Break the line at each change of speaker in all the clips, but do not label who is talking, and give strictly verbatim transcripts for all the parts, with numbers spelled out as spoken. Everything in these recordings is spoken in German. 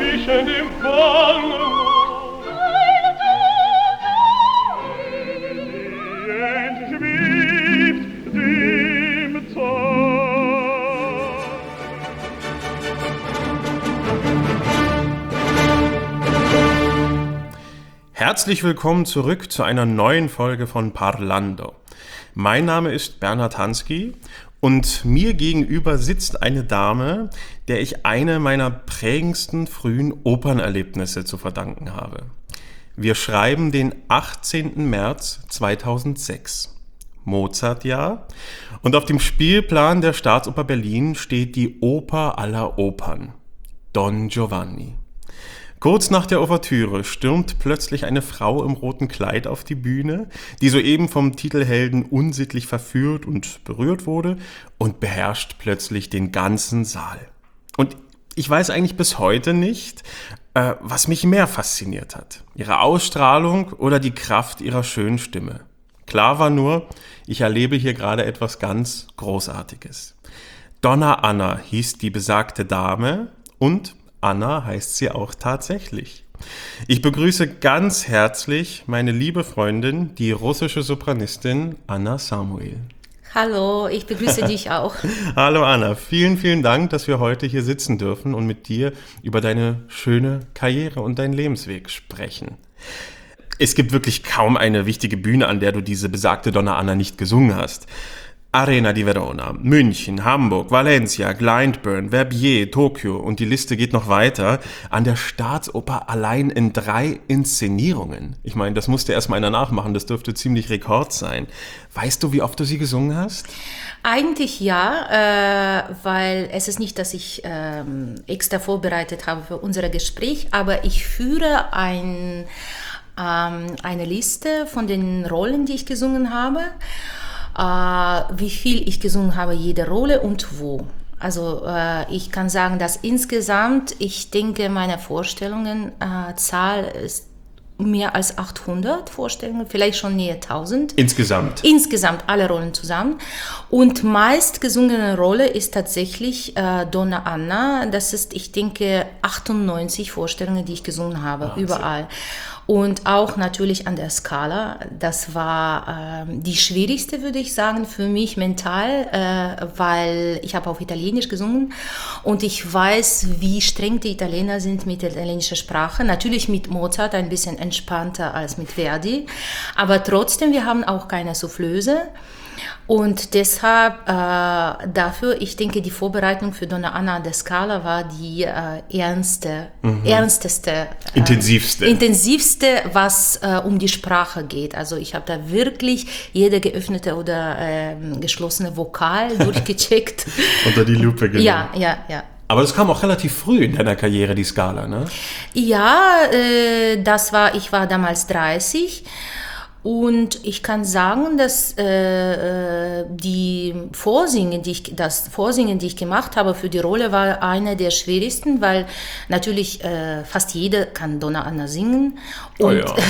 zwischen dem Wangen entschwebt dem Tag.
Herzlich willkommen zurück zu einer neuen Folge von Parlando. Mein Name ist Bernhard Hansky und mir gegenüber sitzt eine Dame, der ich eine meiner prägendsten frühen Opernerlebnisse zu verdanken habe. Wir schreiben den achtzehnten März zweitausendsechs, Mozartjahr, und auf dem Spielplan der Staatsoper Berlin steht die Oper aller Opern, Don Giovanni. Kurz nach der Ouvertüre stürmt plötzlich eine Frau im roten Kleid auf die Bühne, die soeben vom Titelhelden unsittlich verführt und berührt wurde, und beherrscht plötzlich den ganzen Saal. Und ich weiß eigentlich bis heute nicht, äh, was mich mehr fasziniert hat. Ihre Ausstrahlung oder die Kraft ihrer schönen Stimme. Klar war nur, ich erlebe hier gerade etwas ganz Großartiges. Donna Anna hieß die besagte Dame und Anna heißt sie auch tatsächlich. Ich begrüße ganz herzlich meine liebe Freundin, die russische Sopranistin Anna Samuel.
Hallo, ich begrüße dich auch.
Hallo Anna, vielen, vielen Dank, dass wir heute hier sitzen dürfen und mit dir über deine schöne Karriere und deinen Lebensweg sprechen. Es gibt wirklich kaum eine wichtige Bühne, an der du diese besagte Donna Anna nicht gesungen hast. Arena di Verona, München, Hamburg, Valencia, Glyndebourne, Verbier, Tokio und die Liste geht noch weiter. An der Staatsoper allein in drei Inszenierungen. Ich meine, das musste erstmal einer nachmachen, das dürfte ziemlich Rekord sein. Weißt du, wie oft du sie gesungen hast?
Eigentlich ja, äh, weil es ist nicht, dass ich ähm, extra vorbereitet habe für unser Gespräch, aber ich führe ein, ähm, eine Liste von den Rollen, die ich gesungen habe. Uh, wie viel ich gesungen habe, jede Rolle und wo. Also uh, ich kann sagen, dass insgesamt, ich denke, meine Vorstellungen, uh, Zahl ist mehr als achthundert Vorstellungen, vielleicht schon näher tausend.
Insgesamt?
Insgesamt, alle Rollen zusammen. Und meist gesungene Rolle ist tatsächlich uh, Donna Anna. Das ist, ich denke, achtundneunzig Vorstellungen, die ich gesungen habe, Wahnsinn. Überall. Und auch natürlich an der Scala. Das war äh, die schwierigste, würde ich sagen, für mich mental, äh, weil ich habe auf Italienisch gesungen und ich weiß, wie streng die Italiener sind mit der italienischen Sprache. Natürlich mit Mozart ein bisschen entspannter als mit Verdi, aber trotzdem, wir haben auch keine Soufflöse. Und deshalb äh, dafür, ich denke, die Vorbereitung für Donna Anna an der Scala war die äh, ernste, mhm. ernsteste, äh,
intensivste,
intensivste, was äh, um die Sprache geht. Also ich habe da wirklich jede geöffnete oder äh, geschlossene Vokal durchgecheckt.
Unter die Lupe genommen.
Ja, ja, ja.
Aber das kam auch relativ früh in deiner Karriere, die Scala, ne?
Ja, äh, das war, ich war damals dreißig. Und ich kann sagen, dass äh, die Vorsingen, die ich, das Vorsingen, die ich gemacht habe für die Rolle, war eine der schwierigsten, weil natürlich äh, fast jeder kann Donna Anna singen. Und
oh ja.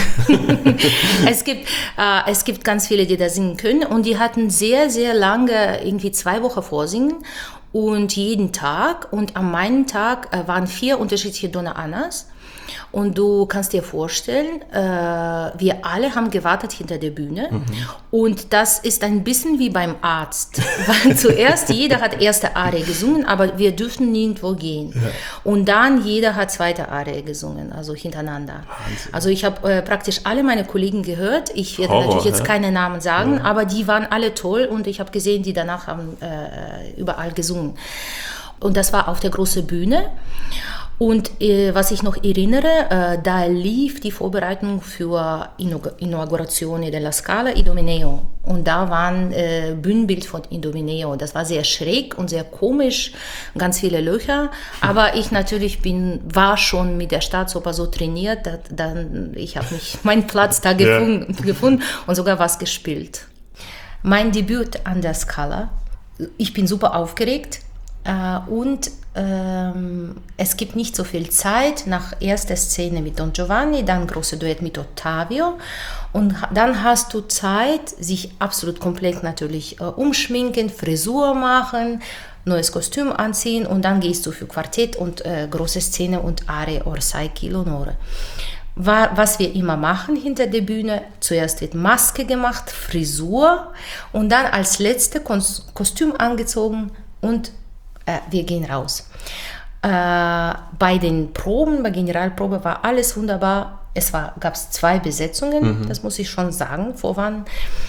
es gibt, äh, es gibt ganz viele, die da singen können. Und die hatten sehr, sehr lange, irgendwie zwei Wochen Vorsingen. Und jeden Tag. Und an meinem Tag äh, waren vier unterschiedliche Donna Annas. Und du kannst dir vorstellen, äh, wir alle haben gewartet hinter der Bühne. Mhm. Und das ist ein bisschen wie beim Arzt. Weil zuerst, jeder hat erste Arie gesungen, aber wir dürfen nirgendwo gehen. Ja. Und dann jeder hat zweite Arie gesungen, also hintereinander. Wahnsinn. Also ich habe äh, praktisch alle meine Kollegen gehört. Ich werde Horror, natürlich jetzt ja? keine Namen sagen, ja. aber die waren alle toll und ich habe gesehen, die danach haben äh, überall gesungen. Und das war auf der großen Bühne. Und äh, was ich noch erinnere, äh, da lief die Vorbereitung für Inaugurazione della Scala Idomeneo. Und da war ein äh, Bühnenbild von Idomeneo. Das war sehr schräg und sehr komisch, ganz viele Löcher. Aber ich natürlich bin, war schon mit der Staatsoper so trainiert, dass dann, ich habe mich meinen Platz da gefunden, ja. gefunden und sogar was gespielt. Mein Debüt an der Scala, ich bin super aufgeregt. Äh, und ähm, es gibt nicht so viel Zeit nach erster Szene mit Don Giovanni, dann große Duett mit Ottavio. Und dann hast du Zeit, sich absolut komplett natürlich äh, umschminken, Frisur machen, neues Kostüm anziehen und dann gehst du für Quartett und äh, große Szene und Arie Orsai chi l'onore. Was wir immer machen hinter der Bühne, zuerst wird Maske gemacht, Frisur und dann als letzte Kostüm angezogen und äh, wir gehen raus. Äh, bei den Proben, bei Generalprobe war alles wunderbar. Es gab zwei Besetzungen, mhm. das muss ich schon sagen, vorwann.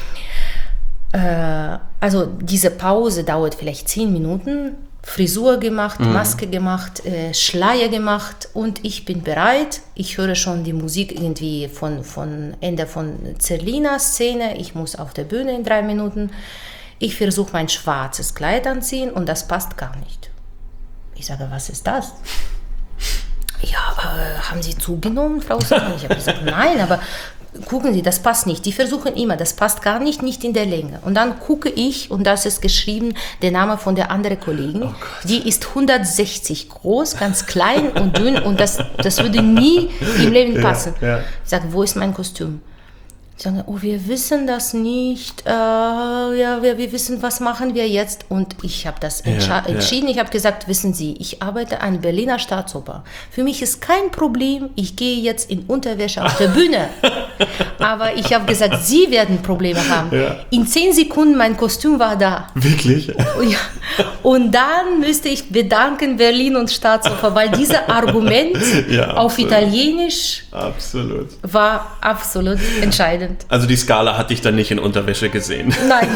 Äh, also diese Pause dauert vielleicht zehn Minuten. Frisur gemacht, mhm. Maske gemacht, äh, Schleier gemacht und ich bin bereit. Ich höre schon die Musik irgendwie von, von Ende von Zerlina-Szene. Ich muss auf der Bühne in drei Minuten. Ich versuche mein schwarzes Kleid anziehen und das passt gar nicht. Ich sage, was ist das? Ja, äh, haben Sie zugenommen, Frau Sahn? Ich habe gesagt, nein, aber gucken Sie, das passt nicht. Die versuchen immer, das passt gar nicht, nicht in der Länge. Und dann gucke ich, und das ist geschrieben, der Name von der anderen Kollegin, oh die ist hundertsechzig groß, ganz klein und dünn und das, das würde nie im Leben passen. Ja, ja. Ich sage, wo ist mein Kostüm? Ich sage, oh, wir wissen das nicht, äh, ja, wir, wir wissen, was machen wir jetzt? Und ich habe das entscha- ja, entschieden, ja. Ich habe gesagt, wissen Sie, ich arbeite an Berliner Staatsoper. Für mich ist kein Problem, ich gehe jetzt in Unterwäsche auf der Bühne. Aber ich habe gesagt, Sie werden Probleme haben. Ja. In zehn Sekunden, mein Kostüm war da.
Wirklich?
Ja. Und dann müsste ich bedanken Berlin und Staatsoper, weil dieses Argument ja, auf Italienisch
absolut.
war absolut entscheidend.
Also die Scala hat dich dann nicht in Unterwäsche gesehen.
Nein.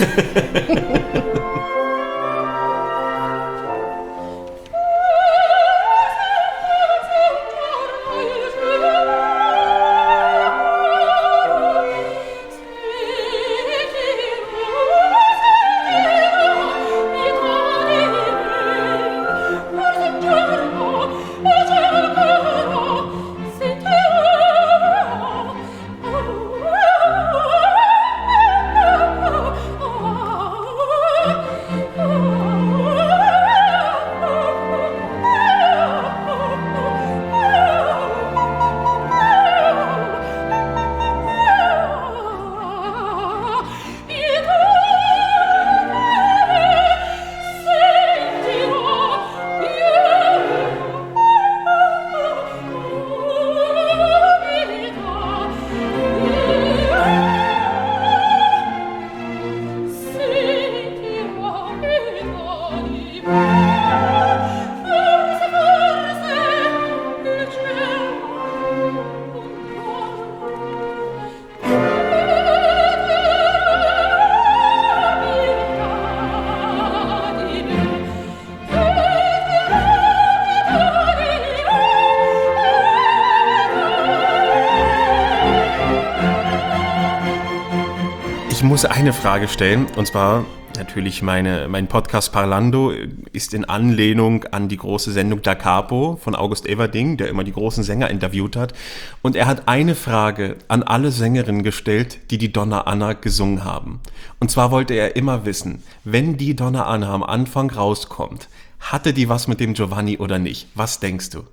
Ich muss eine Frage stellen, und zwar natürlich meine, mein Podcast Parlando ist in Anlehnung an die große Sendung Da Capo von August Everding, der immer die großen Sänger interviewt hat. Und er hat eine Frage an alle Sängerinnen gestellt, die die Donna Anna gesungen haben. Und zwar wollte er immer wissen, wenn die Donna Anna am Anfang rauskommt, hatte die was mit dem Giovanni oder nicht? Was denkst du?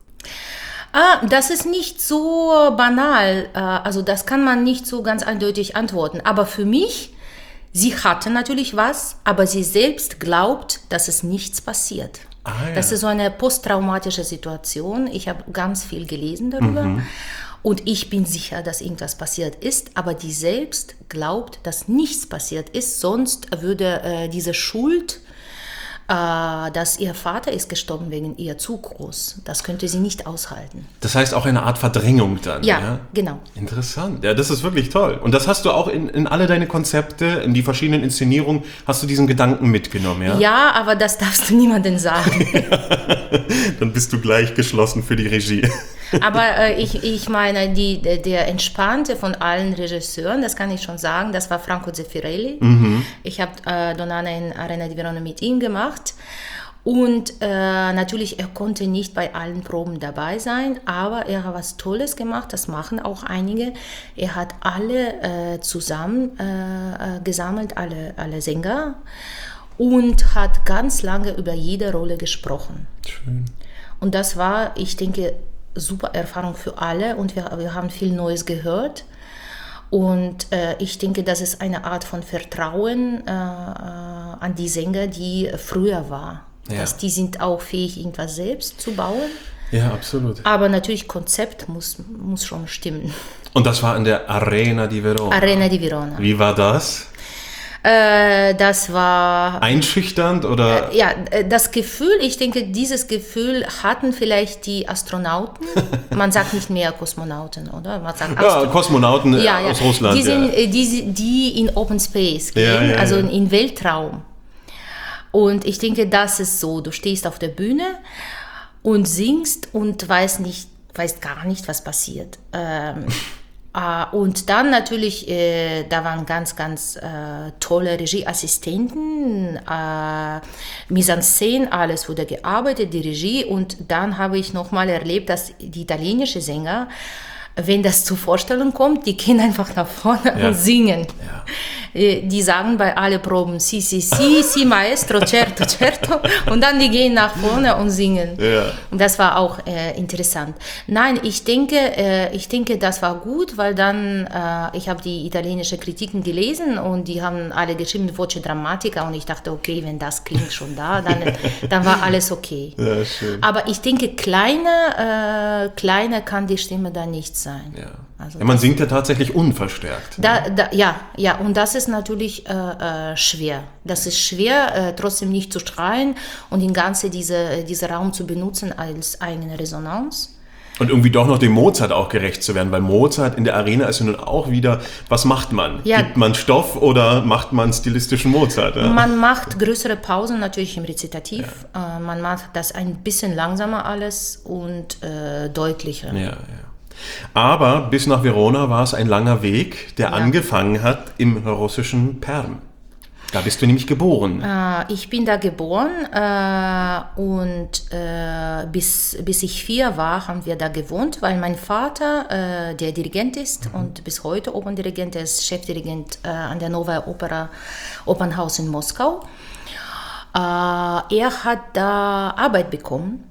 Ah, das ist nicht so banal, also das kann man nicht so ganz eindeutig antworten. Aber für mich, sie hatte natürlich was, aber sie selbst glaubt, dass es nichts passiert. Ah, ja. Das ist so eine posttraumatische Situation. Ich habe ganz viel gelesen darüber. Mhm. Und ich bin sicher, dass irgendwas passiert ist, aber die selbst glaubt, dass nichts passiert ist. Sonst würde äh, diese Schuld, dass ihr Vater ist gestorben wegen ihr zu groß. Das könnte sie nicht aushalten.
Das heißt auch eine Art Verdrängung dann.
Ja, ja? Genau.
Interessant. Ja, das ist wirklich toll. Und das hast du auch in, in alle deine Konzepte, in die verschiedenen Inszenierungen, hast du diesen Gedanken mitgenommen, ja?
Ja, aber das darfst du niemandem sagen.
Dann bist du gleich geschlossen für die Regie.
Aber äh, ich, ich meine, die, der, der entspannte von allen Regisseuren, das kann ich schon sagen, das war Franco Zeffirelli. Mhm. Ich habe äh, Donna Anna in Arena di Verona mit ihm gemacht. Und äh, natürlich, er konnte nicht bei allen Proben dabei sein, aber er hat was Tolles gemacht, das machen auch einige. Er hat alle äh, zusammen äh, gesammelt, alle, alle Sänger. und hat ganz lange über jede Rolle gesprochen.
Schön.
Und das war, ich denke, super Erfahrung für alle und wir, wir haben viel Neues gehört. Und äh, ich denke, das ist eine Art von Vertrauen äh, an die Sänger, die früher war.
Ja.
Dass die sind auch fähig, irgendwas selbst zu bauen.
Ja, absolut.
Aber natürlich, Konzept muss, muss schon stimmen.
Und das war in der Arena di Verona.
Arena di Verona.
Wie war das?
Äh, das war...
Einschüchternd oder?
Äh, ja, das Gefühl, ich denke, dieses Gefühl hatten vielleicht die Astronauten. Man sagt nicht mehr Kosmonauten, oder? Man sagt
Ja, Kosmonauten
ja, ja.
aus Russland.
Die, sind,
ja.
die, die in Open Space gehen,
Ja, ja,
also
ja.
in Weltraum. Und ich denke, das ist so. Du stehst auf der Bühne und singst und weißt nicht, weißt gar nicht, was passiert. Ähm, äh, und dann natürlich, äh, da waren ganz, ganz äh, tolle Regieassistenten, äh, Mise en scène, alles wurde gearbeitet, die Regie. Und dann habe ich nochmal erlebt, dass die italienischen Sänger, wenn das zur Vorstellung kommt, die gehen einfach nach vorne
Ja.
und singen.
Ja.
Die sagen bei allen Proben, si, si, si, si, maestro, certo, certo. Und dann die gehen nach vorne und singen.
Ja.
Und das war auch äh, interessant. Nein, ich denke, äh, ich denke, das war gut, weil dann, äh, ich habe die italienischen Kritiken gelesen und die haben alle geschrieben, Voce Drammatica. Und ich dachte, okay, wenn das klingt schon da, dann, dann war alles okay.
Ja, schön.
Aber ich denke, kleiner, äh, kleiner kann die Stimme da nicht sein.
Ja.
Also
Ja, man singt ja tatsächlich unverstärkt.
Da, da, ja, ja, und das ist natürlich äh, äh, schwer. Das ist schwer, äh, trotzdem nicht zu schreien und den ganzen diese, diesen Raum zu benutzen als eigene Resonanz.
Und irgendwie doch noch dem Mozart auch gerecht zu werden, weil Mozart in der Arena ist ja nun auch wieder, was macht man?
Ja.
Gibt man Stoff oder macht man stilistischen Mozart? Ja?
Man macht größere Pausen natürlich im Rezitativ. Ja. Äh, man macht das ein bisschen langsamer alles und äh, deutlicher.
Ja, ja. Aber bis nach Verona war es ein langer Weg, der
Ja.
angefangen hat im russischen Perm. Da bist du nämlich geboren.
Äh, ich bin da geboren äh, und äh, bis, bis ich vier war, haben wir da gewohnt, weil mein Vater, äh, der Dirigent ist mhm. und bis heute Operndirigent, er ist Chefdirigent äh, an der Novaya Opera Opernhaus in Moskau. Äh, er hat da Arbeit bekommen.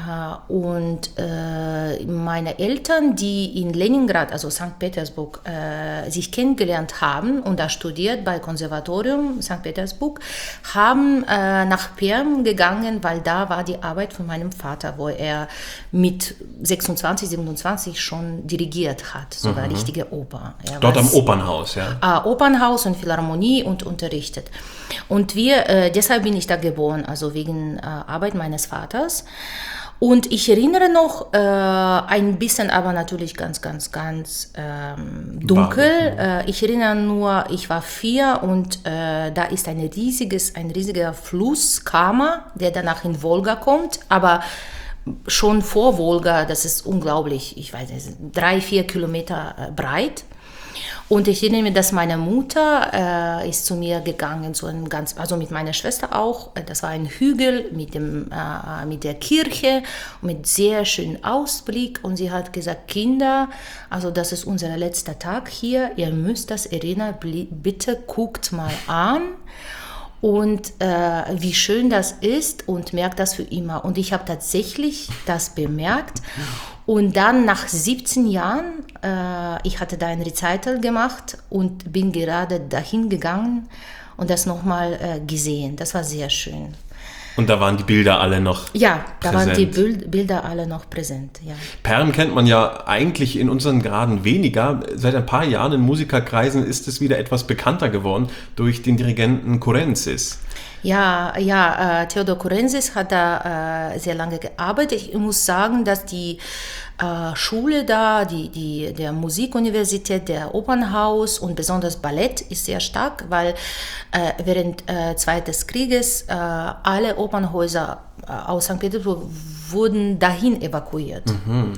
Und äh, meine Eltern, die in Leningrad, also Sankt Petersburg, äh, sich kennengelernt haben und da studiert bei Konservatorium Sankt Petersburg, haben äh, nach Perm gegangen, weil da war die Arbeit von meinem Vater, wo er mit sechsundzwanzig, siebenundzwanzig schon dirigiert hat, sogar mhm. richtige Oper. Er
Dort
war
am Opernhaus, ja?
Äh, Opernhaus und Philharmonie und unterrichtet. Und wir, äh, deshalb bin ich da geboren, also wegen äh, Arbeit meines Vaters. Und ich erinnere noch äh, ein bisschen, aber natürlich ganz, ganz, ganz ähm, dunkel. Äh, ich erinnere nur, ich war vier und äh, da ist ein riesiges, ein riesiger Fluss, Kama, der danach in Wolga kommt, aber schon vor Wolga, das ist unglaublich, ich weiß nicht, drei, vier Kilometer äh, breit. Und ich erinnere mich, dass meine Mutter äh, ist zu mir gegangen, zu einem ganz, also mit meiner Schwester auch. Das war ein Hügel mit, dem, äh, mit der Kirche, mit sehr schönem Ausblick. Und sie hat gesagt, Kinder, also das ist unser letzter Tag hier. Ihr müsst das erinnern, bitte guckt mal an. Und äh, wie schön das ist und merkt das für immer. Und ich habe tatsächlich das bemerkt. Und dann nach siebzehn Jahren, äh, ich hatte da ein Recital gemacht und bin gerade dahin gegangen und das nochmal äh, gesehen. Das war sehr schön.
Und da waren die Bilder alle noch
Ja, da
präsent.
waren die Bild- Bilder alle noch präsent, ja.
Perm kennt man ja eigentlich in unseren Graden weniger. Seit ein paar Jahren in Musikerkreisen ist es wieder etwas bekannter geworden durch den Dirigenten Kurenzis.
Ja, ja, äh, Theodor Kurenzis hat da äh, sehr lange gearbeitet. Ich muss sagen, dass die äh, Schule da, die, die, der Musikuniversität, der Opernhaus und besonders Ballett ist sehr stark, weil äh, während äh, Zweites Krieges äh, alle Opernhäuser äh, aus Sankt Petersburg wurden dahin evakuiert. Mhm.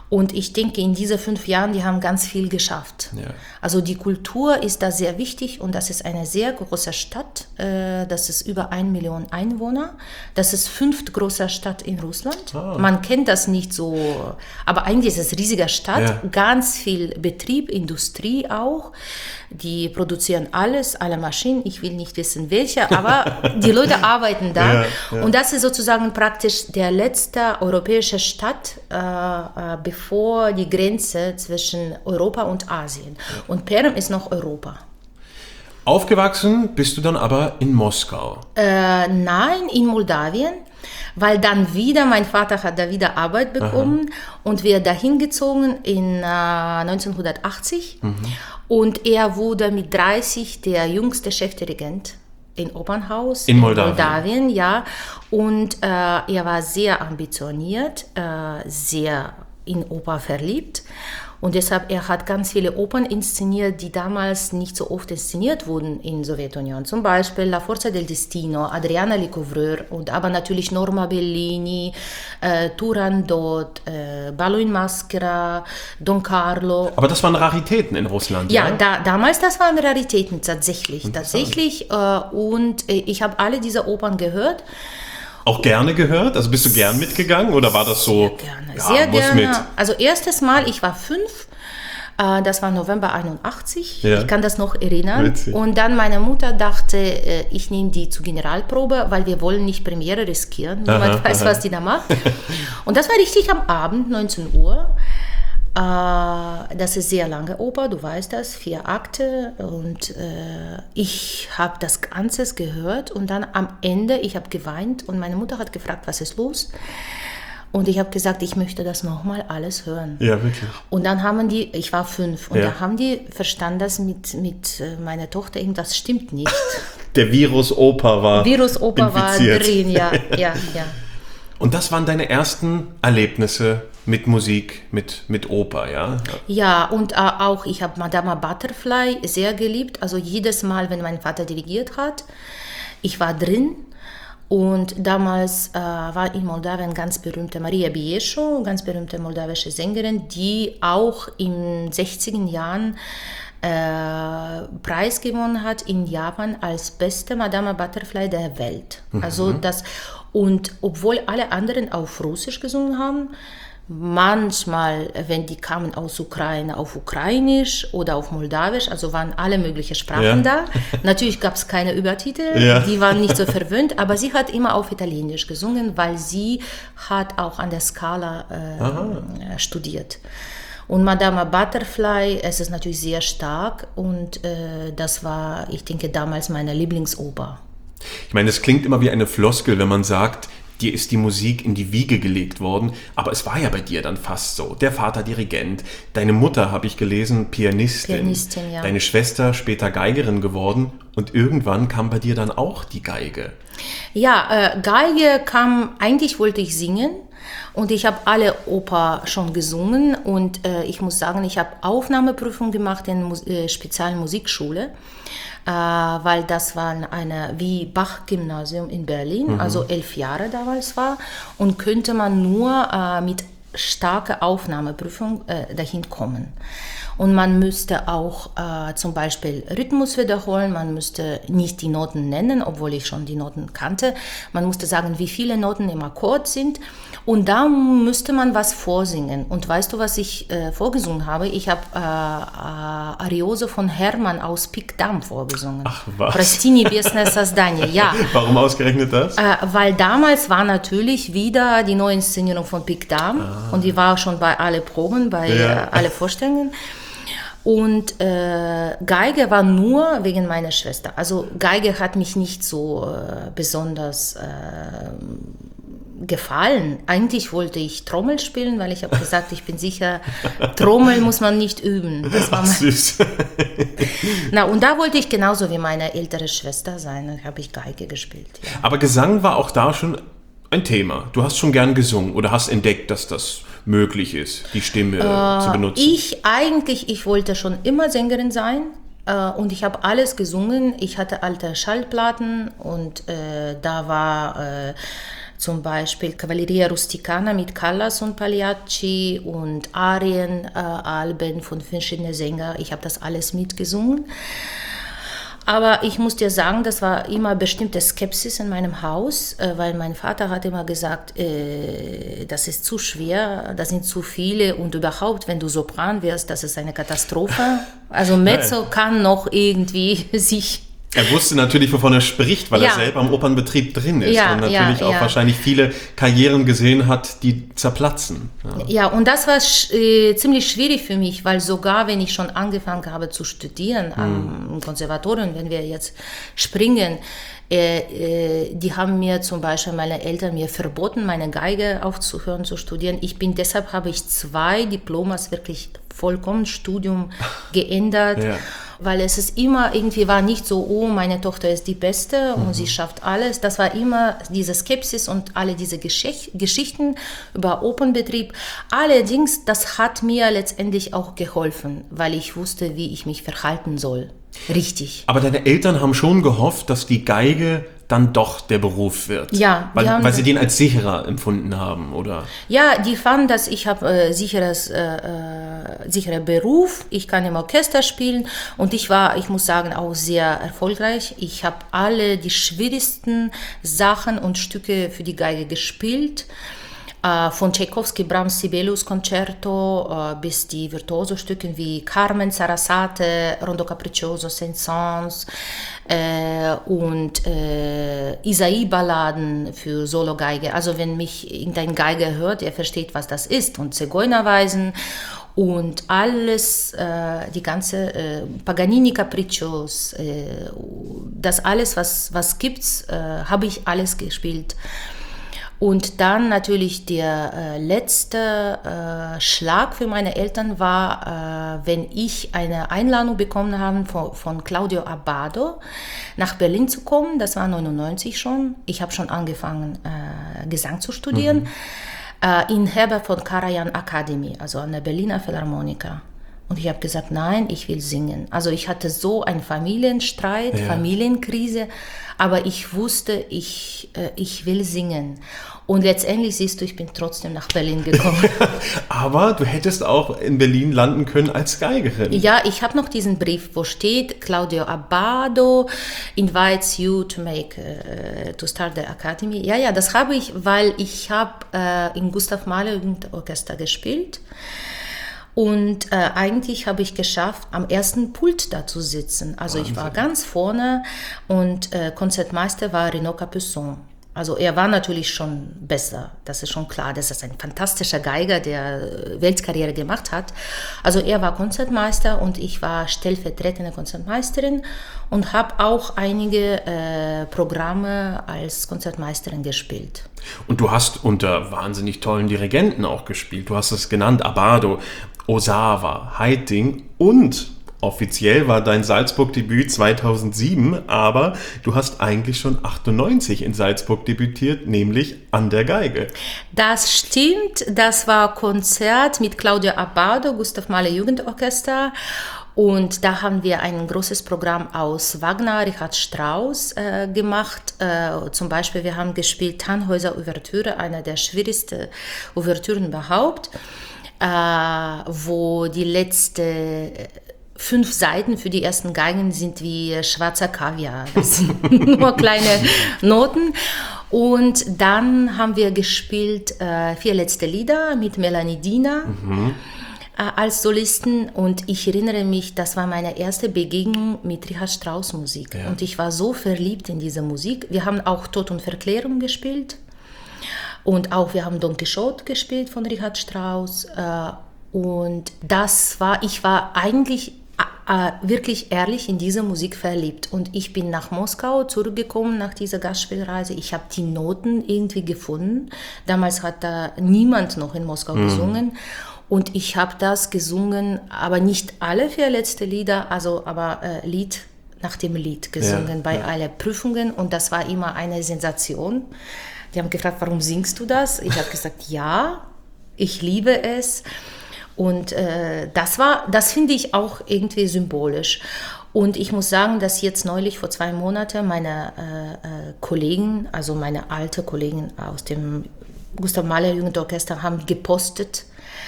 Und ich denke, in diesen fünf Jahren, die haben ganz viel geschafft.
Ja.
Also die Kultur ist da sehr wichtig und das ist eine sehr große Stadt. Äh, das ist über eine Million Einwohner. Das ist fünftgrößte Stadt in Russland.
Ah.
Man kennt das nicht so, aber eigentlich ist es eine riesige Stadt.
Ja.
Ganz viel Betrieb, Industrie auch. Die produzieren alles, alle Maschinen. Ich will nicht wissen, welche, aber die Leute arbeiten da.
Ja, ja.
Und das ist sozusagen praktisch der letzte europäische Stadt, äh, äh, bevor die Grenze zwischen Europa und Asien. Ja. Und Perm ist noch Europa.
Aufgewachsen bist du dann aber in Moskau.
Äh, nein, in Moldawien. Weil dann wieder, mein Vater hat da wieder Arbeit bekommen. Aha. Und wir dahin gezogen in äh, neunzehnhundertachtzig. Mhm. Und er wurde mit dreißig der jüngste Chefdirigent in Opernhaus
in, in Moldawien.
Moldawien, ja. Und äh, er war sehr ambitioniert, äh, sehr in Oper verliebt. Und deshalb, er hat ganz viele Opern inszeniert, die damals nicht so oft inszeniert wurden in der Sowjetunion. Zum Beispiel La Forza del Destino, Adriana Lecouvreur und aber natürlich Norma Bellini, äh, Turandot, äh, Ballo in Maschera, Don Carlo.
Aber das waren Raritäten in Russland,
ja?
Ja,
da, damals, das waren Raritäten tatsächlich. tatsächlich äh, und äh, ich habe alle diese Opern gehört.
Auch gerne gehört? Also bist du gern mitgegangen oder war das so?
Sehr gerne,
ja,
sehr
muss
gerne.
Mit.
Also erstes Mal, ich war fünf, äh, das war November einundachtzig,
ja.
Ich kann das noch erinnern.
Witzig.
Und dann meine Mutter dachte, äh, ich nehme die zur Generalprobe, weil wir wollen nicht Premiere riskieren. Niemand aha, weiß, aha. was die da macht. Und das war richtig am Abend, neunzehn Uhr. Das ist sehr lange Oper, du weißt das, vier Akte und äh, ich habe das Ganze gehört und dann am Ende, ich habe geweint und meine Mutter hat gefragt, was ist los? Und ich habe gesagt, ich möchte das nochmal alles hören.
Ja, wirklich.
Und dann haben die, ich war fünf, und
ja.
da haben die verstanden, dass mit, mit meiner Tochter irgendwas stimmt nicht.
Der Virus Oper war
Virus Oper
infiziert.
war drin, ja, ja, ja.
Und das waren deine ersten Erlebnisse mit Musik, mit, mit Oper, ja?
Ja, und äh, auch, ich habe Madama Butterfly sehr geliebt. Also jedes Mal, wenn mein Vater dirigiert hat, ich war drin. Und damals äh, war in Moldawien ganz berühmte Maria Biescho, ganz berühmte moldawische Sängerin, die auch in den sechziger Jahren äh, Preis gewonnen hat in Japan als beste Madama Butterfly der Welt. Mhm. Also das, und obwohl alle anderen auf Russisch gesungen haben, manchmal, wenn die kamen aus Ukraine, auf Ukrainisch oder auf Moldawisch, also waren alle möglichen Sprachen ja. da. Natürlich gab es keine Übertitel, ja. die waren nicht so verwöhnt, aber sie hat immer auf Italienisch gesungen, weil sie hat auch an der Scala äh, studiert. Und Madama Butterfly, es ist natürlich sehr stark und äh, das war, ich denke, damals meine Lieblingsoper.
Ich meine, es klingt immer wie eine Floskel, wenn man sagt, dir ist die Musik in die Wiege gelegt worden, aber es war ja bei dir dann fast so. Der Vater Dirigent, deine Mutter, habe ich gelesen, Pianistin,
Pianistin ja.
deine Schwester später Geigerin geworden und irgendwann kam bei dir dann auch die Geige.
Ja, äh, Geige kam, eigentlich wollte ich singen und ich habe alle Oper schon gesungen und äh, ich muss sagen, ich habe Aufnahmeprüfung gemacht in Mus- äh, speziellen Musikschule. Äh, weil das war eine wie Bach-Gymnasium in Berlin, mhm. also elf Jahre damals war und könnte man nur äh, mit starker Aufnahmeprüfung äh, dahin kommen. Und man müsste auch äh, zum Beispiel Rhythmus wiederholen, man müsste nicht die Noten nennen, obwohl ich schon die Noten kannte. Man musste sagen, wie viele Noten im Akkord sind und da müsste man was vorsingen. Und weißt du, was ich äh, vorgesungen habe? Ich habe äh, äh, Ariose von Hermann aus Pikdam vorgesungen.
Ach was?
Прости небесное создание, ja.
Warum ausgerechnet das?
Äh, weil damals war natürlich wieder die neue Inszenierung von Pikdam ah. und die war schon bei alle Proben, bei
ja.
äh, alle Vorstellungen. Und äh, Geige war nur wegen meiner Schwester. Also Geige hat mich nicht so äh, besonders äh, gefallen. Eigentlich wollte ich Trommel spielen, weil ich habe gesagt, ich bin sicher, Trommel muss man nicht üben. Das war
Ach, süß.
Na, und da wollte ich genauso wie meine ältere Schwester sein. Da habe ich Geige gespielt. Ja.
Aber Gesang war auch da schon ein Thema. Du hast schon gern gesungen oder hast entdeckt, dass das möglich ist, die Stimme äh, zu benutzen?
Ich eigentlich, ich wollte schon immer Sängerin sein äh, und ich habe alles gesungen. Ich hatte alte Schallplatten und äh, da war äh, zum Beispiel Cavalleria Rusticana mit Callas und Pagliacci und Arien, äh, Alben von verschiedenen Sängern. Ich habe das alles mitgesungen. Aber ich muss dir sagen, das war immer bestimmte Skepsis in meinem Haus, äh, weil mein Vater hat immer gesagt, äh, das ist zu schwer, das sind zu viele und überhaupt, wenn du Sopran wirst, das ist eine Katastrophe. Also Mezzo kann noch irgendwie sich...
Er wusste natürlich, wovon er spricht, weil
Ja.
er selber im Opernbetrieb drin ist
Ja,
und natürlich
ja,
auch
ja.
wahrscheinlich viele Karrieren gesehen hat, die zerplatzen. Ja.
Ja, und das war sch- äh, ziemlich schwierig für mich, weil sogar wenn ich schon angefangen habe zu studieren am Konservatorium, wenn wir jetzt springen, äh, äh, die haben mir zum Beispiel, meine Eltern mir verboten, meine Geige aufzuhören zu studieren. Ich bin, deshalb habe ich zwei Diplomas wirklich vollkommen Studium geändert.
Ja.
Weil es ist immer irgendwie war nicht so, oh, meine Tochter ist die Beste und sie schafft alles. Das war immer diese Skepsis und alle diese Geschicht- Geschichten über Opernbetrieb. Allerdings, das hat mir letztendlich auch geholfen, weil ich wusste, wie ich mich verhalten soll. Richtig.
Aber deine Eltern haben schon gehofft, dass die Geige dann doch der Beruf wird.
Ja,
Weil,
die haben-
weil sie den als sicherer empfunden haben, oder?
Ja, die fanden, dass ich habe äh, sicheres, äh, äh, sicherer Beruf. Ich kann im Orchester spielen und ich war, ich muss sagen, auch sehr erfolgreich. Ich habe alle die schwierigsten Sachen und Stücke für die Geige gespielt. Äh, von Tchaikovsky, Brahms, Sibelius Concerto äh, bis die Virtuoso-Stücke wie Carmen, Sarasate, Rondo Capriccioso, Saint-Saëns äh, und äh, Isaïe-Balladen für Solo-Geige. Also wenn mich irgendein Geiger hört, er versteht, was das ist. Und Zigeunerweisen und alles, äh, die ganze äh, Paganini-Capriccios, äh, das alles, was, was gibt's, äh, habe ich alles gespielt. Und dann natürlich der äh, letzte äh, Schlag für meine Eltern war, äh, wenn ich eine Einladung bekommen habe von, von Claudio Abbado nach Berlin zu kommen. Das war neunundneunzig schon. Ich habe schon angefangen, äh, Gesang zu studieren. Mhm. Äh, in Herbert von Karajan Academy, also an der Berliner Philharmoniker. Und ich habe gesagt, nein, ich will singen. Also ich hatte so einen Familienstreit,
ja.
Familienkrise, aber ich wusste, ich, äh, ich will singen. Und letztendlich siehst du, ich bin trotzdem nach Berlin gekommen.
Aber du hättest auch in Berlin landen können als Geigerin.
Ja, ich habe noch diesen Brief, wo steht, Claudio Abbado invites you to make, uh, to start the academy. Ja, ja, das habe ich, weil ich habe äh, in Gustav Mahler Jugendorchester gespielt. Und äh, eigentlich habe ich geschafft, am ersten Pult da zu sitzen. Also Wahnsinn. Ich war ganz vorne und äh, Konzertmeister war Renaud Capuçon. Also er war natürlich schon besser, das ist schon klar. Das ist ein fantastischer Geiger, der Weltkarriere gemacht hat. Also er war Konzertmeister und ich war stellvertretende Konzertmeisterin und habe auch einige äh, Programme als Konzertmeisterin gespielt.
Und du hast unter wahnsinnig tollen Dirigenten auch gespielt. Du hast es genannt, Abbado, Osawa, Haydn und offiziell war dein Salzburg-Debüt zweitausendsieben, aber du hast eigentlich schon achtundneunzig in Salzburg debütiert, nämlich an der Geige.
Das stimmt, das war Konzert mit Claudio Abbado, Gustav Mahler Jugendorchester. Und da haben wir ein großes Programm aus Wagner, Richard Strauss äh, gemacht. Äh, zum Beispiel, wir haben gespielt Tannhäuser-Ouvertüre, eine der schwierigsten Ouvertüren überhaupt, äh, wo die letzte fünf Seiten für die ersten Geigen sind wie schwarzer Kaviar. Das sind nur kleine Noten. Und dann haben wir gespielt äh, vier letzte Lieder mit Melanie Diener mhm. äh, als Solisten. Und ich erinnere mich, das war meine erste Begegnung mit Richard Strauss Musik. Ja. Und ich war so verliebt in diese Musik. Wir haben auch Tod und Verklärung gespielt. Und auch wir haben Don Quixote gespielt von Richard Strauss. Äh, und das war, ich war eigentlich äh, wirklich ehrlich in diese Musik verliebt. Und ich bin nach Moskau zurückgekommen nach dieser Gastspielreise. Ich habe die Noten irgendwie gefunden. Damals hat da niemand noch in Moskau mhm. gesungen. Und ich habe das gesungen, aber nicht alle vier letzte Lieder, also aber äh, Lied nach dem Lied gesungen ja, bei ja. allen Prüfungen. Und das war immer eine Sensation. Die haben gefragt, warum singst du das? Ich habe gesagt, ja, ich liebe es. Und äh, das war, das finde ich auch irgendwie symbolisch. Und ich muss sagen, dass jetzt neulich vor zwei Monaten meine äh, äh, Kollegen, also meine alte Kollegen aus dem Gustav Mahler Jugendorchester haben gepostet,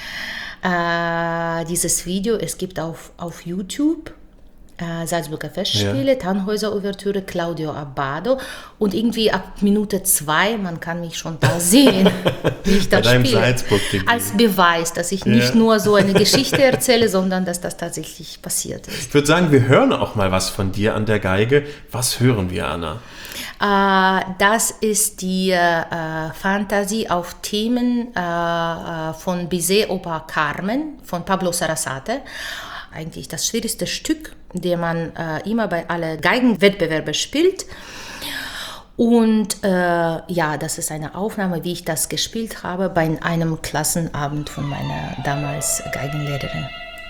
äh, dieses Video. Es gibt auf, auf YouTube äh, Salzburger Festspiele, ja. Tannhäuser-Ouvertüre, Claudio Abbado, und irgendwie ab Minute zwei, man kann mich schon da sehen, wie ich das spiele. Als Beweis, dass ich nicht ja. nur so eine Geschichte erzähle, sondern dass das tatsächlich passiert ist.
Ich würde sagen, wir hören auch mal was von dir an der Geige. Was hören wir, Anna?
Uh, das ist die uh, Fantasie auf Themen uh, von Bizet-Oper Carmen von Pablo Sarasate. Eigentlich das schwierigste Stück, das man uh, immer bei allen Geigenwettbewerben spielt. Und uh, ja, das ist eine Aufnahme, wie ich das gespielt habe bei einem Klassenabend von meiner damals Geigenlehrerin.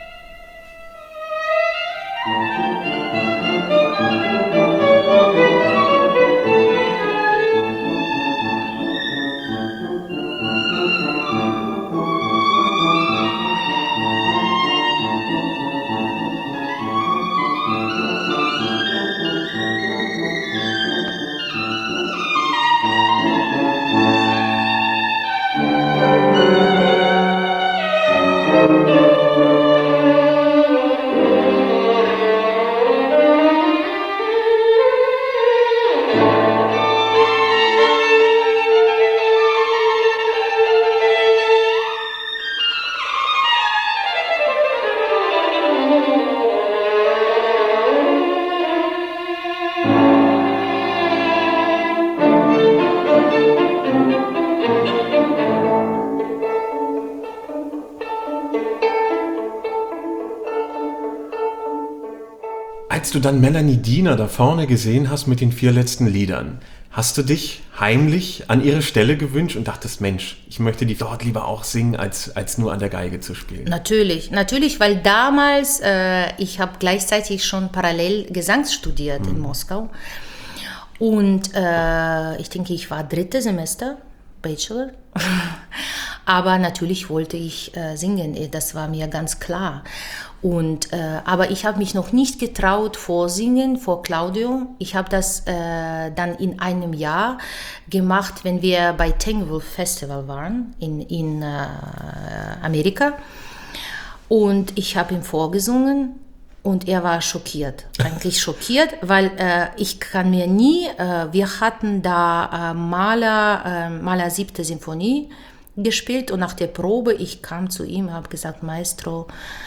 Als du dann Melanie Diener da vorne gesehen hast mit den vier letzten Liedern, hast du dich heimlich an ihre Stelle gewünscht und dachtest, Mensch, ich möchte die dort lieber auch singen, als, als nur an der Geige zu spielen? Natürlich,
natürlich, weil damals, äh, ich habe gleichzeitig schon parallel Gesang studiert hm. in Moskau. Und äh, ich denke, ich war dritte Semester, Bachelor. Aber natürlich wollte ich äh, singen, das war mir ganz klar. Und, äh, aber ich habe mich noch nicht getraut vorsingen vor Claudio. Ich habe das äh, dann in einem Jahr gemacht, wenn wir bei Tanglewood Festival waren in, in äh, Amerika. Und ich habe ihm vorgesungen und er war schockiert, eigentlich schockiert, weil äh, ich kann mir nie, äh, wir hatten da äh, Mahler, äh, Mahler siebte Sinfonie gespielt und nach der Probe, ich kam zu ihm und habe gesagt, Maestro,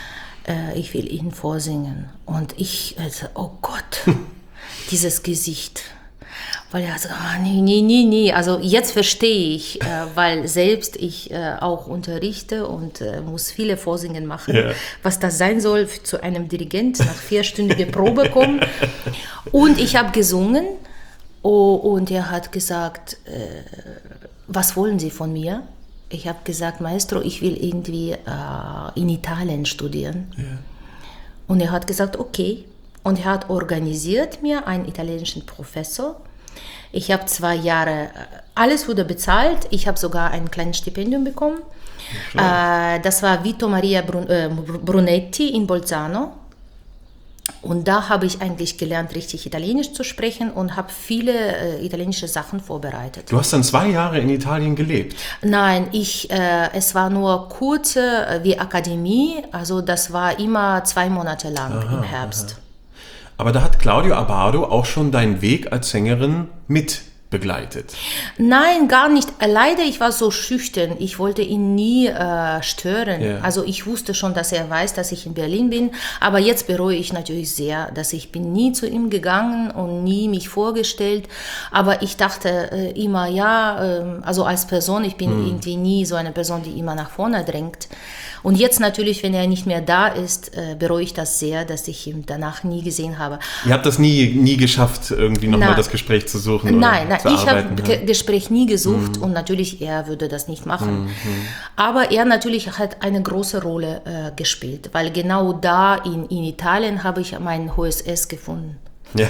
ich will Ihnen vorsingen. Und ich, also, oh Gott, dieses Gesicht. Weil er so, ah, nee, nee, nee, nee. Also jetzt verstehe ich, äh, weil selbst ich äh, auch unterrichte und äh, muss viele Vorsingen machen, ja. was das sein soll, zu einem Dirigent nach vierstündiger Probe kommen. Und ich habe gesungen oh, und er hat gesagt, äh, was wollen Sie von mir? Ich habe gesagt, Maestro, ich will irgendwie äh, in Italien studieren. Ja. Und er hat gesagt, okay. Und er hat organisiert mir einen italienischen Professor. Ich habe zwei Jahre, alles wurde bezahlt. Ich habe sogar ein kleines Stipendium bekommen. Äh, das war Vito Maria Brun- äh, Brunetti in Bolzano. Und da habe ich eigentlich gelernt, richtig Italienisch zu sprechen und habe viele äh, italienische Sachen vorbereitet.
Du hast dann zwei Jahre in Italien gelebt?
Nein, ich, äh, es war nur kurze äh, wie Akademie, also das war immer zwei Monate lang aha, im Herbst.
Aha. Aber da hat Claudio Abbado auch schon deinen Weg als Sängerin mit begleitet?
Nein, gar nicht. Leider, ich war so schüchtern. Ich wollte ihn nie äh, stören. Yeah. Also ich wusste schon, dass er weiß, dass ich in Berlin bin. Aber jetzt bereue ich natürlich sehr, dass ich bin nie zu ihm gegangen und nie mich vorgestellt. Aber ich dachte äh, immer, ja, äh, also als Person, ich bin hm. irgendwie nie so eine Person, die immer nach vorne drängt. Und jetzt natürlich, wenn er nicht mehr da ist, äh, bereue ich das sehr, dass ich ihn danach nie gesehen habe.
Ihr habt das nie, nie geschafft, irgendwie nochmal das Gespräch zu suchen?
Nein,
oder
nein, ich habe G- Gespräch nie gesucht mhm. und natürlich, er würde das nicht machen. Mhm. Aber er natürlich hat eine große Rolle äh, gespielt, weil genau da in, in Italien habe ich mein H S S gefunden.
Ja,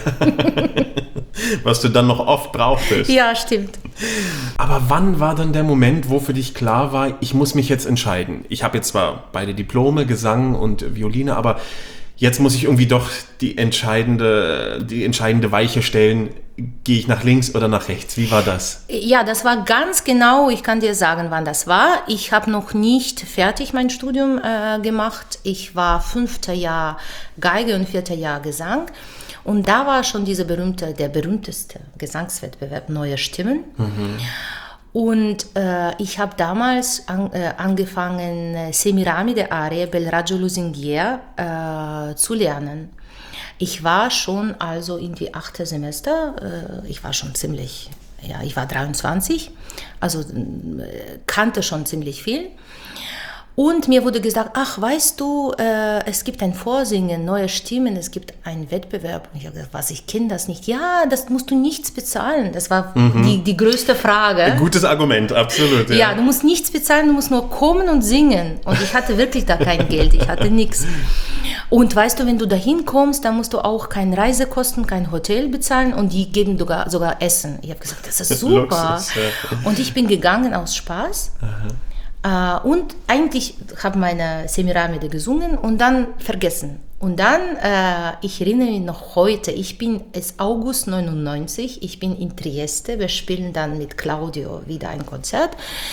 was du dann noch oft brauchtest.
Ja, stimmt.
Aber wann war dann der Moment, wo für dich klar war, ich muss mich jetzt entscheiden? Ich habe jetzt zwar beide Diplome, Gesang und Violine, aber jetzt muss ich irgendwie doch die entscheidende, die entscheidende Weiche stellen, gehe ich nach links oder nach rechts? Wie war das?
Ja, das war ganz genau, ich kann dir sagen, wann das war. Ich habe noch nicht fertig mein Studium äh, gemacht. Ich war fünfter Jahr Geige und vierter Jahr Gesang. Und da war schon diese berühmte, der berühmteste Gesangswettbewerb Neue Stimmen. Mhm. Und äh, ich habe damals an, äh, angefangen, Semiramide Arie Bel Raggio Lusinghier äh, zu lernen. Ich war schon also in die achte Semester, äh, ich war schon ziemlich, ja, ich war dreiundzwanzig, also äh, kannte schon ziemlich viel. Und mir wurde gesagt, ach, weißt du, äh, es gibt ein Vorsingen, neue Stimmen, es gibt einen Wettbewerb. Und ich habe gesagt, was, ich kenne das nicht. Ja, das musst du nichts bezahlen. Das war mhm. die, die größte Frage.
Ein gutes Argument, absolut. Ja.
ja, du musst nichts bezahlen, du musst nur kommen und singen. Und ich hatte wirklich da kein Geld, ich hatte nichts. Und weißt du, wenn du dahin kommst, dann musst du auch keine Reisekosten, kein Hotel bezahlen und die geben sogar, sogar Essen. Ich habe gesagt, das ist super. Luxus, ja. Und ich bin gegangen aus Spaß. Aha. Uh, und eigentlich habe meine Semiramide gesungen und dann vergessen. Und dann, uh, ich erinnere mich noch heute, ich bin, es ist August neunundneunzig, ich bin in Trieste, wir spielen dann mit Claudio wieder ein Konzert.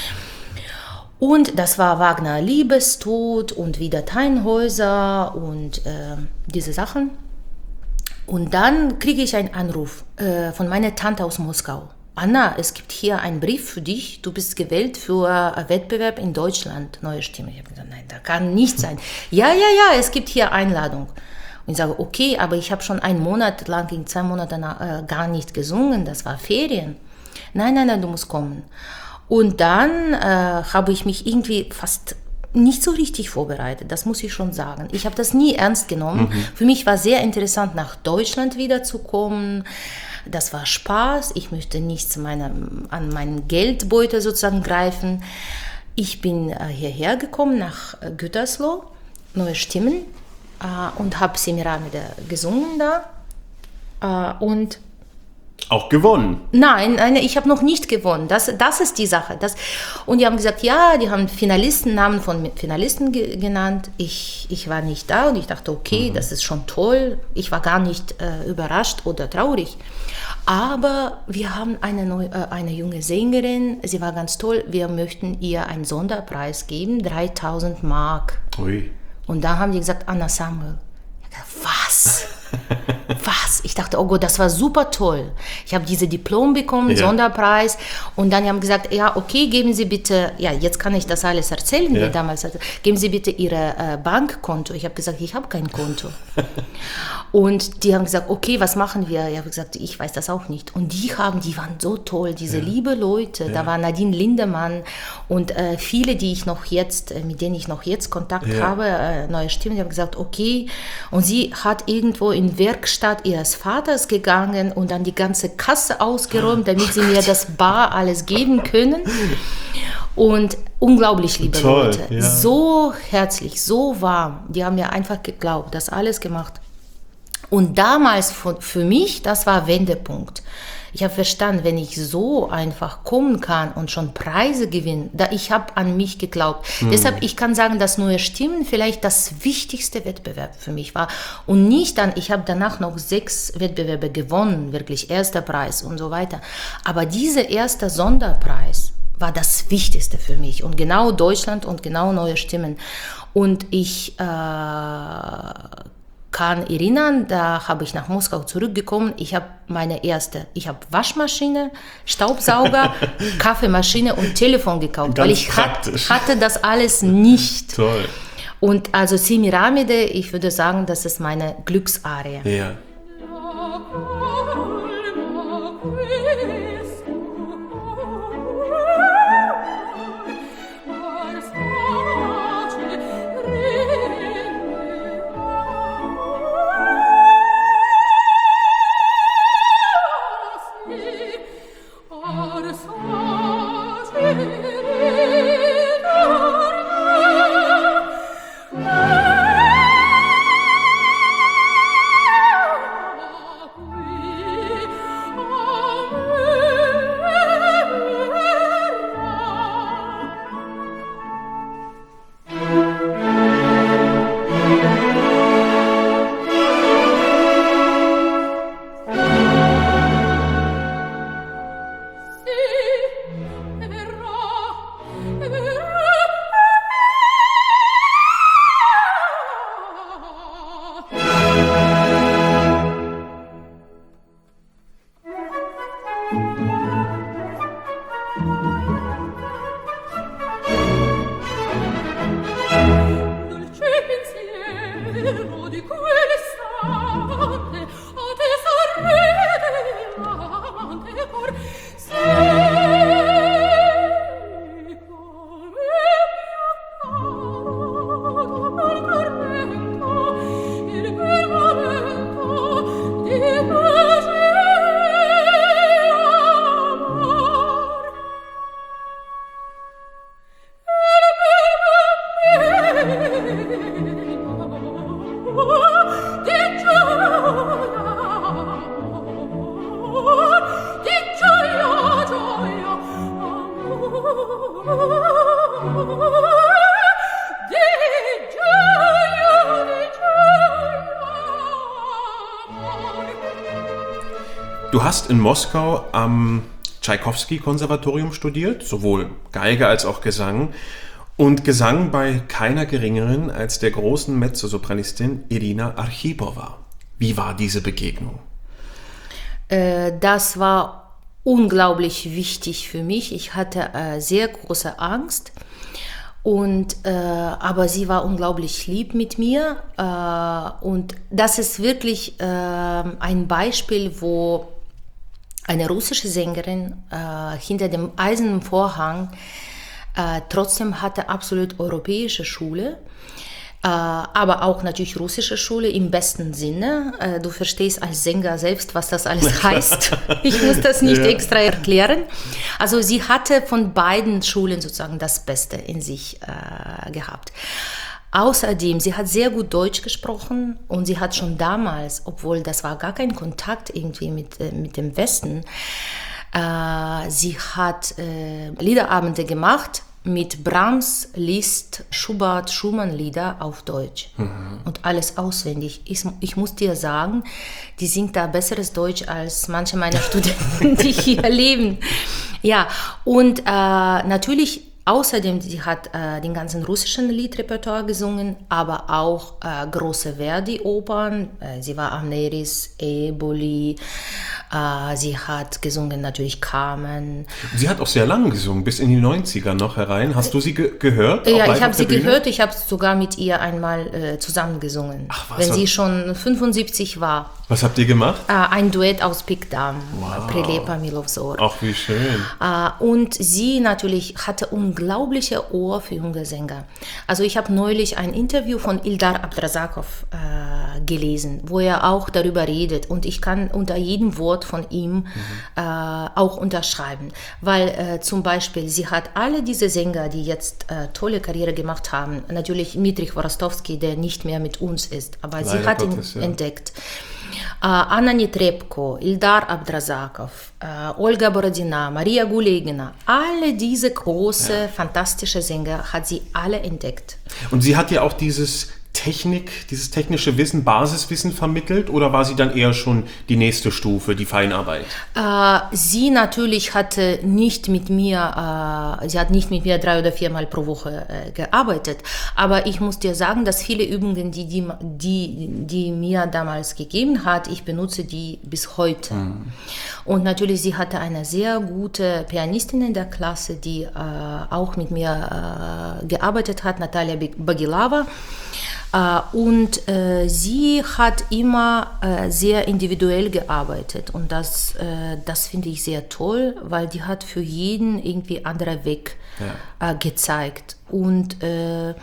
Und das war Wagner Liebestod und wieder Tannhäuser und uh, diese Sachen. Und dann kriege ich einen Anruf uh, von meiner Tante aus Moskau. Anna, es gibt hier einen Brief für dich, du bist gewählt für einen Wettbewerb in Deutschland, Neue Stimme. Ich habe gesagt, nein, das kann nicht sein. Ja, ja, ja, es gibt hier Einladung. Und ich sage, okay, aber ich habe schon einen Monat lang, in zwei Monaten äh, gar nicht gesungen, das war Ferien. Nein, nein, nein, du musst kommen. Und dann äh, habe ich mich irgendwie fast nicht so richtig vorbereitet, das muss ich schon sagen. Ich habe das nie ernst genommen. Mhm. Für mich war sehr interessant, nach Deutschland wiederzukommen. Das war Spaß, ich möchte nichts meiner, an meinen Geldbeutel sozusagen greifen. Ich bin äh, hierher gekommen, nach äh, Gütersloh, Neue Stimmen, äh, und habe Semiramide gesungen da. Äh, und
auch gewonnen?
Nein, nein, ich habe noch nicht gewonnen. Das, das ist die Sache. Das, und die haben gesagt, ja, die haben Finalisten, Namen von Finalisten ge- genannt. Ich, ich war nicht da und ich dachte, okay, mhm. das ist schon toll. Ich war gar nicht äh, überrascht oder traurig. Aber wir haben eine, neue, äh, eine junge Sängerin, sie war ganz toll. Wir möchten ihr einen Sonderpreis geben, dreitausend Mark.
Ui.
Und da haben die gesagt, Anna Samuel. Ich dachte, was? Was? Ich dachte, oh Gott, das war super toll. Ich habe diese Diplom bekommen, ja. Sonderpreis. Und dann haben sie gesagt, ja, okay, geben Sie bitte, ja, jetzt kann ich das alles erzählen, ja. wie damals, geben Sie bitte Ihre äh, Bankkonto. Ich habe gesagt, ich habe kein Konto. Und die haben gesagt, okay, was machen wir? Ich habe gesagt, ich weiß das auch nicht. Und die haben, die waren so toll, diese ja. liebe Leute. Ja. Da war Nadine Lindemann und äh, viele, die ich noch jetzt, äh, mit denen ich noch jetzt Kontakt ja. habe, äh, Neue Stimmen, die haben gesagt, okay. Und sie hat irgendwo in Werkstatt ihres Vaters gegangen und dann die ganze Kasse ausgeräumt, damit oh, sie mir das bar alles geben können. Und unglaublich liebe Toll, Leute, ja. so herzlich, so warm. Die haben mir einfach geglaubt, das alles gemacht. Und damals für mich, das war Wendepunkt. Ich habe verstanden, wenn ich so einfach kommen kann und schon Preise gewinnen, da ich habe an mich geglaubt. Mhm. Deshalb, ich kann sagen, dass Neue Stimmen vielleicht das wichtigste Wettbewerb für mich war. Und nicht dann, ich habe danach noch sechs Wettbewerbe gewonnen, wirklich erster Preis und so weiter. Aber dieser erste Sonderpreis war das Wichtigste für mich. Und genau Deutschland und genau Neue Stimmen. Und ich äh, kann erinnern, da habe ich nach Moskau zurückgekommen. Ich habe meine erste, ich habe Waschmaschine, Staubsauger, Kaffeemaschine und Telefon gekauft,
Ganz
weil ich hat, hatte das alles nicht.
Toll.
Und also Semiramide, ich würde sagen, das ist meine Glücksarie.
Ja. Du hast in Moskau am Tschaikowski-Konservatorium studiert, sowohl Geige als auch Gesang. Und Gesang bei keiner geringeren als der großen Mezzosopranistin Irina Archipova. Wie war diese Begegnung?
Äh, das war unglaublich wichtig für mich. Ich hatte äh, sehr große Angst. Und, äh, aber sie war unglaublich lieb mit mir. Äh, und das ist wirklich äh, ein Beispiel, wo eine russische Sängerin äh, hinter dem eisernen Vorhang äh, trotzdem hatte absolut europäische Schule, äh, aber auch natürlich russische Schule im besten Sinne. Äh, du verstehst als Sänger selbst, was das alles heißt. Ich muss das nicht ja. extra erklären. Also sie hatte von beiden Schulen sozusagen das Beste in sich äh, gehabt. Außerdem, sie hat sehr gut Deutsch gesprochen und sie hat schon damals, obwohl das war gar kein Kontakt irgendwie mit, äh, mit dem Westen, äh, sie hat äh, Liederabende gemacht mit Brahms, Liszt, Schubert, Schumann-Lieder auf Deutsch. Mhm. Und alles auswendig. Ich, ich muss dir sagen, die singt da besseres Deutsch als manche meiner Studenten, die hier leben. Ja, und äh, natürlich außerdem, sie hat äh, den ganzen russischen Liedrepertoire gesungen, aber auch äh, große Verdi-Opern. Äh, sie war Amneris, Eboli. Äh, sie hat gesungen natürlich Carmen.
Sie hat auch sehr lange gesungen, bis in die neunziger noch herein. Hast du sie ge- gehört?
Ja, ich habe sie Bühne? gehört. Ich habe sogar mit ihr einmal äh, zusammen gesungen,
Ach, was
wenn
hat...
sie schon fünfundsiebzig war.
Was habt ihr gemacht?
Äh, ein Duett aus Pikdam,
wow.
Prelepa Milovzor.
Ach, wie schön.
Äh, und sie natürlich hatte unglaubliche Ohr für junge Sänger. Also ich habe neulich ein Interview von Ildar Abdrazakov äh, gelesen, wo er auch darüber redet. Und ich kann unter jedem Wort von ihm mhm. äh, auch unterschreiben. Weil äh, zum Beispiel, sie hat alle diese Sänger, die jetzt äh, tolle Karriere gemacht haben, natürlich Dmitri Chvorostovsky, der nicht mehr mit uns ist, aber Leider sie hat Gottes, ihn ja. entdeckt. Uh, Anna Netrebko, Ildar Abdrazakov, uh, Olga Borodina, Maria Gulegina, alle diese große, ja. fantastische Sänger hat sie alle entdeckt.
Und sie hat ja auch dieses Technik, dieses technische Wissen, Basiswissen vermittelt, oder war sie dann eher schon die nächste Stufe, die Feinarbeit?
Äh, sie natürlich hatte nicht mit mir, äh, sie hat nicht mit mir drei oder viermal pro Woche äh, gearbeitet, aber ich muss dir sagen, dass viele Übungen, die die, die, die mir damals gegeben hat, ich benutze die bis heute. Mhm. Und natürlich, sie hatte eine sehr gute Pianistin in der Klasse, die äh, auch mit mir äh, gearbeitet hat, Natalia Bagilava. Uh, und uh, sie hat immer uh, sehr individuell gearbeitet und das, uh, das finde ich sehr toll, weil die hat für jeden irgendwie anderen Weg ja. uh, gezeigt. Und uh,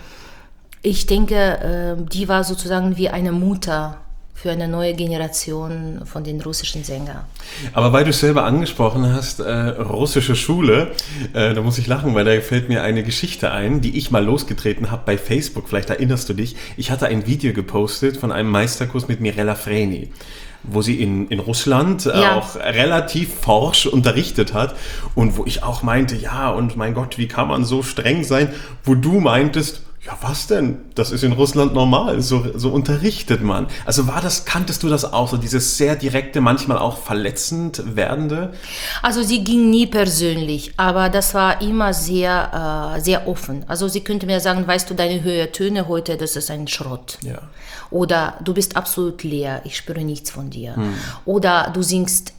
ich denke, uh, die war sozusagen wie eine Mutter für eine neue Generation von den russischen Sängern.
Aber weil du es selber angesprochen hast, äh, russische Schule, äh, da muss ich lachen, weil da fällt mir eine Geschichte ein, die ich mal losgetreten habe bei Facebook, vielleicht erinnerst du dich. Ich hatte ein Video gepostet von einem Meisterkurs mit Mirella Freni, wo sie in, in Russland äh, ja. auch relativ forsch unterrichtet hat und wo ich auch meinte, ja, und mein Gott, wie kann man so streng sein, wo du meintest, ja, was denn? Das ist in Russland normal, so, so unterrichtet man. Also war das, kanntest du das auch, so dieses sehr direkte, manchmal auch verletzend werdende?
Also sie ging nie persönlich, aber das war immer sehr, äh, sehr offen. Also sie könnte mir sagen, weißt du, deine höheren Töne heute, das ist ein Schrott.
Ja.
Oder du bist absolut leer, ich spüre nichts von dir. Hm. Oder du singst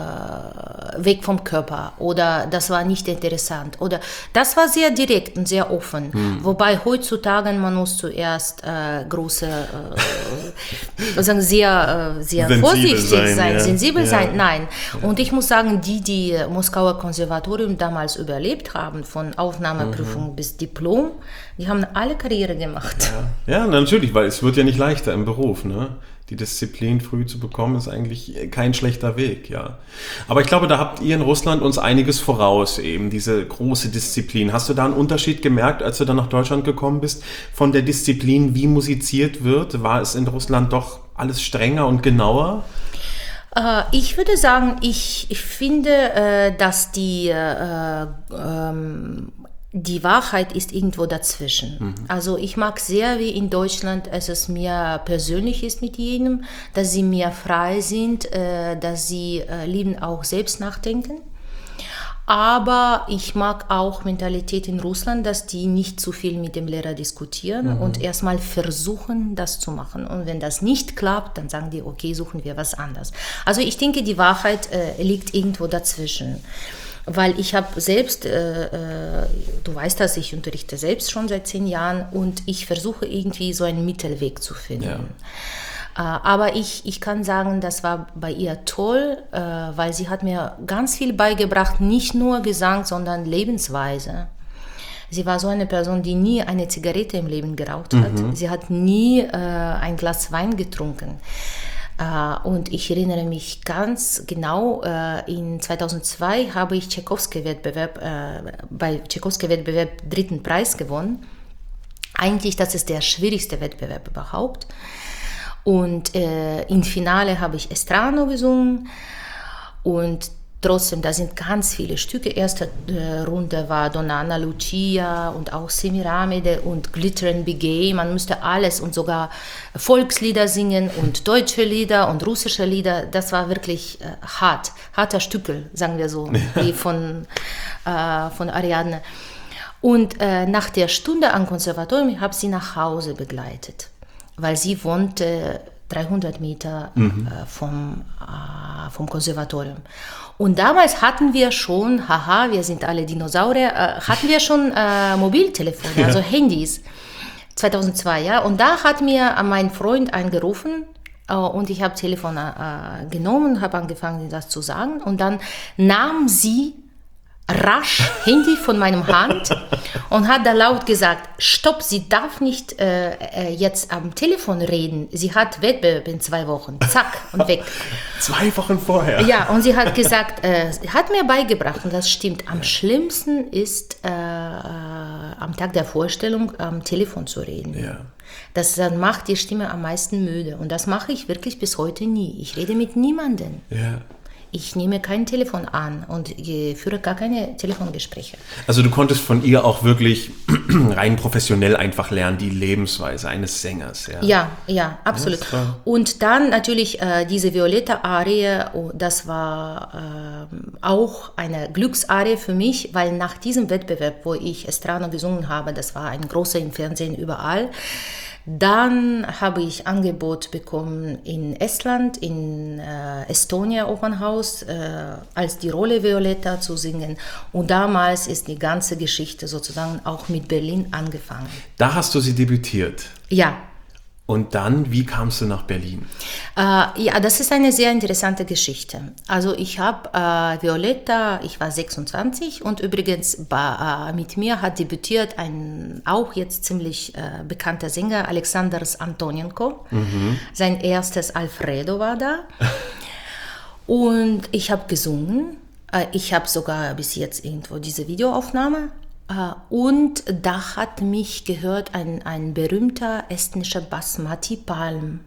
äh, weg vom Körper. Oder das war nicht interessant. Oder das war sehr direkt und sehr offen. Hm. Wobei heutzutage man muss zuerst äh, große, äh, sagen sehr, äh, sehr vorsichtig sein, sein ja. sensibel ja. sein. Nein. Ja. Und ich muss sagen, die, die Moskauer Konservatorium damals überlebt haben, von Aufnahmeprüfung mhm. bis Diplom, die haben alle Karriere gemacht.
Ja. ja, natürlich, weil es wird ja nicht leichter im Beruf, ne? Die Disziplin früh zu bekommen, ist eigentlich kein schlechter Weg, ja. Aber ich glaube, da habt ihr in Russland uns einiges voraus, eben diese große Disziplin. Hast du da einen Unterschied gemerkt, als du dann nach Deutschland gekommen bist, von der Disziplin, wie musiziert wird? War es in Russland doch alles strenger und genauer?
Ich würde sagen, ich, ich finde, dass die ähm, Die Wahrheit ist irgendwo dazwischen. Mhm. Also ich mag sehr, wie in Deutschland es ist mir persönlich ist mit jedem, dass sie mehr frei sind, äh, dass sie äh, lieben auch selbst nachdenken. Aber ich mag auch Mentalität in Russland, dass die nicht zu viel mit dem Lehrer diskutieren mhm. und erstmal versuchen, das zu machen. Und wenn das nicht klappt, dann sagen die, okay, suchen wir was anderes. Also ich denke, die Wahrheit äh, liegt irgendwo dazwischen. Weil ich habe selbst, äh, äh, du weißt das, ich unterrichte selbst schon seit zehn Jahren und ich versuche irgendwie so einen Mittelweg zu finden. Ja. Äh, aber ich, ich kann sagen, das war bei ihr toll, äh, weil sie hat mir ganz viel beigebracht, nicht nur Gesang, sondern Lebensweise. Sie war so eine Person, die nie eine Zigarette im Leben geraucht hat. Mhm. Sie hat nie äh, ein Glas Wein getrunken. Uh, und ich erinnere mich ganz genau, uh, in zweitausendzwei habe ich Tschaikowski-Wettbewerb, uh, bei Tschaikowski-Wettbewerb dritten Preis gewonnen. Eigentlich, das ist der schwierigste Wettbewerb überhaupt. Und uh, im Finale habe ich Estrano gesungen und trotzdem, da sind ganz viele Stücke. Erste äh, Runde war Donna Anna Lucia und auch Semiramide und Glitter and Begay. Man musste alles und sogar Volkslieder singen und deutsche Lieder und russische Lieder. Das war wirklich äh, hart, harter Stückel, sagen wir so, wie von, äh, von Ariadne. Und äh, nach der Stunde am Konservatorium habe ich sie nach Hause begleitet, weil sie wohnte dreihundert Meter mhm. äh, vom, äh, vom Konservatorium. Und damals hatten wir schon, haha, wir sind alle Dinosaurier, äh, hatten wir schon äh, Mobiltelefone, ja. also Handys, zweitausendzwei, ja. Und da hat mir mein Freund angerufen äh, und ich habe das Telefon äh, genommen, habe angefangen, das zu sagen. Und dann nahm sie rasch Handy von meinem Hand und hat da laut gesagt, stopp, sie darf nicht äh, jetzt am Telefon reden, sie hat Wettbewerb in zwei Wochen, zack und weg.
Zwei Wochen vorher?
Ja, und sie hat gesagt, äh, hat mir beigebracht und das stimmt, am schlimmsten ist äh, äh, am Tag der Vorstellung am Telefon zu reden. Ja. Das dann macht die Stimme am meisten müde und das mache ich wirklich bis heute nie. Ich rede mit niemandem. Ja. Ich nehme kein Telefon an und führe gar keine Telefongespräche.
Also du konntest von ihr auch wirklich rein professionell einfach lernen, die Lebensweise eines Sängers. Ja,
ja, ja, absolut. Ja, und dann natürlich äh, diese Violetta-Arie, oh, das war äh, auch eine Glücksarie für mich, weil nach diesem Wettbewerb, wo ich Estrano gesungen habe, das war ein großer im Fernsehen überall, dann habe ich Angebot bekommen in Estland, in äh, Estonia Opernhaus, äh, als die Rolle Violetta zu singen. Und damals ist die ganze Geschichte sozusagen auch mit Berlin angefangen.
Da hast du sie debütiert?
Ja.
Und dann, wie kamst du nach Berlin?
Äh, ja, das ist eine sehr interessante Geschichte. Also ich habe äh, Violetta, ich war sechsundzwanzig und übrigens bei, äh, mit mir hat debütiert ein auch jetzt ziemlich äh, bekannter Sänger, Alexandros Antonenko. Mhm. Sein erstes Alfredo war da. Und ich habe gesungen. Äh, ich habe sogar bis jetzt irgendwo diese Videoaufnahme. Und da hat mich gehört ein, ein berühmter estnischer Basmati Palm.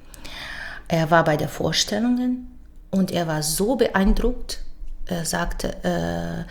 Er war bei der Vorstellung und er war so beeindruckt. Er sagte, äh,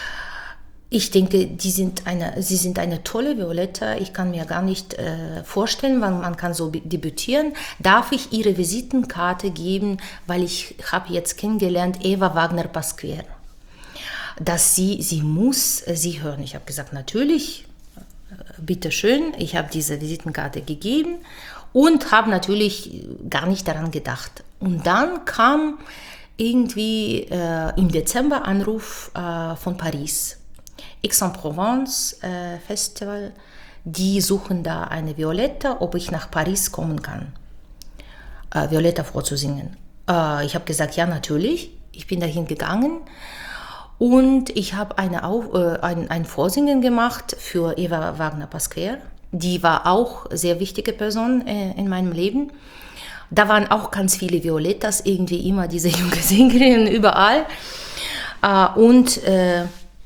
ich denke, die sind eine, sie sind eine tolle Violetta. Ich kann mir gar nicht äh, vorstellen, wann man kann so debütieren. Darf ich Ihre Visitenkarte geben, weil ich habe jetzt kennengelernt Eva Wagner-Pasquier. Dass sie, sie muss sie hören. Ich habe gesagt, natürlich, bitteschön. Ich habe diese Visitenkarte gegeben und habe natürlich gar nicht daran gedacht. Und dann kam irgendwie äh, im Dezember Anruf äh, von Paris. Aix-en-Provence äh, Festival, die suchen da eine Violetta, ob ich nach Paris kommen kann, äh, Violetta vorzusingen. Äh, ich habe gesagt, ja, natürlich. Ich bin dahin gegangen. Und ich habe eine Auf, äh, ein, ein Vorsingen gemacht für Eva Wagner-Pasquier. Die war auch eine sehr wichtige Person äh, in meinem Leben. Da waren auch ganz viele Violettas, irgendwie immer diese junge Sängerinnen überall. Äh, und äh, äh,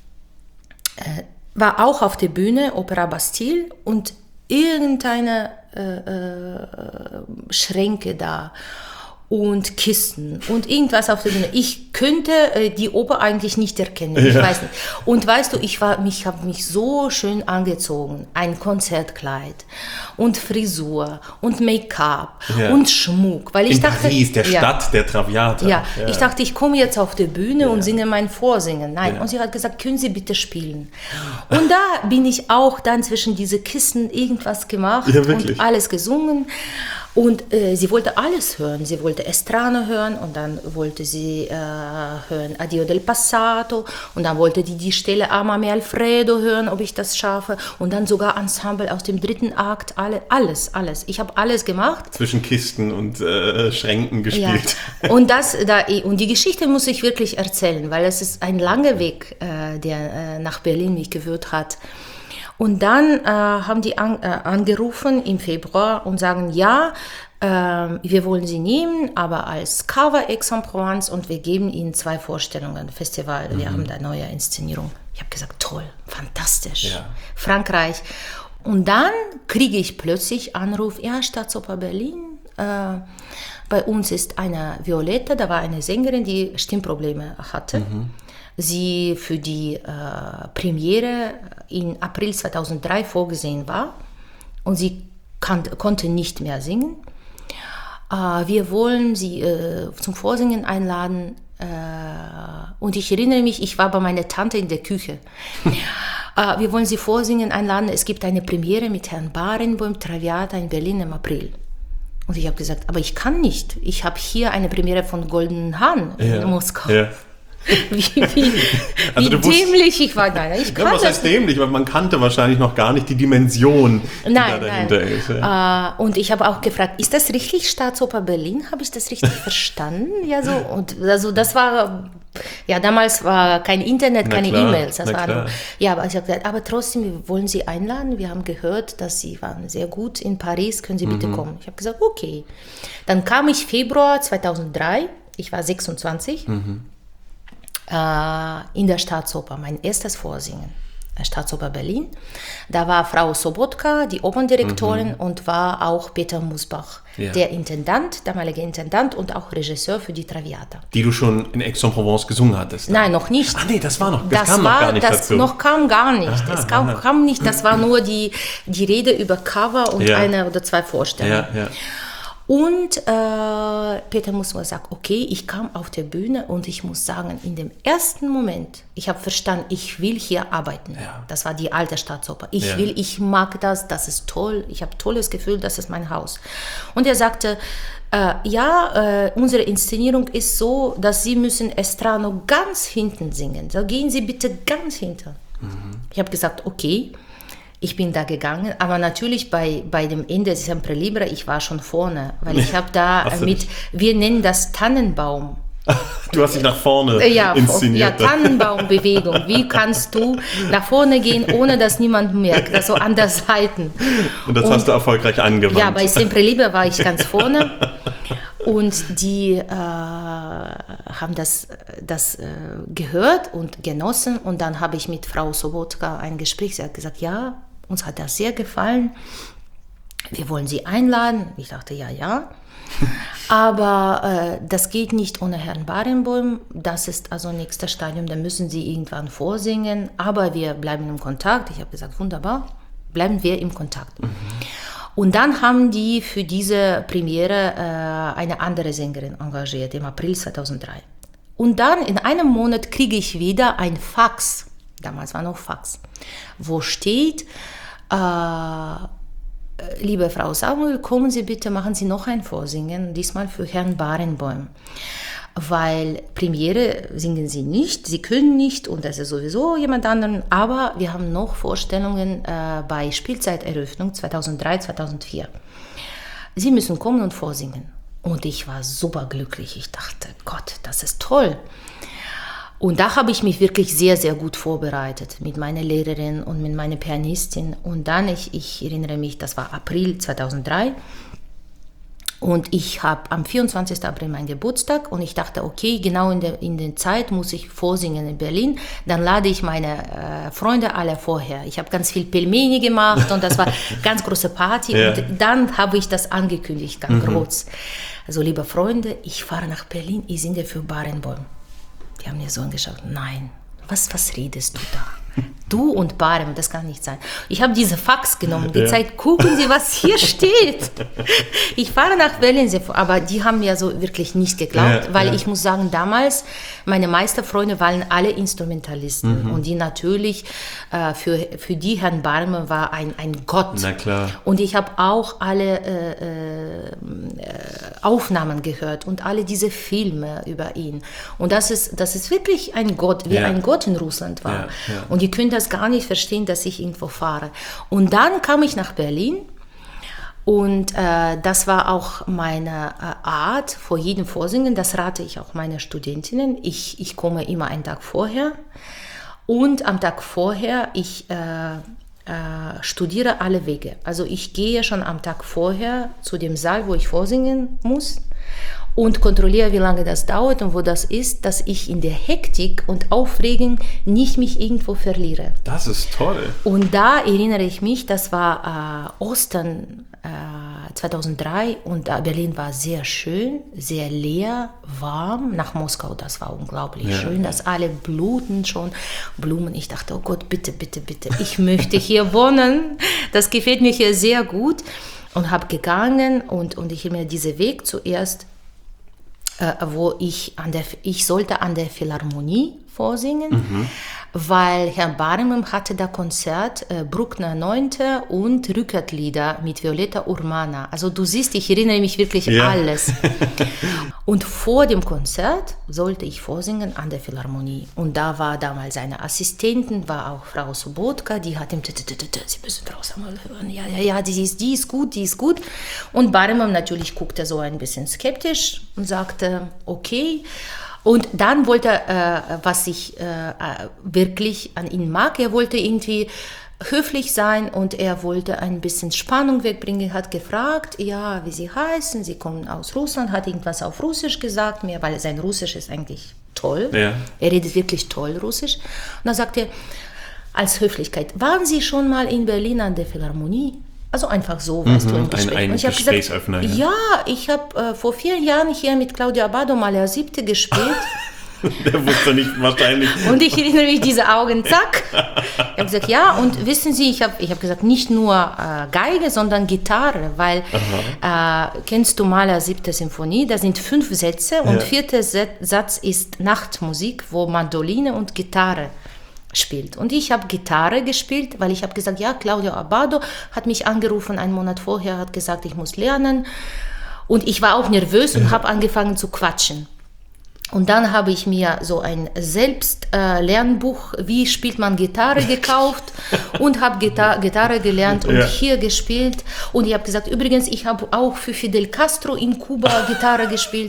war auch auf der Bühne, Opera Bastille, und irgendeine äh, äh, Schränke da. und Kisten und irgendwas auf der Bühne. Ich könnte äh, die Oper eigentlich nicht erkennen, ich
Ja.
weiß nicht. Und weißt du, ich war, mich habe mich so schön angezogen, ein Konzertkleid und Frisur und Make-up
Ja.
und Schmuck, weil ich
In
dachte,
Paris, der
ja,
Stadt der Traviata.
ja, ich dachte, ich komme jetzt auf die Bühne und
Ja.
singe mein Vorsingen. Nein,
Ja.
und sie hat gesagt, können Sie bitte spielen. Und da bin ich auch dann zwischen diese Kissen irgendwas gemacht
Ja, wirklich?
und alles gesungen. Und äh, sie wollte alles hören. Sie wollte Estrano hören und dann wollte sie äh, hören Addio del Passato und dann wollte die die Stelle Amami Alfredo hören, ob ich das schaffe. Und dann sogar Ensemble aus dem dritten Akt, alle, alles, alles. Ich habe alles gemacht.
Zwischen Kisten und äh, Schränken gespielt.
Ja. Und, das, da, und die Geschichte muss ich wirklich erzählen, weil es ist ein langer Weg, äh, der äh, nach Berlin mich geführt hat. Und dann äh, haben die an, äh, angerufen im Februar und sagen, ja, äh, wir wollen sie nehmen, aber als Cover Aix-en-Provence und wir geben ihnen zwei Vorstellungen, Festival, wir haben da neue Inszenierung. Ich habe gesagt, toll, fantastisch,
Ja.
Frankreich. Und dann kriege ich plötzlich Anruf, ja, Staatsoper Berlin, äh, bei uns ist eine Violetta, da war eine Sängerin, die Stimmprobleme hatte. Sie für die äh, Premiere in April zweitausenddrei vorgesehen war und sie kann, konnte nicht mehr singen. Äh, wir wollen sie äh, zum Vorsingen einladen äh, und ich erinnere mich, ich war bei meiner Tante in der Küche. äh, wir wollen sie vorsingen einladen, es gibt eine Premiere mit Herrn Barenboim, Traviata in Berlin im April. Und ich habe gesagt, aber ich kann nicht. Ich habe hier eine Premiere von Golden Hahn in
Ja.
Moskau.
Ja.
Wie, wie,
Also
wie
du wusst-
dämlich ich war. Nein, ich
Ja,
kann
was
das
heißt dämlich? Weil man kannte wahrscheinlich noch gar nicht die Dimension, die
Nein,
da dahinter
nein.
ist. Ja.
Äh, und ich habe auch gefragt, ist das richtig Staatsoper Berlin? Habe ich das richtig verstanden? Ja, so. Und also das war, ja, damals war kein Internet,
Na
keine
klar,
E-Mails. Das
na
war
klar.
nur, ja, aber ich habe gesagt, aber trotzdem, wir wollen Sie einladen. Wir haben gehört, dass Sie waren sehr gut in Paris. Können Sie
Mhm.
bitte kommen? Ich habe gesagt, okay. Dann kam ich Februar zweitausenddrei. Ich war sechsundzwanzig.
Mhm.
Äh, in der Staatsoper, mein erstes Vorsingen. Staatsoper Berlin. Da war Frau Sobotka, die Operndirektorin,
Mhm.
und war auch Peter Musbach,
Ja.
der Intendant, damalige Intendant und auch Regisseur für die Traviata.
Die du schon in Aix-en-Provence gesungen hattest.
Nein, noch nicht.
Ah nee, das war noch, das,
Das
kam
war,
noch gar nicht
das
dazu.
noch kam gar nicht.
Aha,
es kam,
aha.
kam nicht. Das war nur die, die Rede über Cover und
Ja.
eine oder zwei Vorstellungen.
Ja, ja.
Und äh, Peter Musbach sagt, okay, ich kam auf der Bühne und ich muss sagen, in dem ersten Moment, ich habe verstanden, ich will hier arbeiten.
Ja.
Das war die alte Staatsoper. Ich
Ja.
will, ich mag das, das ist toll, ich habe tolles Gefühl, das ist mein Haus. Und er sagte, äh, ja, äh, unsere Inszenierung ist so, dass Sie müssen Estrano ganz hinten singen. So gehen Sie bitte ganz hinten. Ich habe gesagt, okay. Ich bin da gegangen, aber natürlich bei, bei dem Ende Sempre Libre, ich war schon vorne, weil ich habe da
Hast du
mit, wir nennen das Tannenbaum.
Du hast dich nach vorne
Äh, Ja, ja,
inszeniert.
Tannenbaumbewegung. Wie kannst du nach vorne gehen, ohne dass niemand merkt? Also an der Seite.
Und das hast du erfolgreich angewandt.
Ja, bei Sempre Libre war ich ganz vorne. Und die äh, haben das, das äh, gehört und genossen. Und dann habe ich mit Frau Sobotka ein Gespräch. Sie hat gesagt, ja, uns hat das sehr gefallen. Wir wollen Sie einladen. Ich dachte, ja, ja. Aber äh, das geht nicht ohne Herrn Barenboim. Das ist also nächstes Stadium. Da müssen Sie irgendwann vorsingen. Aber wir bleiben im Kontakt. Ich habe gesagt, wunderbar, bleiben wir im Kontakt. Mhm. Und dann haben die für diese Premiere äh, eine andere Sängerin engagiert, im April zweitausenddrei. Und dann in einem Monat kriege ich wieder ein Fax, damals war noch Fax, wo steht, äh, liebe Frau Samuel, kommen Sie bitte, machen Sie noch ein Vorsingen, diesmal für Herrn Barenboim. Weil Premiere singen Sie nicht, Sie können nicht und das ist sowieso jemand anderen, aber wir haben noch Vorstellungen äh, bei Spielzeiteröffnung zweitausenddrei, zweitausendvier. Sie müssen kommen und vorsingen. Und ich war super glücklich. Ich dachte, Gott, das ist toll. Und da habe ich mich wirklich sehr, sehr gut vorbereitet mit meiner Lehrerin und mit meiner Pianistin. Und dann, ich, ich erinnere mich, das war April zweitausenddrei, Und ich habe am vierundzwanzigsten April meinen Geburtstag und ich dachte, okay, genau in der, in der Zeit muss ich vorsingen in Berlin. Dann lade ich meine äh, Freunde alle vorher. Ich habe ganz viel Pelmeni gemacht und das war eine ganz große Party. Ja. Und dann habe ich das angekündigt, ganz mhm. groß. Also, liebe Freunde, ich fahre nach Berlin, ich singe für Barenboim. Die haben mir so angeschaut, nein, was, was redest du da? Du und Barem, das kann nicht sein. Ich habe diese Fax genommen, gezeigt, ja. gucken Sie, was hier steht. Ich fahre nach Berlin, aber die haben mir so wirklich nicht geglaubt, ja, weil ja. ich muss sagen, damals, meine meisten Freunde waren alle Instrumentalisten mhm. und die natürlich, äh, für, für die Herrn Barem war ein, ein Gott.
Na klar.
Und ich habe auch alle äh, äh, Aufnahmen gehört und alle diese Filme über ihn. Und das ist, das ist wirklich ein Gott, wie ja. ein Gott in Russland war. Ja, ja. Und die können das gar nicht verstehen, dass ich irgendwo fahre. Und dann kam ich nach Berlin und äh, das war auch meine äh, Art vor jedem Vorsingen. Das rate ich auch meinen Studentinnen. Ich, ich komme immer einen Tag vorher und am Tag vorher, ich äh, äh, studiere alle Wege. Also ich gehe schon am Tag vorher zu dem Saal, wo ich vorsingen muss. Und kontrolliere, wie lange das dauert und wo das ist, dass ich in der Hektik und Aufregung nicht mich irgendwo verliere.
Das ist toll.
Und da erinnere ich mich, das war äh, Ostern äh, zweitausenddrei und äh, Berlin war sehr schön, sehr leer, warm. Nach Moskau, das war unglaublich ja. schön, dass alle bluten schon, Blumen. Ich dachte, oh Gott, bitte, bitte, bitte, ich möchte hier wohnen. Das gefällt mir hier sehr gut. Und habe gegangen und, und ich habe mir diesen Weg zuerst Äh, wo ich an der, ich sollte an der Philharmonie vorsingen, mhm. weil Herr Barem hatte da Konzert, äh, Bruckner Neunte und Rückertlieder mit Violetta Urmana. Also du siehst, ich erinnere mich wirklich ja. alles. Und vor dem Konzert sollte ich vorsingen an der Philharmonie. Und da war damals eine Assistentin, war auch Frau Sobotka, die hat ihm, Sie müssen draußen mal hören, ja, ja, ja, die ist, die ist gut, die ist gut. Und Barem natürlich guckte so ein bisschen skeptisch und sagte, okay. Und dann wollte er, äh, was ich äh, wirklich an ihm mag, er wollte irgendwie höflich sein und er wollte ein bisschen Spannung wegbringen, hat gefragt, ja, wie sie heißen, sie kommen aus Russland, hat irgendwas auf Russisch gesagt, mir, weil sein Russisch ist eigentlich toll, ja. er redet wirklich toll Russisch. Und dann sagte er, als Höflichkeit, waren Sie schon mal in Berlin an der Philharmonie? Also einfach so, weißt mhm, du, ein Gespräch. Ein, ein ich Gesprächsöffner. Gesagt, ja. ja, ich habe äh, vor vielen Jahren hier mit Claudia Abbado mal der Siebte gespielt.
Der wusste nicht wahrscheinlich.
Und ich erinnere mich, diese Augen, zack. Ich habe gesagt, ja, und wissen Sie, ich habe ich hab gesagt, nicht nur äh, Geige, sondern Gitarre, weil, äh, kennst du Mahler Siebte Symphonie, da sind fünf Sätze und ja. vierter Satz ist Nachtmusik, wo Mandoline und Gitarre spielt. Und ich habe Gitarre gespielt, weil ich habe gesagt, ja, Claudia Abbado hat mich angerufen, einen Monat vorher, hat gesagt, ich muss lernen. Und ich war auch nervös und habe angefangen zu quatschen. Und dann habe ich mir so ein Selbstlernbuch, äh, wie spielt man Gitarre, gekauft und habe Gita- Gitarre gelernt und ja. hier gespielt. Und ich habe gesagt, übrigens, ich habe auch für Fidel Castro in Kuba Gitarre gespielt.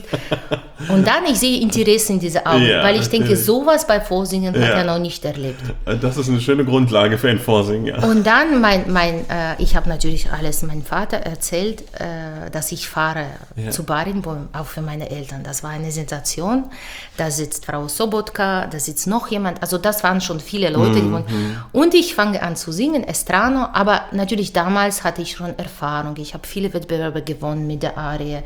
Und dann, ich sehe Interesse in diese Augen, ja, weil ich denke, natürlich. Sowas bei Vorsingen ja. hat er noch nicht erlebt.
Das ist eine schöne Grundlage für ein Vorsingen, ja.
Und dann, mein, mein, äh, ich habe natürlich alles meinem Vater erzählt, äh, dass ich fahre ja. zu Barenboim, auch für meine Eltern. Das war eine Sensation. Da sitzt Frau Sobotka, da sitzt noch jemand. Also das waren schon viele Leute. Mhm. Und ich fange an zu singen, Estrano. Aber natürlich damals hatte ich schon Erfahrung. Ich habe viele Wettbewerbe gewonnen mit der Arie.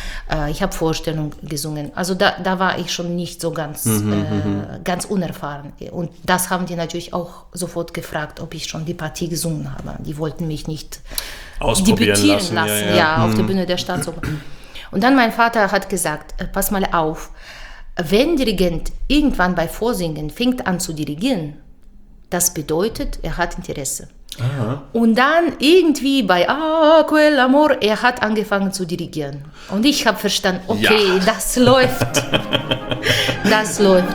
Ich habe Vorstellungen gesungen. Also da, da war ich schon nicht so ganz, mhm, äh, ganz unerfahren. Und das haben die natürlich auch sofort gefragt, ob ich schon die Partie gesungen habe. Die wollten mich nicht
ausprobieren
debütieren
lassen.
lassen, ja,
ja, ja.
ja, auf
mhm.
der Bühne der Staatsoper. Und dann mein Vater hat gesagt, pass mal auf, wenn Dirigent irgendwann bei Vorsingen fängt an zu dirigieren, das bedeutet, er hat Interesse. Aha. Und dann irgendwie bei Ah, quel amor, er hat angefangen zu dirigieren. Und ich habe verstanden, okay, ja. das läuft. Das läuft.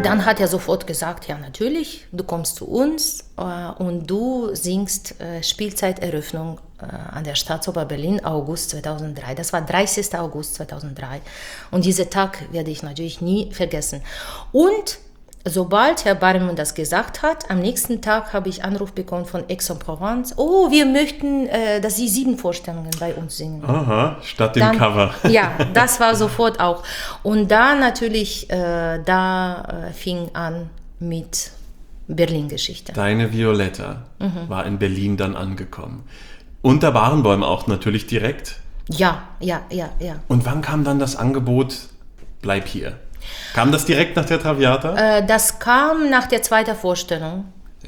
dann hat er sofort gesagt, ja natürlich, du kommst zu uns äh, und du singst äh, Spielzeiteröffnung äh, an der Staatsoper Berlin, August zweitausenddrei. Das war dreißigster August zweitausenddrei. Und diesen Tag werde ich natürlich nie vergessen. Und sobald Herr Barmen das gesagt hat, am nächsten Tag habe ich Anruf bekommen von Aix-en-Provence. Oh, wir möchten, äh, dass Sie sieben Vorstellungen bei uns singen.
Aha, statt dem
Dann,
Cover.
Ja, das war sofort auch. Und da natürlich, äh, da äh, fing an mit Berlin-Geschichte.
Deine Violetta mhm. war in Berlin dann angekommen. Unter Barenbäumen auch natürlich direkt.
Ja, ja, ja, ja.
Und wann kam dann das Angebot, bleib hier? Kam das direkt nach der Traviata?
Äh, das kam nach der zweiten Vorstellung.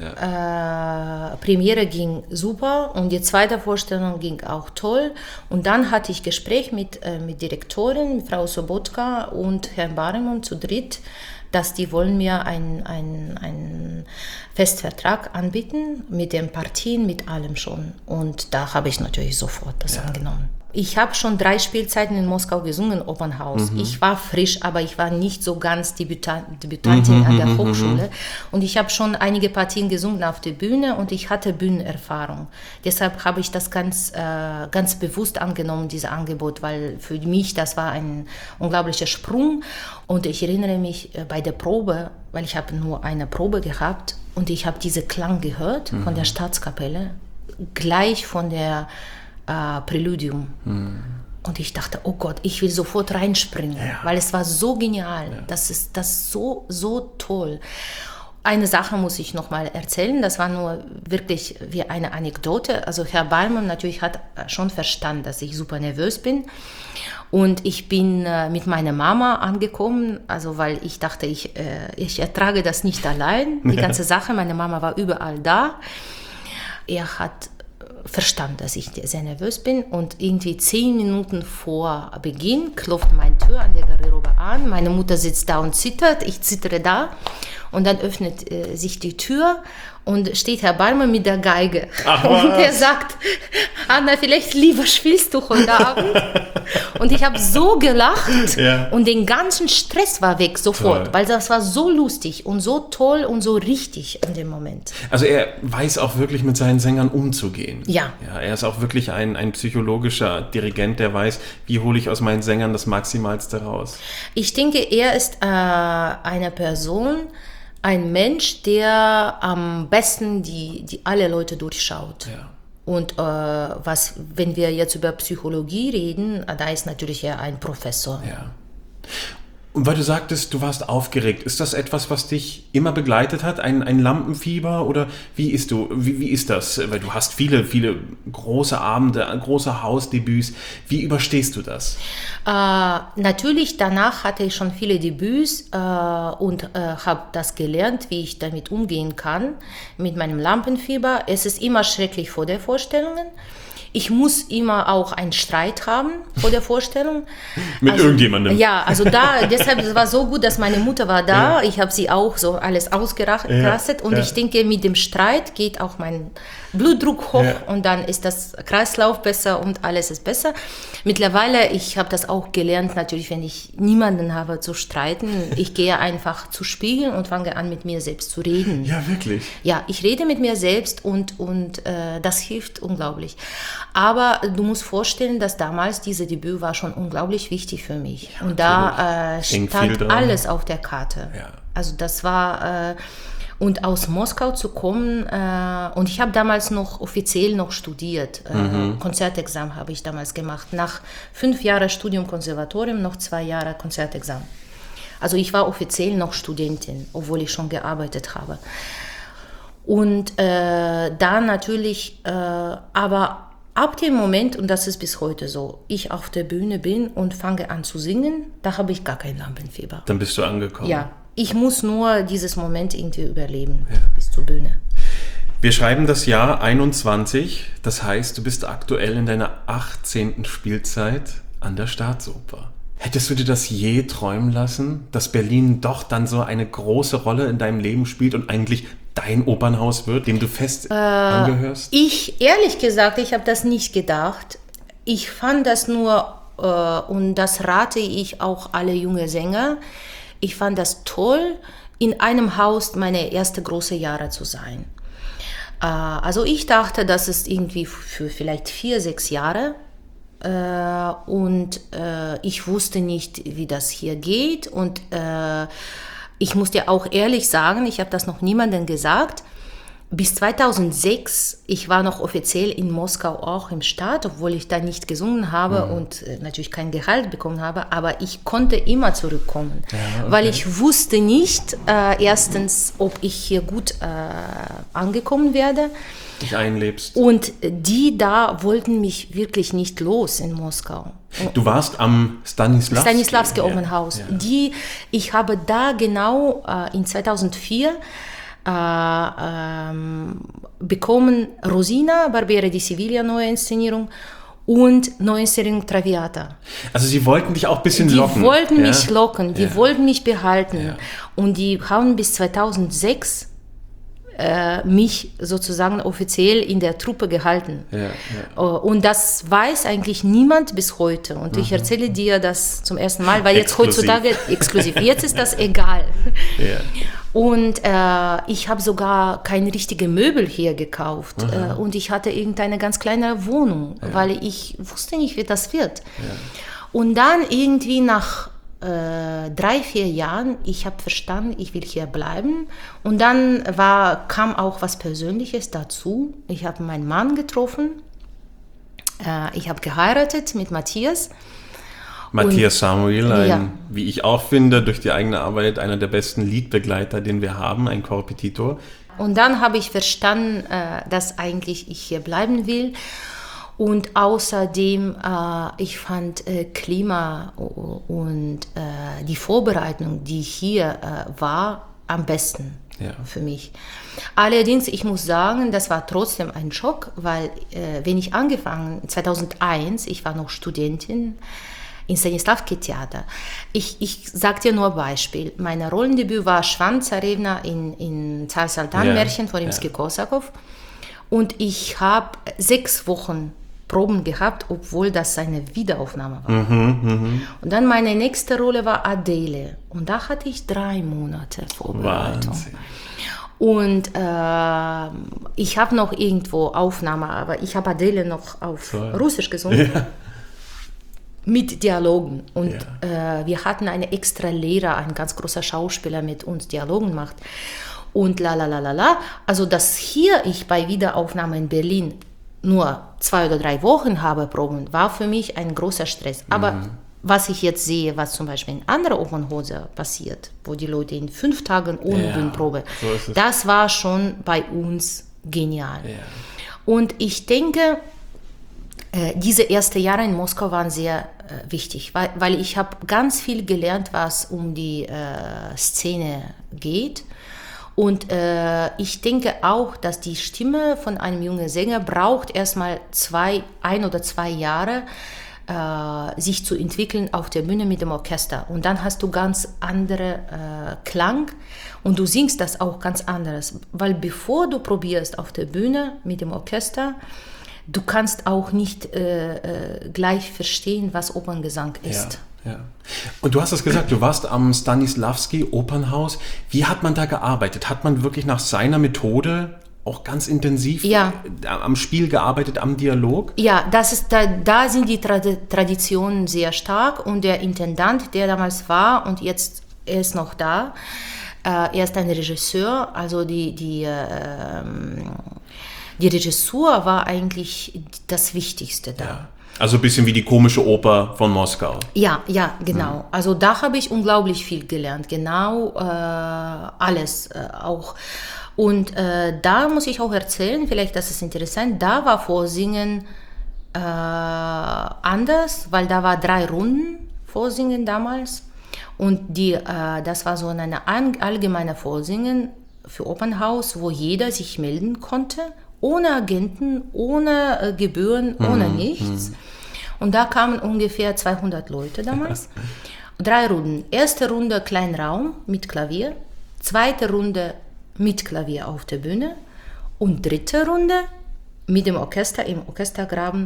Ja.
Äh, Premiere ging super und die zweite Vorstellung ging auch toll. Und dann hatte ich Gespräch mit, äh, mit Direktorin, mit Frau Sobotka und Herrn Baremon zu dritt, dass die wollen mir einen ein Festvertrag anbieten mit den Partien, mit allem schon. Und da habe ich natürlich sofort das ja. angenommen. Ich habe schon drei Spielzeiten in Moskau gesungen, Opernhaus. Mhm. Ich war frisch, aber ich war nicht so ganz Debütant, Debütantin mhm, an der Hochschule. Und ich habe schon einige Partien gesungen auf der Bühne und ich hatte Bühnenerfahrung. Deshalb habe ich das ganz, äh, ganz bewusst angenommen, dieses Angebot, weil für mich das war ein unglaublicher Sprung. Und ich erinnere mich äh, bei der Probe, weil ich habe nur eine Probe gehabt und ich habe diesen Klang gehört mhm. von der Staatskapelle, gleich von der Uh, Präludium. Hm. Und ich dachte, oh Gott, ich will sofort reinspringen, ja. weil es war so genial. Ja. Das ist das so, so toll. Eine Sache muss ich noch mal erzählen, das war nur wirklich wie eine Anekdote. Also Herr Barmen natürlich hat schon verstanden, dass ich super nervös bin. Und ich bin äh, mit meiner Mama angekommen, also weil ich dachte, ich, äh, ich ertrage das nicht allein, die ganze Sache. Meine Mama war überall da. Er hat verstand, dass ich sehr nervös bin und irgendwie zehn Minuten vor Beginn klopft meine Tür an der Garderobe an. Meine Mutter sitzt da und zittert, ich zittere da und dann öffnet äh, sich die Tür und steht Herr Barmen mit der Geige. Ach, und er sagt, Anna, vielleicht lieber spielst du heute Abend. Und ich habe so gelacht ja. und den ganzen Stress war weg sofort, toll. Weil das war so lustig und so toll und so richtig in dem Moment.
Also er weiß auch wirklich mit seinen Sängern umzugehen.
Ja.
ja er ist auch wirklich ein, ein psychologischer Dirigent, der weiß, wie hole ich aus meinen Sängern das Maximalste raus.
Ich denke, er ist äh, eine Person, ein Mensch, der am besten die, die alle Leute durchschaut. Ja. Und äh, was, wenn wir jetzt über Psychologie reden, da ist natürlich er ein Professor.
Ja. Und weil du sagtest, du warst aufgeregt, ist das etwas, was dich immer begleitet hat? Ein, ein Lampenfieber oder wie ist du, wie, wie ist das? Weil du hast viele, viele große Abende, große Hausdebüts. Wie überstehst du das?
Äh, natürlich, danach hatte ich schon viele Debüts äh, und äh, habe das gelernt, wie ich damit umgehen kann, mit meinem Lampenfieber. Es ist immer schrecklich vor der Vorstellungen. Ich muss immer auch einen Streit haben vor der Vorstellung.
Mit
also,
irgendjemandem.
Ja, also da, deshalb es war so gut, dass meine Mutter war da. Ja. Ich habe sie auch so alles ausgerastet. Ja. Und ja. ich denke, mit dem Streit geht auch mein Blutdruck hoch ja. und dann ist das Kreislauf besser und alles ist besser. Mittlerweile, ich habe das auch gelernt, natürlich, wenn ich niemanden habe zu streiten, ich gehe einfach zu spielen und fange an, mit mir selbst zu reden.
Ja, wirklich?
Ja, ich rede mit mir selbst und, und äh, das hilft unglaublich. Aber du musst vorstellen, dass damals dieses Debüt war schon unglaublich wichtig für mich. Ja, und da äh, stand alles auf der Karte. Ja. Also das war... Äh, Und aus Moskau zu kommen, äh, und ich habe damals noch offiziell noch studiert, äh, mhm. Konzertexamen habe ich damals gemacht. Nach fünf Jahren Studium Konservatorium, noch zwei Jahre Konzertexamen. Also ich war offiziell noch Studentin, obwohl ich schon gearbeitet habe. Und äh, da natürlich, äh, aber ab dem Moment, und das ist bis heute so, ich auf der Bühne bin und fange an zu singen, da habe ich gar kein Lampenfieber.
Dann bist du angekommen.
Ja. Ich muss nur dieses Moment irgendwie überleben, ja. bis zur Bühne.
Wir schreiben das Jahr einundzwanzig, das heißt, du bist aktuell in deiner achtzehnten Spielzeit an der Staatsoper. Hättest du dir das je träumen lassen, dass Berlin doch dann so eine große Rolle in deinem Leben spielt und eigentlich dein Opernhaus wird, dem du fest äh, angehörst?
Ich, ehrlich gesagt, ich habe das nicht gedacht. Ich fand das nur, äh, und das rate ich auch alle junge Sänger, ich fand das toll, in einem Haus meine erste große Jahre zu sein. Äh, also ich dachte, das ist irgendwie für vielleicht vier, sechs Jahre. Äh, und äh, ich wusste nicht, wie das hier geht. Und äh, ich muss dir auch ehrlich sagen, ich habe das noch niemandem gesagt, bis zweitausendsechs, ich war noch offiziell in Moskau auch im Staat, obwohl ich da nicht gesungen habe mhm. und äh, natürlich kein Gehalt bekommen habe, aber ich konnte immer zurückkommen, ja, okay. weil ich wusste nicht, äh, erstens, ob ich hier gut äh, angekommen werde.
Dich einlebst.
Und die da wollten mich wirklich nicht los in Moskau.
Du warst am Stanislavski,
Stanislavski Open House. Ja. Die, ich habe da genau äh, in zweitausendvier Äh, ähm, bekommen Rosina, Barbiere di Sevilla, neue Inszenierung und neue Inszenierung Traviata.
Also sie wollten dich auch ein bisschen
die
locken.
Die wollten
ja?
mich locken, die ja. wollten mich behalten.
Ja.
Und die haben bis zweitausendsechs äh, mich sozusagen offiziell in der Truppe gehalten.
Ja, ja.
Und das weiß eigentlich niemand bis heute. Und mhm. ich erzähle dir das zum ersten Mal, weil jetzt
exklusiv.
heutzutage exklusiv, jetzt ist das egal.
Ja.
Und äh, ich habe sogar keine richtigen Möbel hier gekauft. Äh, und ich hatte irgendeine ganz kleine Wohnung, ja. weil ich wusste nicht, wie das wird. Ja. Und dann irgendwie nach äh, drei, vier Jahren, ich habe verstanden, ich will hier bleiben. Und dann war, kam auch was Persönliches dazu. Ich habe meinen Mann getroffen. Äh, ich habe geheiratet mit Matthias.
Matthias Samuel, ein,
ja.
wie ich auch finde, durch die eigene Arbeit einer der besten Liedbegleiter, den wir haben, ein Korrepetitor.
Und dann habe ich verstanden, äh, dass eigentlich ich hier bleiben will. Und außerdem, äh, ich fand äh, Klima und äh, die Vorbereitung, die hier äh, war, am besten ja. für mich. Allerdings, ich muss sagen, das war trotzdem ein Schock, weil äh, wenn ich angefangen, zweitausendeins, ich war noch Studentin, in Stanislavski Theater. Ich, ich sage dir nur ein Beispiel. Mein Rollendebüt war Schwan-Zarewna in, in Zar Saltan-Märchen von Rimsky-Korsakow. Und ich habe sechs Wochen Proben gehabt, obwohl das eine Wiederaufnahme war.
Mhm, mh.
Und dann meine nächste Rolle war Adele. Und da hatte ich drei Monate Vorbereitung.
Wahnsinn.
Und äh, ich habe noch irgendwo Aufnahme, aber ich habe Adele noch auf so. Russisch gesungen. Ja. Mit Dialogen. Und ja. äh, wir hatten einen extra Lehrer, ein ganz großer Schauspieler mit uns Dialogen macht. Und la la la la la. Also, dass hier ich bei Wiederaufnahme in Berlin nur zwei oder drei Wochen habe Proben, war für mich ein großer Stress. Aber mhm. was ich jetzt sehe, was zum Beispiel in anderen Opernhäusern passiert, wo die Leute in fünf Tagen ohne ja, Bühnenprobe, so das war schon bei uns genial. Ja. Und ich denke, äh, diese ersten Jahre in Moskau waren sehr äh, wichtig, weil, weil ich habe ganz viel gelernt, was um die äh, Szene geht. Und äh, ich denke auch, dass die Stimme von einem jungen Sänger braucht erstmal zwei, ein oder zwei Jahre, äh, sich zu entwickeln auf der Bühne mit dem Orchester. Und dann hast du ganz andere äh, Klang und du singst das auch ganz anderes. Weil bevor du probierst auf der Bühne mit dem Orchester, du kannst auch nicht äh, äh, gleich verstehen, was Operngesang ist.
Ja, ja. Und du hast es gesagt, du warst am Stanislavski Opernhaus. Wie hat man da gearbeitet? Hat man wirklich nach seiner Methode auch ganz intensiv
ja.
am Spiel gearbeitet, am Dialog?
Ja, das ist, da, da sind die Trad- Traditionen sehr stark. Und der Intendant, der damals war und jetzt er ist noch da, äh, er ist ein Regisseur, also die, die äh, Die Regissur war eigentlich das Wichtigste da.
Ja. Also ein bisschen wie die komische Oper von Moskau.
Ja, ja, genau. Mhm. Also da habe ich unglaublich viel gelernt. Genau äh, alles äh, auch. Und äh, da muss ich auch erzählen, vielleicht das ist interessant, da war Vorsingen äh, anders, weil da war drei Runden Vorsingen damals. Und die, äh, das war so eine allgemeine Vorsingen für Opernhaus, wo jeder sich melden konnte. Ohne Agenten, ohne äh, Gebühren, mhm. ohne nichts. Mhm. Und da kamen ungefähr zweihundert Leute damals. Drei Runden. Erste Runde Kleinraum mit Klavier. Zweite Runde mit Klavier auf der Bühne. Und dritte Runde mit dem Orchester im Orchestergraben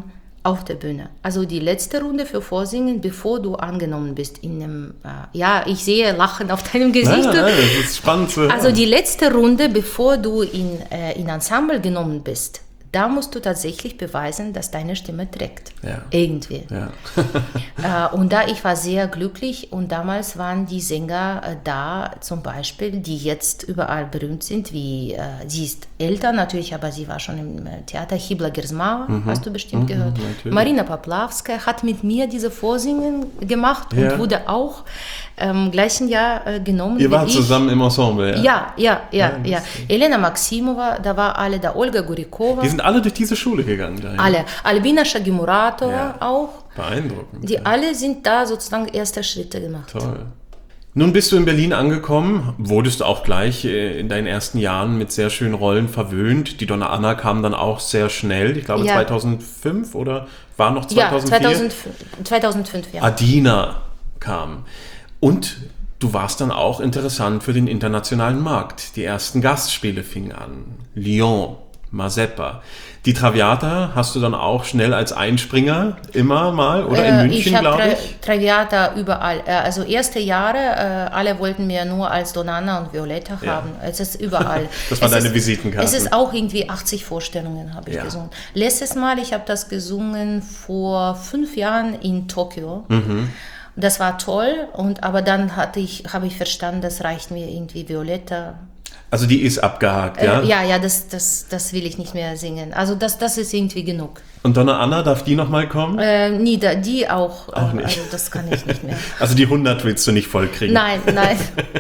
auf der Bühne. Also die letzte Runde für Vorsingen, bevor du angenommen bist in einem, äh, ja, ich sehe Lachen auf deinem Gesicht.
Nein, nein, das ist spannend zu hören.
Also die letzte Runde, bevor du in, äh, in Ensemble genommen bist, da musst du tatsächlich beweisen, dass deine Stimme trägt.
Ja.
Irgendwie.
Ja.
äh, und da ich war sehr glücklich und damals waren die Sänger äh, da, zum Beispiel, die jetzt überall berühmt sind, wie, äh, sie ist älter natürlich, aber sie war schon im äh, Theater, Hibla Gersmava, mhm. hast du bestimmt mhm, gehört. Natürlich. Marina Poplawska hat mit mir diese Vorsingen gemacht ja. und wurde auch im ähm, gleichen Jahr äh, genommen.
Ihr wart zusammen im Ensemble,
ja? Ja, ja, ja. ja, ja. Elena Maximova, da war alle da, Olga Gurikova.
Die sind alle durch diese Schule gegangen. Da, ja.
Alle. Albina Shagimuratova ja. auch.
Beeindruckend.
Die
ja.
alle sind da sozusagen erste Schritte gemacht.
Toll. Nun bist du in Berlin angekommen, wurdest auch gleich in deinen ersten Jahren mit sehr schönen Rollen verwöhnt. Die Donna Anna kam dann auch sehr schnell, ich glaube ja. zweitausendfünf oder war noch zweitausendvier?
Ja, zweitausendfünf, zweitausendfünf ja.
Adina kam. Und du warst dann auch interessant für den internationalen Markt. Die ersten Gastspiele fingen an. Lyon, Mazeppa. Die Traviata hast du dann auch schnell als Einspringer immer mal oder in
äh,
München, glaube ich?
Ich habe Traviata überall. Also erste Jahre, äh, alle wollten mir nur als Donana und Violetta ja. haben. Es ist überall.
Das war
es
deine
ist,
Visitenkarte.
Es ist auch irgendwie achtzig Vorstellungen habe ich ja. gesungen. Letztes Mal, ich habe das gesungen vor fünf Jahren in Tokio. Mhm. Das war toll, und, aber dann hatte ich, habe ich verstanden, das reicht mir irgendwie Violetta.
Also die ist abgehakt, ja?
Äh, ja, ja, das, das, das will ich nicht mehr singen. Also das, das ist irgendwie genug.
Und Donna Anna, darf die nochmal kommen?
Äh, nie, da, die auch.
Auch nicht.
Also das kann ich nicht mehr.
Also die hundert willst du nicht vollkriegen?
Nein, nein.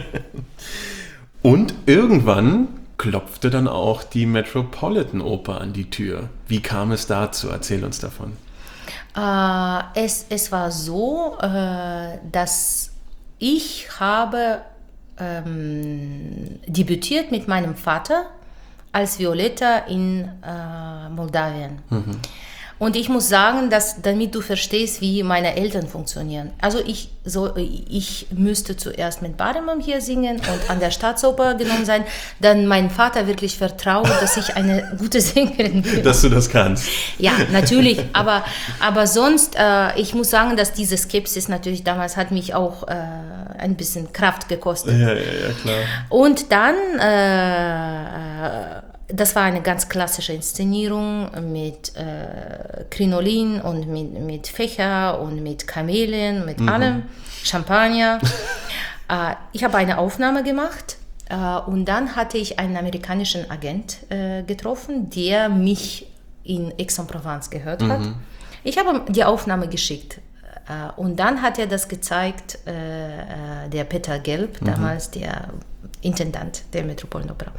Und irgendwann klopfte dann auch die Metropolitan Oper an die Tür. Wie kam es dazu? Erzähl uns davon.
Äh, es, es war so, äh, dass ich habe ähm, debütiert mit meinem Vater als Violetta in äh, Moldawien. Mhm. Und ich muss sagen, dass, damit du verstehst, wie meine Eltern funktionieren. Also ich, so, ich müsste zuerst mit Baremam hier singen und an der Staatsoper genommen sein, dann mein Vater wirklich vertrauen, dass ich eine gute Sängerin bin.
Dass du das kannst.
Ja, natürlich. Aber, aber sonst, äh, ich muss sagen, dass diese Skepsis natürlich damals hat mich auch äh, ein bisschen Kraft gekostet.
Ja, ja, ja, klar.
Und dann... Äh, Das war eine ganz klassische Inszenierung mit äh, Krinolin und mit, mit Fächer und mit Kamelien, mit mhm. allem, Champagner. äh, ich habe eine Aufnahme gemacht äh, und dann hatte ich einen amerikanischen Agent äh, getroffen, der mich in Aix-en-Provence gehört mhm. hat. Ich habe die Aufnahme geschickt äh, und dann hat er das gezeigt, äh, der Peter Gelb, mhm. damals der Intendant der Metropolitan Opera.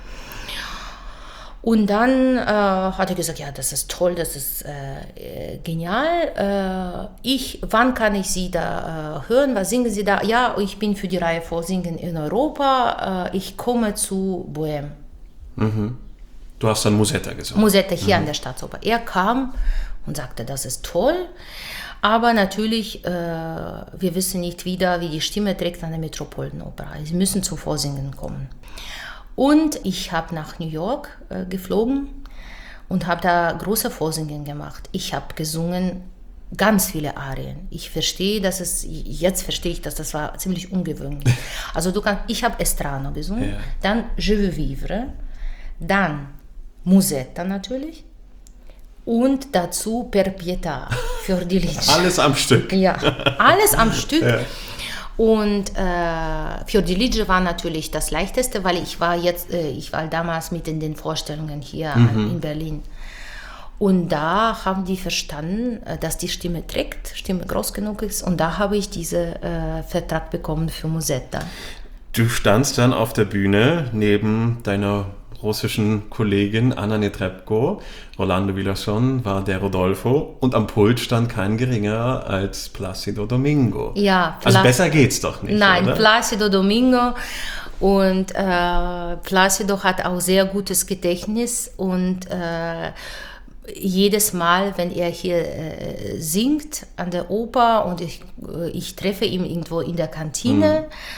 Und dann äh, hat er gesagt, ja, das ist toll, das ist äh, genial. Äh, ich, wann kann ich Sie da äh, hören? Was singen Sie da? Ja, ich bin für die Reihe Vorsingen in Europa. Äh, ich komme zu Bohème.
Mhm. Du hast dann Musetta gesungen.
Musetta hier
mhm.
an der Staatsoper. Er kam und sagte, das ist toll. Aber natürlich, äh, wir wissen nicht wieder, wie die Stimme trägt an der Metropolitan Opera. Sie müssen zum Vorsingen kommen. Und ich habe nach New York äh, geflogen und habe da große Vorsingen gemacht. Ich habe gesungen ganz viele Arien. Ich verstehe, dass es, jetzt verstehe ich, dass das war ziemlich ungewöhnlich. Also du kannst, ich habe Estrano gesungen, ja. Dann Je veux vivre, dann Musetta natürlich und dazu Per pietà für die Lieder.
Alles am Stück.
Ja, alles am Stück.
Ja.
Und äh, für die Lieder war natürlich das Leichteste, weil ich war jetzt, äh, ich war damals mit in den Vorstellungen hier mhm. in Berlin. Und da haben die verstanden, dass die Stimme trägt, Stimme groß genug ist. Und da habe ich diesen äh, Vertrag bekommen für Musetta.
Du standst dann auf der Bühne neben deiner russischen Kollegin Anna Netrebko. Rolando Villazón war der Rodolfo und am Pult stand kein geringerer als Plácido Domingo.
Ja,
also besser geht's doch nicht.
Nein,
oder?
Plácido Domingo. Und äh, Plácido hat auch sehr gutes Gedächtnis und äh, jedes Mal, wenn er hier äh, singt an der Oper und ich, äh, ich treffe ihn irgendwo in der Kantine. Mhm.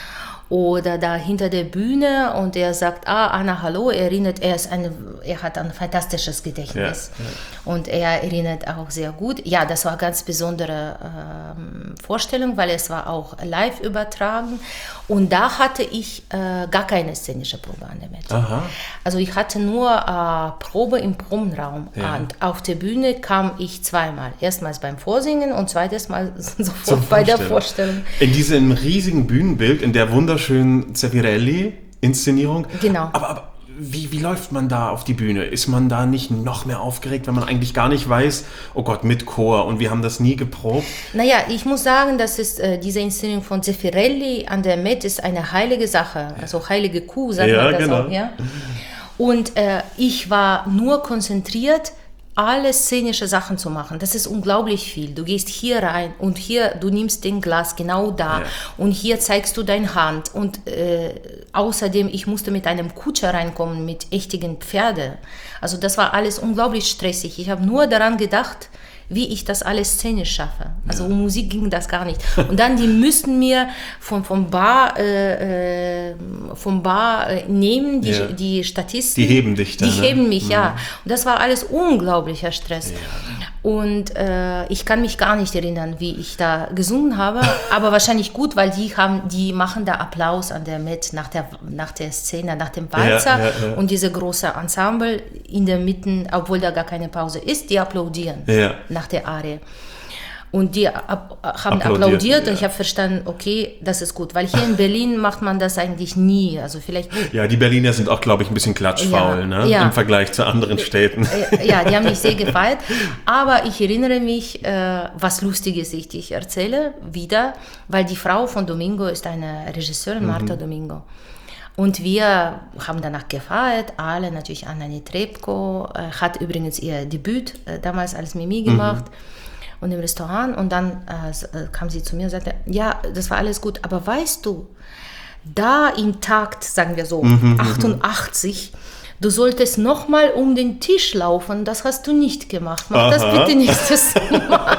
oder da hinter der Bühne und er sagt, ah, Anna, hallo, er erinnert, er ist eine, er hat ein fantastisches Gedächtnis
Ja, ja.
und er erinnert auch sehr gut. Ja, das war eine ganz besondere ähm, Vorstellung, weil es war auch live übertragen und da hatte ich äh, gar keine szenische Probe an der Met.
Aha.
Also ich hatte nur äh, Probe im Probenraum
Ja.
und auf der Bühne kam ich zweimal. Erstmals beim Vorsingen und zweites Mal
Zum
sofort bei der
Vorstellen.
Vorstellung.
In diesem riesigen Bühnenbild, in der wunderschönen Zeffirelli-Inszenierung.
Genau.
Aber, aber wie, wie läuft man da auf die Bühne? Ist man da nicht noch mehr aufgeregt, wenn man eigentlich gar nicht weiß, oh Gott, mit Chor und wir haben das nie geprobt?
Naja, ich muss sagen, dass es, äh, diese Inszenierung von Zeffirelli an der Met ist eine heilige Sache, also heilige Kuh, sagt
Ja,
man das
genau.
auch. Ja? Und äh, ich war nur konzentriert, alle szenische Sachen zu machen. Das ist unglaublich viel. Du gehst hier rein und hier, du nimmst den Glas genau da
Ja.
und hier zeigst du deine Hand und äh, außerdem, ich musste mit einem Kutscher reinkommen, mit echten Pferde. Also das war alles unglaublich stressig. Ich habe nur daran gedacht, wie ich das alles szenisch schaffe. Also um Musik ging das gar nicht. Und dann, die müssten mir vom, vom Bar, äh, äh, vom Bar äh, nehmen, die,
Ja.
die Statisten.
Die heben dich dann,
Die
ne?
heben mich, ja. Und das war alles unglaublicher Stress. Und äh, ich kann mich gar nicht erinnern, wie ich da gesungen habe, aber wahrscheinlich gut, weil die haben, die machen da Applaus an der Met nach der, nach der Szene, nach dem Walzer
Ja, ja, ja.
und diese große Ensemble in der Mitte, obwohl da gar keine Pause ist, die applaudieren
Ja.
nach der Arie. Und die ab, haben
Applaudiert,
applaudiert
ja.
und ich habe verstanden, okay, das ist gut, weil hier in Berlin macht man das eigentlich nie. Also vielleicht
Ja, die Berliner sind auch, glaube ich, ein bisschen klatschfaul,
Ja,
ne?
ja.
Im Vergleich zu anderen Städten.
Äh, ja, die haben mich sehr gefeiert. Aber ich erinnere mich, äh, was Lustiges ich dich erzähle, wieder, weil die Frau von Domingo ist eine Regisseurin, Marta Domingo. Und wir haben danach gefeiert, alle, natürlich Anna Netrebko, äh, hat übrigens ihr Debüt äh, damals als Mimi gemacht. Und im Restaurant. Und dann äh, s- äh, kam sie zu mir und sagte, ja, das war alles gut, aber weißt du, da im Takt, sagen wir so, achtundachtzig, du solltest nochmal um den Tisch laufen, das hast du nicht gemacht. Mach das
Aha.
bitte nächstes Mal.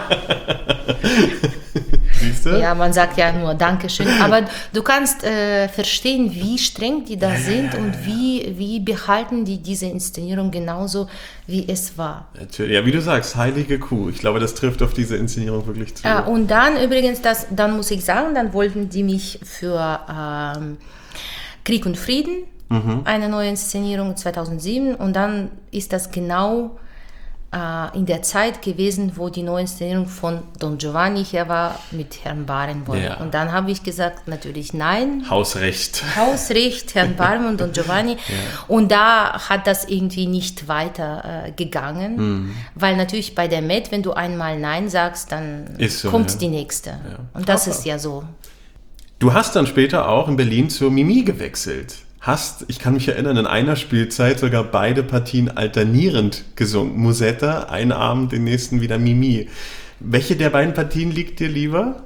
Siehst du?
Ja, man sagt ja nur Dankeschön, aber du kannst äh, verstehen, wie streng die da sind und wie, wie behalten die diese Inszenierung genauso, wie es war.
Natürlich. Ja, wie du sagst, heilige Kuh. Ich glaube, das trifft auf diese Inszenierung wirklich zu.
Ja, und dann übrigens, das, dann muss ich sagen, dann wollten die mich für ähm, Krieg und Frieden, eine neue Inszenierung zweitausendsieben, und dann ist das genau äh, in der Zeit gewesen, wo die neue Inszenierung von Don Giovanni hier war mit Herrn Barenboim.
Ja.
Und dann habe ich gesagt, natürlich nein,
Hausrecht.
Hausrecht, Herrn Barenboim und Don Giovanni. Und da hat das irgendwie nicht weiter äh, gegangen, weil natürlich bei der Met, wenn du einmal Nein sagst, dann
Ist so,
kommt
ja.
die nächste. Und das
Aber-
ist ja so.
Du hast dann später auch in Berlin zur Mimi gewechselt. Hast, ich kann mich erinnern, in einer Spielzeit sogar beide Partien alternierend gesungen. Musetta, einen Abend, den nächsten wieder Mimi. Welche der beiden Partien liegt dir lieber?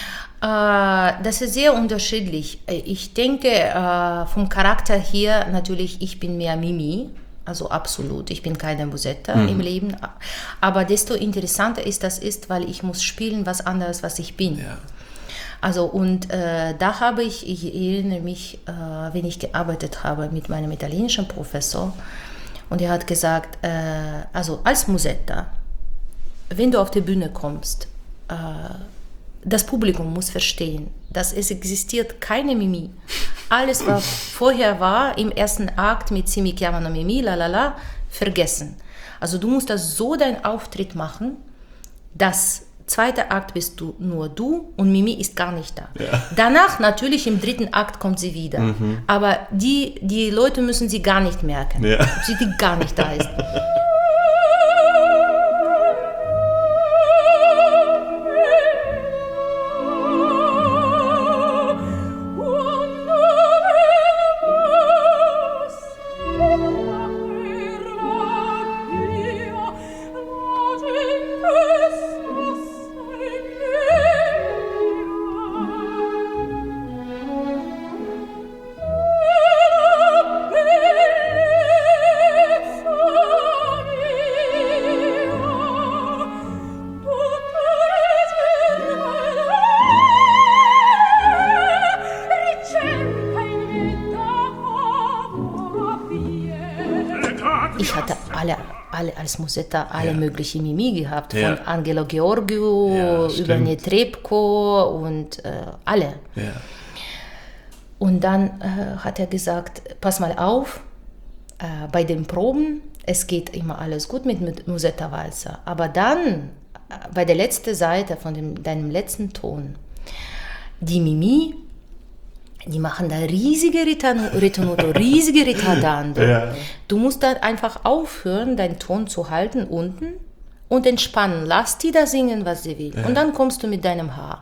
Äh, das ist sehr unterschiedlich. Ich denke, äh, vom Charakter her natürlich, ich bin mehr Mimi, also absolut. Ich bin keine Musetta im Leben. Aber desto interessanter ist das ist, weil ich muss spielen was anderes, was ich bin.
Ja.
Also und äh, da habe ich, ich erinnere mich, äh, wenn ich gearbeitet habe mit meinem italienischen Professor, und er hat gesagt, äh, also als Musetta, wenn du auf die Bühne kommst, äh, das Publikum muss verstehen, dass es existiert keine Mimi. Alles, was vorher war, im ersten Akt mit Si mi chiamano Mimi, la la la, vergessen. Also du musst das so deinen Auftritt machen, dass zweiter Akt bist du nur du und Mimi ist gar nicht da.
Ja.
Danach natürlich im dritten Akt kommt sie wieder. Aber die, die Leute müssen sie gar nicht merken,
Ja.
ob sie die gar nicht da ist.
Bellezza
alle als Musetta alle
Ja.
möglichen Mimi gehabt,
Ja.
von Angelo Georgiou
Ja,
über
stimmt.
Netrebko und äh, alle.
Ja.
Und dann äh, hat er gesagt, pass mal auf, äh, bei den Proben, es geht immer alles gut mit, mit Musetta Walzer, aber dann, äh, bei der letzten Seite von dem, deinem letzten Ton, die Mimi, die machen da riesige Ritan- Ritonuto, riesige Ritardando.
Ja.
Du musst dann einfach aufhören, deinen Ton zu halten unten und entspannen. Lass die da singen, was sie will. Und dann kommst du mit deinem Haar.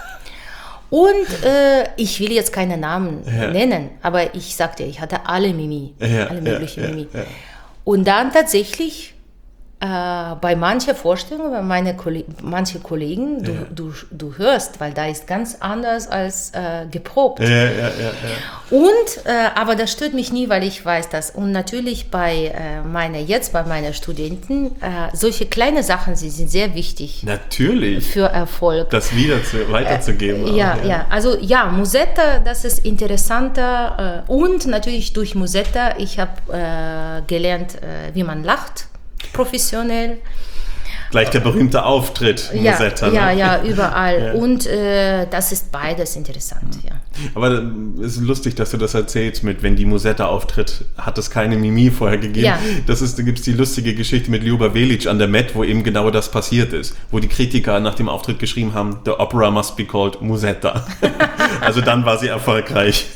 Und äh, ich will jetzt keine Namen
Ja.
nennen, aber ich sagte, ich hatte alle Mimi,
Ja,
alle
ja,
möglichen
ja,
Mimi.
ja.
Und dann tatsächlich äh, bei mancher Vorstellung, bei meine Kolle- manche Kollegen, du,
Ja.
du, du hörst, weil da ist ganz anders als äh, geprobt.
Ja, ja, ja, ja.
Und, äh, aber das stört mich nie, weil ich weiß das. Und natürlich bei äh, meiner, jetzt bei meinen Studenten, äh, solche kleine Sachen, sie sind sehr wichtig
Natürlich.
für Erfolg.
Das wieder zu, weiterzugeben. auch,
Ja, ja, also ja, Musetta, das ist interessanter äh, und natürlich durch Musetta, ich habe äh, gelernt, äh, wie man lacht, professionell.
Gleich der berühmte Auftritt,
Ja,
Musetta.
ja,
ne?
ja, überall.
Ja.
Und äh, das ist beides interessant, ja.
Aber es ist lustig, dass du das erzählst mit, wenn die Musetta auftritt, hat es keine Mimi vorher gegeben.
Ja.
Das ist, da gibt es die lustige Geschichte mit Ljuba Velic an der Met, wo eben genau das passiert ist. Wo die Kritiker nach dem Auftritt geschrieben haben, the opera must be called Musetta. Also dann war sie erfolgreich.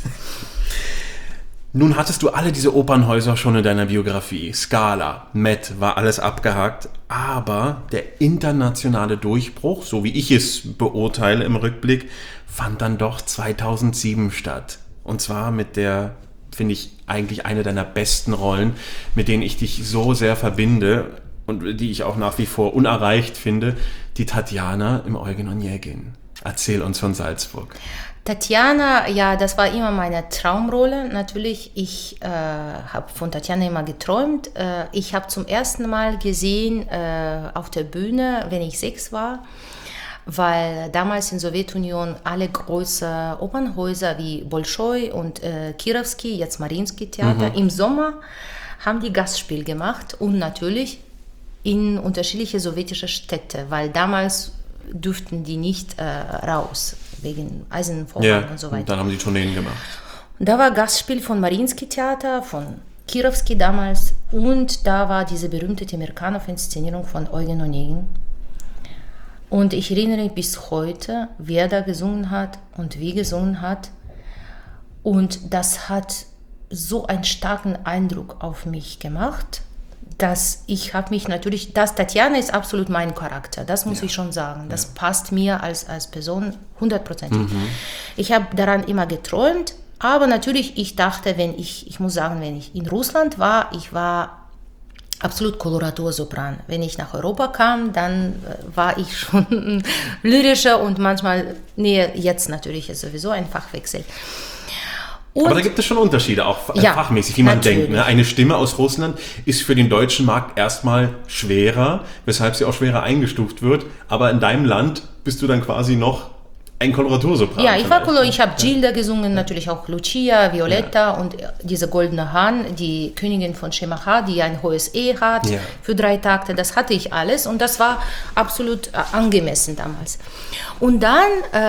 Nun hattest du alle diese Opernhäuser schon in deiner Biografie. Scala, Met, war alles abgehakt. Aber der internationale Durchbruch, so wie ich es beurteile im Rückblick, fand dann doch zweitausendsieben statt. Und zwar mit der, finde ich, eigentlich eine deiner besten Rollen, mit denen ich dich so sehr verbinde und die ich auch nach wie vor unerreicht finde, die Tatjana im Eugen Onegin. Erzähl uns von Salzburg.
Tatjana, ja, das war immer meine Traumrolle. Natürlich, ich äh, habe von Tatjana immer geträumt. Äh, ich habe zum ersten Mal gesehen äh, auf der Bühne, wenn ich sechs war, weil damals in der Sowjetunion alle großen Opernhäuser wie Bolschoi und äh, Kirovsky, jetzt Mariinsky Theater, mhm. im Sommer haben die Gastspiel gemacht und natürlich in unterschiedliche sowjetische Städte, weil damals durften die nicht äh, raus, wegen Eisenvorhang
Ja,
und so weiter.
und dann haben die Tourneen gemacht.
Da war Gastspiel von Mariinsky Theater, von Kirovsky damals und da war diese berühmte Temirkanov-Inszenierung von Eugen Onegin. Und ich erinnere mich bis heute, wer da gesungen hat und wie gesungen hat. Und das hat so einen starken Eindruck auf mich gemacht, dass ich habe mich natürlich, das Tatjana ist absolut mein Charakter, das muss ja. ich schon sagen. Das ja. passt mir als, als Person hundertprozentig. Mhm. Ich habe daran immer geträumt, aber natürlich, ich dachte, wenn ich, ich muss sagen, wenn ich in Russland war, ich war absolut Koloratursopran. Wenn ich nach Europa kam, dann äh, war ich schon lyrischer und manchmal, nee, jetzt natürlich ist sowieso ein Fachwechsel. Und
aber da gibt es schon Unterschiede, auch
ja,
fachmäßig, wie man
natürlich.
denkt. Ne? Eine Stimme aus Russland ist für den deutschen Markt erstmal schwerer, weshalb sie auch schwerer eingestuft wird. Aber in deinem Land bist du dann quasi noch ein Koloratursopran.
Ja, ich war Kolor, ich habe Gilda gesungen, natürlich auch Lucia, Violetta ja. und diese Goldene Hahn, die Königin von Shemaha, die ein hohes E hat ja. für drei Takte. Das hatte ich alles und das war absolut äh, angemessen damals. Und dann,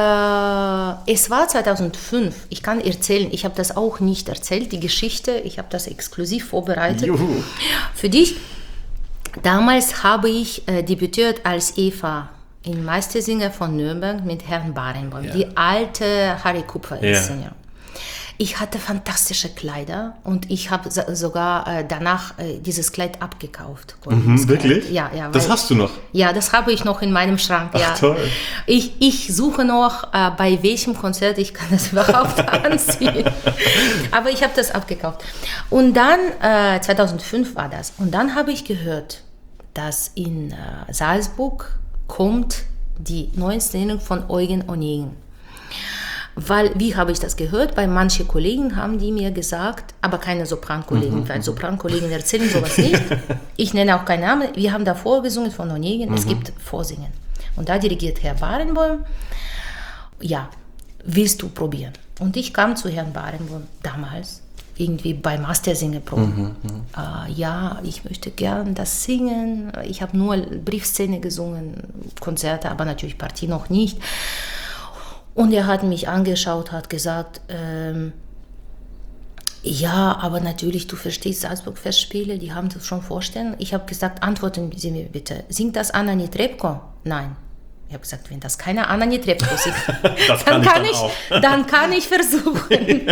äh, es war zweitausendfünf, ich kann erzählen, ich habe das auch nicht erzählt, die Geschichte, ich habe das exklusiv vorbereitet
Juhu.
für dich. Damals habe ich äh, debütiert als Eva in Meistersinger von Nürnberg mit Herrn Barenboim, ja. die alte Harry Kupfer-Inszenierung. Ja. Ich hatte fantastische Kleider und ich habe sogar äh, danach äh, dieses Kleid abgekauft.
Mhm, wirklich?
Ja, ja.
Das
weil,
hast du noch?
Ja, das habe ich noch in meinem Schrank.
Ach,
ja.
toll.
Ich, ich suche noch, äh, bei welchem Konzert ich kann das überhaupt anziehen. Aber ich habe das abgekauft. Und dann, äh, zweitausendfünf war das. Und dann habe ich gehört, dass in äh, Salzburg kommt die neue Inszenierung von Eugen Onegin. Weil, wie habe ich das gehört? Bei manchen Kollegen haben die mir gesagt, aber keine Soprankollegen, mhm. weil Soprankollegen erzählen sowas nicht. Ich nenne auch keinen Namen. Wir haben da vorgesungen von Onegin, mhm. es gibt Vorsingen. Und da dirigiert Herr Barenboim, ja, willst du probieren? Und ich kam zu Herrn Barenboim damals. irgendwie bei Mastersingen-Proben. Mhm, äh, ja, ich möchte gern das singen. Ich habe nur Briefszene gesungen, Konzerte, aber natürlich Partie noch nicht. Und er hat mich angeschaut, hat gesagt, ähm, ja, aber natürlich, du verstehst Salzburg-Festspiele, die haben das schon vorstellen. Ich habe gesagt, antworten Sie mir bitte, singt das Anna Netrebko? Nein. Ich habe gesagt, wenn das keine Anna Netrebko singt, dann, kann ich, dann, dann kann ich versuchen.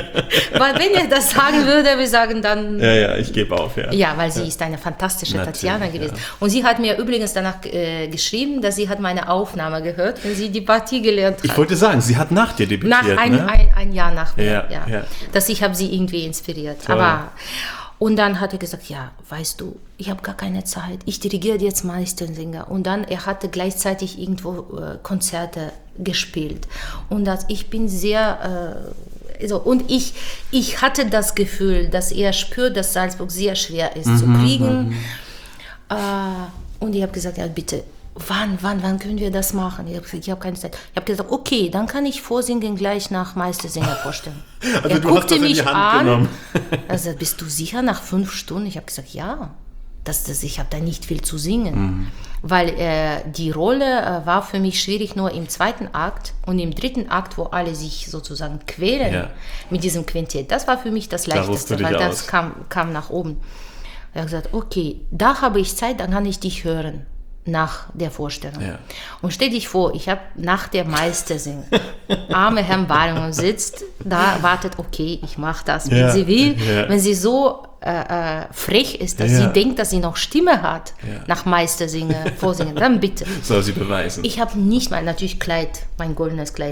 Weil wenn ich das sagen würde, wir sagen dann...
Ja, ja, ich gebe auf, ja.
Ja, weil sie ja. ist eine fantastische Natürlich, Tatjana gewesen. Ja. Und sie hat mir übrigens danach äh, geschrieben, dass sie hat meine Aufnahme gehört, wenn sie die Partie gelernt hat.
Ich wollte sagen, sie hat nach dir debütiert,
Nach ein,
ne?
ein, ein Jahr nach mir,
ja,
ja.
ja.
Dass ich habe sie irgendwie inspiriert.
Toll.
Aber... Und dann hat er gesagt, ja, weißt du, ich habe gar keine Zeit, ich dirigiere jetzt Meistersinger. Und dann, er hatte gleichzeitig irgendwo äh, Konzerte gespielt. Und das, ich bin sehr, äh, also, und ich, ich hatte das Gefühl, dass er spürt, dass Salzburg sehr schwer ist mhm, zu kriegen. Mhm. Äh, und ich habe gesagt, ja, bitte, wann, wann, wann können wir das machen? Ich habe gesagt, ich habe keine Zeit. Ich habe gesagt, okay, dann kann ich Vorsingen gleich nach Meistersinger vorstellen.
Also
er
du
guckte
hast das in
mich
die Hand
an.
Genommen.
Also, bist du sicher nach fünf Stunden? Ich habe gesagt, ja. Das, das, ich habe da nicht viel zu singen. Mhm. Weil äh, die Rolle äh, war für mich schwierig nur im zweiten Akt und im dritten Akt, wo alle sich sozusagen quälen ja. mit diesem Quintett. Das war für mich das Leichteste, da weil aus. das kam, kam nach oben. Er hat gesagt, okay, da habe ich Zeit, dann kann ich dich hören. Nach der Vorstellung. Ja. Und stell dich vor, ich habe nach der Meistersingen, arme Herrn Bahrmann sitzt, da wartet, okay, ich mache das, wenn ja. sie will. Ja. Wenn sie so äh, äh, frech ist, dass ja. sie denkt, dass sie noch Stimme hat, ja. nach Meistersingen, Vorsingen, dann bitte.
Soll sie beweisen.
Ich habe nicht mal, natürlich Kleid, mein goldenes Kleid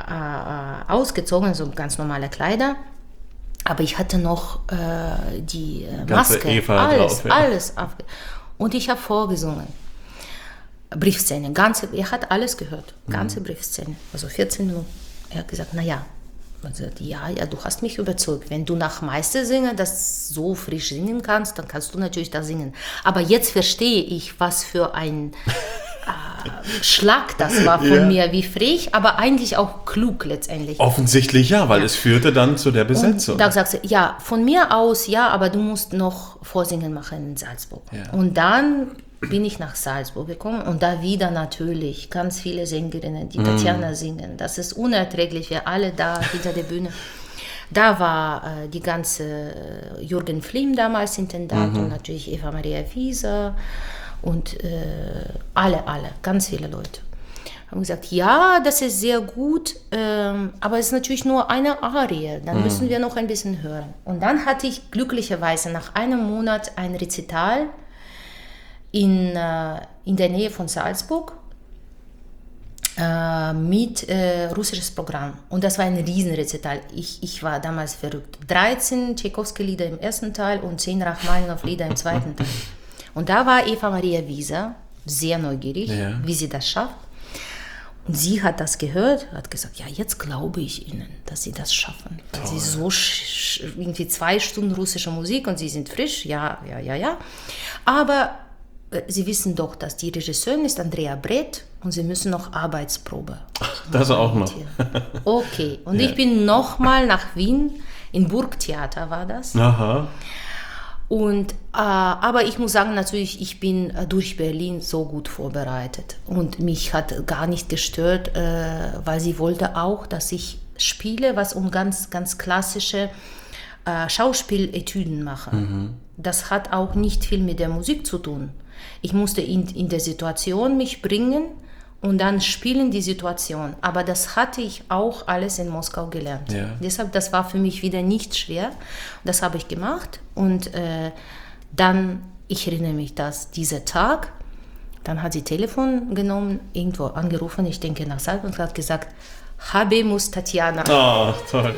ja. äh, ausgezogen, so ganz normale Kleider. Aber ich hatte noch äh, die äh, Maske,
Eva
alles,
drauf, ja.
alles. Und ich habe vorgesungen. Briefszene, ganze, er hat alles gehört, ganze mhm. Briefszene, also vierzehn Minuten. Er hat gesagt, naja, also, ja, ja, du hast mich überzeugt. Wenn du nach Meistersinger das so frisch singen kannst, dann kannst du natürlich das singen. Aber jetzt verstehe ich, was für ein äh, Schlag das war von ja. mir, wie frech, aber eigentlich auch klug letztendlich.
Offensichtlich ja, weil ja. es führte dann zu der Besetzung.
Und da sagst du, ja, von mir aus ja, aber du musst noch Vorsingen machen in Salzburg. Ja. Und dann bin ich nach Salzburg gekommen und da wieder natürlich ganz viele Sängerinnen, die mm. Tatjana singen. Das ist unerträglich, wir alle da hinter der Bühne. Da war äh, die ganze äh, Jürgen Flimm damals Intendant mhm. und natürlich Eva Maria Wieser und äh, alle, alle, ganz viele Leute. Haben gesagt, ja, das ist sehr gut, ähm, aber es ist natürlich nur eine Arie, dann mm. müssen wir noch ein bisschen hören. Und dann hatte ich glücklicherweise nach einem Monat ein Rezital In, äh, in der Nähe von Salzburg äh, mit äh, russisches Programm. Und das war ein Riesenrezital. Ich, ich war damals verrückt. dreizehn Tchaikovsky-Lieder im ersten Teil und zehn Rachmaninow-Lieder im zweiten Teil. Und da war Eva Maria Wieser sehr neugierig, ja. wie sie das schafft. Und sie hat das gehört, hat gesagt, ja, jetzt glaube ich Ihnen, dass Sie das schaffen. Weil Sie so sch- irgendwie zwei Stunden russische Musik und Sie sind frisch, ja, ja, ja, ja. Aber Sie wissen doch, dass die Regisseurin ist Andrea Brett und Sie müssen noch Arbeitsprobe.
Das auch noch.
Okay, und ja. ich bin nochmal nach Wien, in Burgtheater war das.
Aha.
Und, äh, aber ich muss sagen, natürlich, ich bin äh, durch Berlin so gut vorbereitet. Und mich hat gar nicht gestört, äh, weil sie wollte auch, dass ich spiele, was um ganz, ganz klassische äh, Schauspieletüden mache. Mhm. Das hat auch nicht viel mit der Musik zu tun. Ich musste in, in der Situation mich bringen und dann spielen die Situation. Aber das hatte ich auch alles in Moskau gelernt. Ja. Deshalb, das war für mich wieder nicht schwer. Das habe ich gemacht. Und äh, dann, ich erinnere mich, dass dieser Tag, dann hat sie Telefon genommen, irgendwo angerufen, ich denke nach Salzburg, und hat gesagt, Habemus Tatjana.
Oh, toll.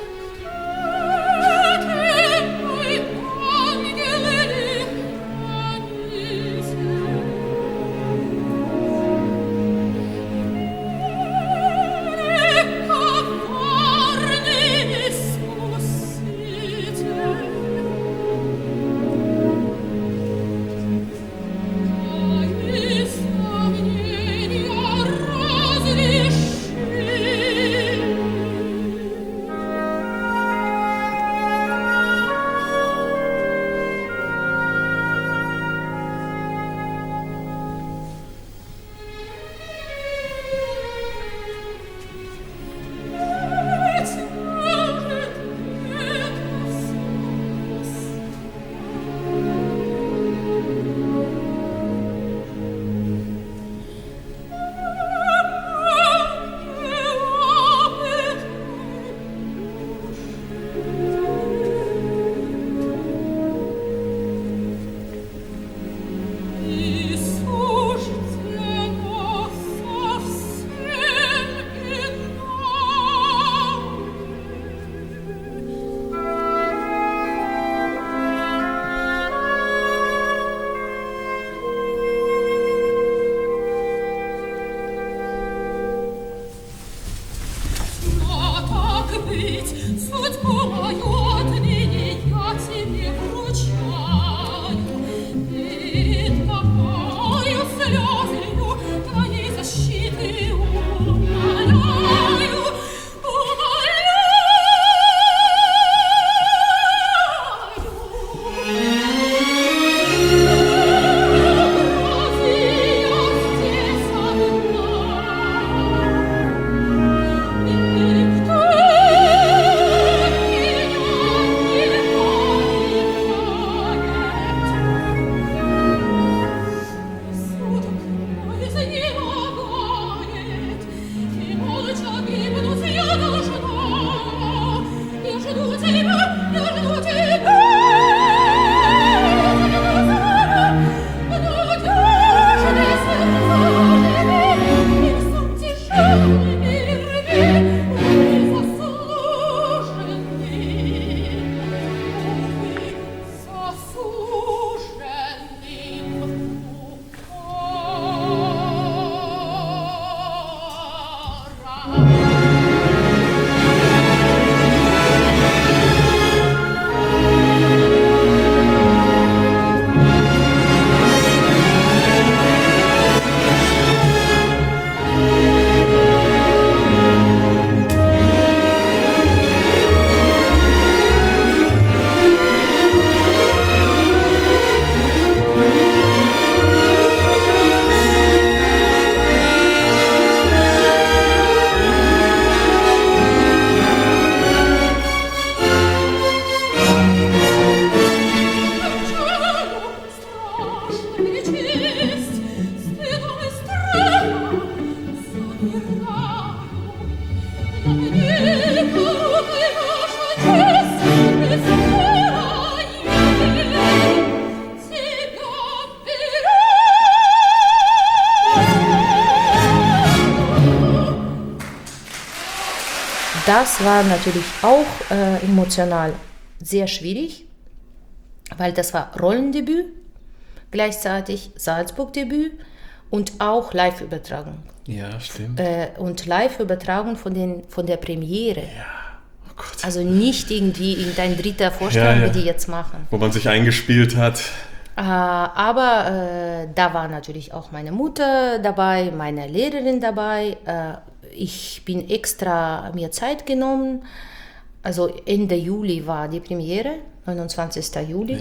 das war natürlich auch äh, emotional sehr schwierig, weil das war Rollendebüt, gleichzeitig Salzburg-Debüt und auch Live-Übertragung.
Ja, stimmt.
Äh, und Live-Übertragung von, den, von der Premiere.
Ja, oh Gott.
Also nicht irgendwie irgendein dritter Vorstand,
Ja, ja.
wie die jetzt machen.
Wo man sich eingespielt hat.
Äh, aber äh, da war natürlich auch meine Mutter dabei, meine Lehrerin dabei. Äh, ich bin extra mir Zeit genommen. Also Ende Juli war die Premiere, neunundzwanzigsten Juli.
Ja.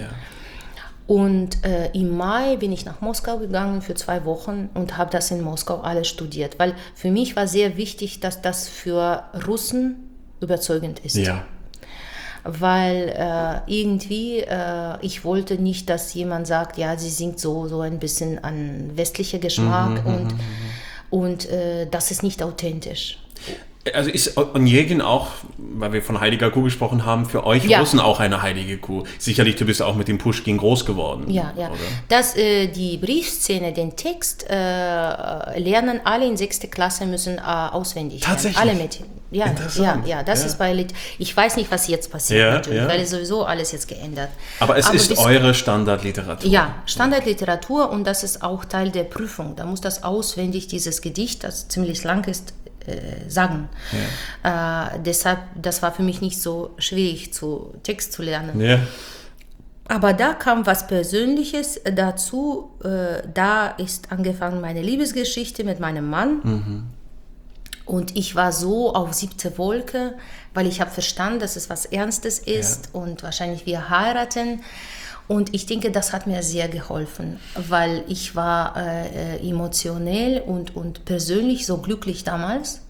Und äh, im Mai bin ich nach Moskau gegangen für zwei Wochen und habe das in Moskau alles studiert. Weil für mich war sehr wichtig, dass das für Russen überzeugend ist.
Ja.
Weil äh, irgendwie, äh, ich wollte nicht, dass jemand sagt, ja, sie singt so, so ein bisschen an westlicher Geschmack
Mhm,
und, und äh, das ist nicht authentisch.
Also ist Onegin auch, weil wir von heiliger Kuh gesprochen haben, für euch
Ja.
Russen auch eine heilige Kuh? Sicherlich, du bist auch mit dem Puschkin groß geworden.
Ja, ja.
Oder?
Das, äh, die Briefszene, den Text äh, lernen alle in sechster Klasse, müssen äh, auswendig lernen.
Tatsächlich?
Alle Mädchen. Ja, ja,
Interessant.
ja, das
Ja.
ist bei Lit ich weiß nicht, was jetzt passiert
Ja,
natürlich,
ja.
weil es sowieso alles jetzt geändert.
Aber es ist
bis-
eure Standardliteratur.
Ja, Standardliteratur und das ist auch Teil der Prüfung. Da muss das auswendig, dieses Gedicht, das ziemlich lang ist, äh, sagen. Äh, deshalb, das war für mich nicht so schwierig, zu Text zu lernen.
Ja.
Aber da kam was Persönliches dazu. Äh, da ist angefangen meine Liebesgeschichte mit meinem Mann.
Mhm.
Und ich war so auf siebte Wolke, weil ich habe verstanden, dass es was Ernstes ist und wahrscheinlich wir heiraten. Und ich denke, das hat mir sehr geholfen, weil ich war äh, emotionell und, und persönlich so glücklich damals.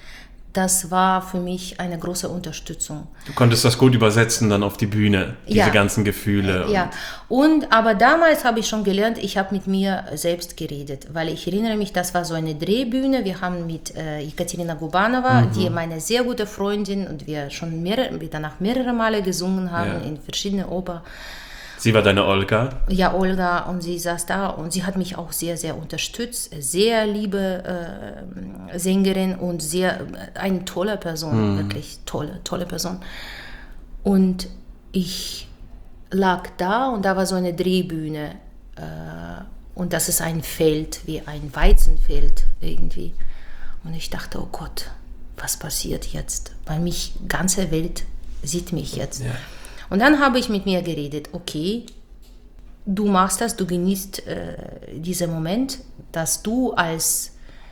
Das war für mich eine große Unterstützung.
Du konntest das gut übersetzen dann auf die Bühne, diese
Ja.
ganzen Gefühle.
Ja, und aber damals habe ich schon gelernt, ich habe mit mir selbst geredet, weil ich erinnere mich, das war so eine Drehbühne. Wir haben mit äh, Ekaterina Gubanova,
Mhm.
die meine sehr gute Freundin und wir schon mehrere, wir danach mehrere Male gesungen haben
Ja.
in verschiedenen Opern.
Sie war deine Olga.
Ja, Olga, und sie saß da und sie hat mich auch sehr, sehr unterstützt. Sehr liebe äh, Sängerin und sehr eine tolle Person, wirklich tolle, tolle Person. Und ich lag da und da war so eine Drehbühne äh, und das ist ein Feld, wie ein Weizenfeld irgendwie. Und ich dachte, oh Gott, was passiert jetzt? Weil mich, ganze Welt sieht mich jetzt.
Ja.
Und dann habe ich mit mir geredet, okay, du machst das, du genießt äh, diesen Moment, dass du als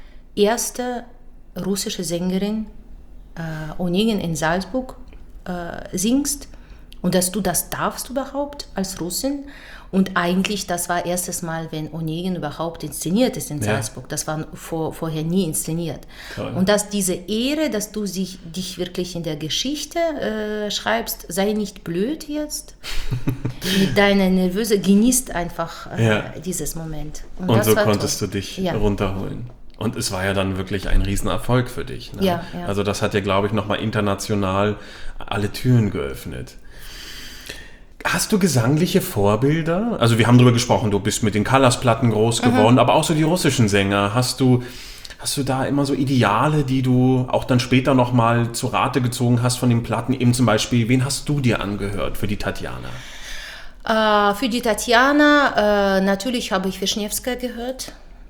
erste russische Sängerin äh, Onegin in Salzburg äh, singst und dass du das darfst überhaupt als Russin. Und eigentlich, das war erstes Mal, wenn Onegin überhaupt inszeniert ist in
Ja.
Salzburg. Das war vor, vorher nie inszeniert.
Toll.
Und dass diese Ehre, dass du sich, dich wirklich in der Geschichte äh, schreibst, sei nicht blöd jetzt. Mit deiner Nervöse, genießt einfach äh,
Ja.
dieses Moment.
Und
das
so
war
konntest
toll.
du dich
Ja.
runterholen. Und es war ja dann wirklich ein Riesenerfolg für dich. Ne?
Ja, ja.
Also das hat ja, glaube ich, nochmal international alle Türen geöffnet. Hast du gesangliche Vorbilder? Also wir haben darüber gesprochen, du bist mit den Callas-Platten groß geworden, aber auch so die russischen Sänger. Hast du, hast du da immer so Ideale, die du auch dann später nochmal zu Rate gezogen hast von den Platten? Eben zum Beispiel, wen hast du dir angehört für die Tatjana?
Äh, für die Tatjana, äh, natürlich habe ich Wischniewska gehört.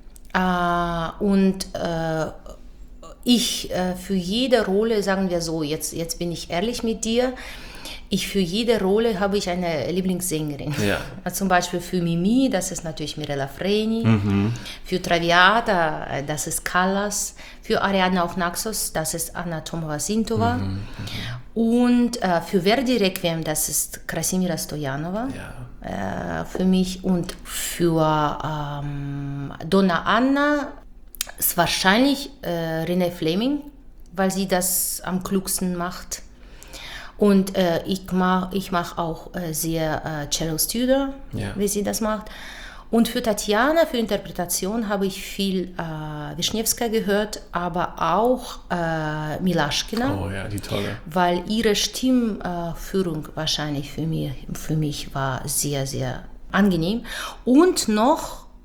Äh, und äh, ich äh, für jede Rolle, sagen wir so, jetzt, jetzt bin ich ehrlich mit dir, ich für jede Rolle habe ich eine Lieblingssängerin.
Ja.
Also zum Beispiel für Mimi, das ist natürlich Mirella Freni. Für Traviata, äh, das ist Callas. Für Ariadne auf Naxos, das ist Anna Tomova-Sintova. Und äh, für Verdi Requiem, das ist Krasimira Stojanova.
Ja.
Äh, für mich. Und für ähm, Donna Anna ist wahrscheinlich äh, Renée Fleming, weil sie das am klugsten macht. Und äh, ich mache ich mach auch äh, sehr äh, Cheryl Studer,
Ja.
wie sie das macht. Und für Tatjana, für Interpretation, habe ich viel äh, Wischniewska gehört, aber auch äh, Milaschkina,
Oh ja, die tolle.
weil ihre Stimmführung wahrscheinlich für mich, für mich war sehr, sehr angenehm. Und noch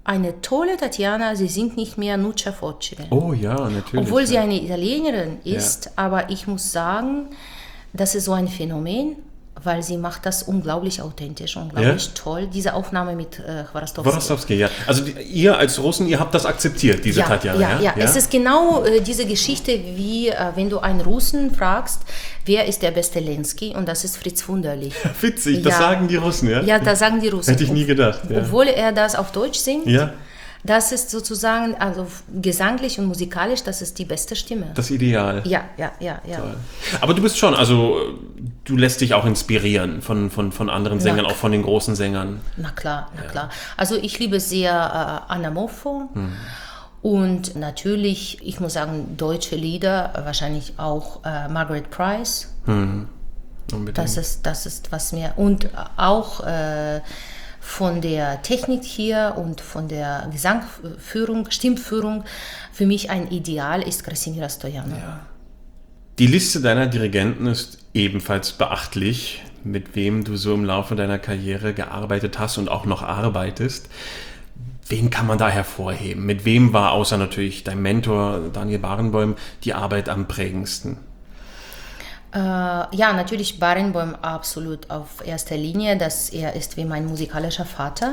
eine tolle Tatjana, sie singt nicht mehr Nuccia Vocile.
Oh ja, natürlich.
Obwohl sie
ja.
eine Italienerin ist,
Ja.
aber ich muss sagen, das ist so ein Phänomen, weil sie macht das unglaublich authentisch, unglaublich
Ja?
toll. Diese Aufnahme mit äh, Chворостowski.
Chworostowski, ja. Also die, ihr als Russen, ihr habt das akzeptiert, diese
Ja,
Tatjana,
ja,
ja?
ja, es ist genau äh, diese Geschichte, wie äh, wenn du einen Russen fragst, wer ist der beste Lenski, und das ist Fritz Wunderlich.
Witzig, das
Ja.
sagen die Russen, ja?
Ja, das sagen die Russen.
Hätte ich nie gedacht, ja.
Obwohl er das auf Deutsch singt,
Ja,
das ist sozusagen, also gesanglich und musikalisch, das ist die beste Stimme.
das Ideal.
ja, ja, ja, ja.
Aber du bist schon, also du lässt dich auch inspirieren von, von, von anderen Sängern,
Ja.
auch von den großen Sängern.
Na klar, na klar. Also ich liebe sehr äh, Anna Moffo und natürlich, ich muss sagen, deutsche Lieder, äh, wahrscheinlich auch äh, Margaret Price.
Unbedingt.
Das ist, das ist was mir, und auch äh, von der Technik hier und von der Gesangführung, Stimmführung, für mich ein Ideal ist Krasimira Stojanova.
Die Liste deiner Dirigenten ist ebenfalls beachtlich, mit wem du so im Laufe deiner Karriere gearbeitet hast und auch noch arbeitest. Wen kann man da hervorheben? Mit wem war außer natürlich dein Mentor Daniel Barenboim die Arbeit am prägendsten?
Äh, ja, natürlich Barenboim absolut auf erster Linie, dass er ist wie mein musikalischer Vater.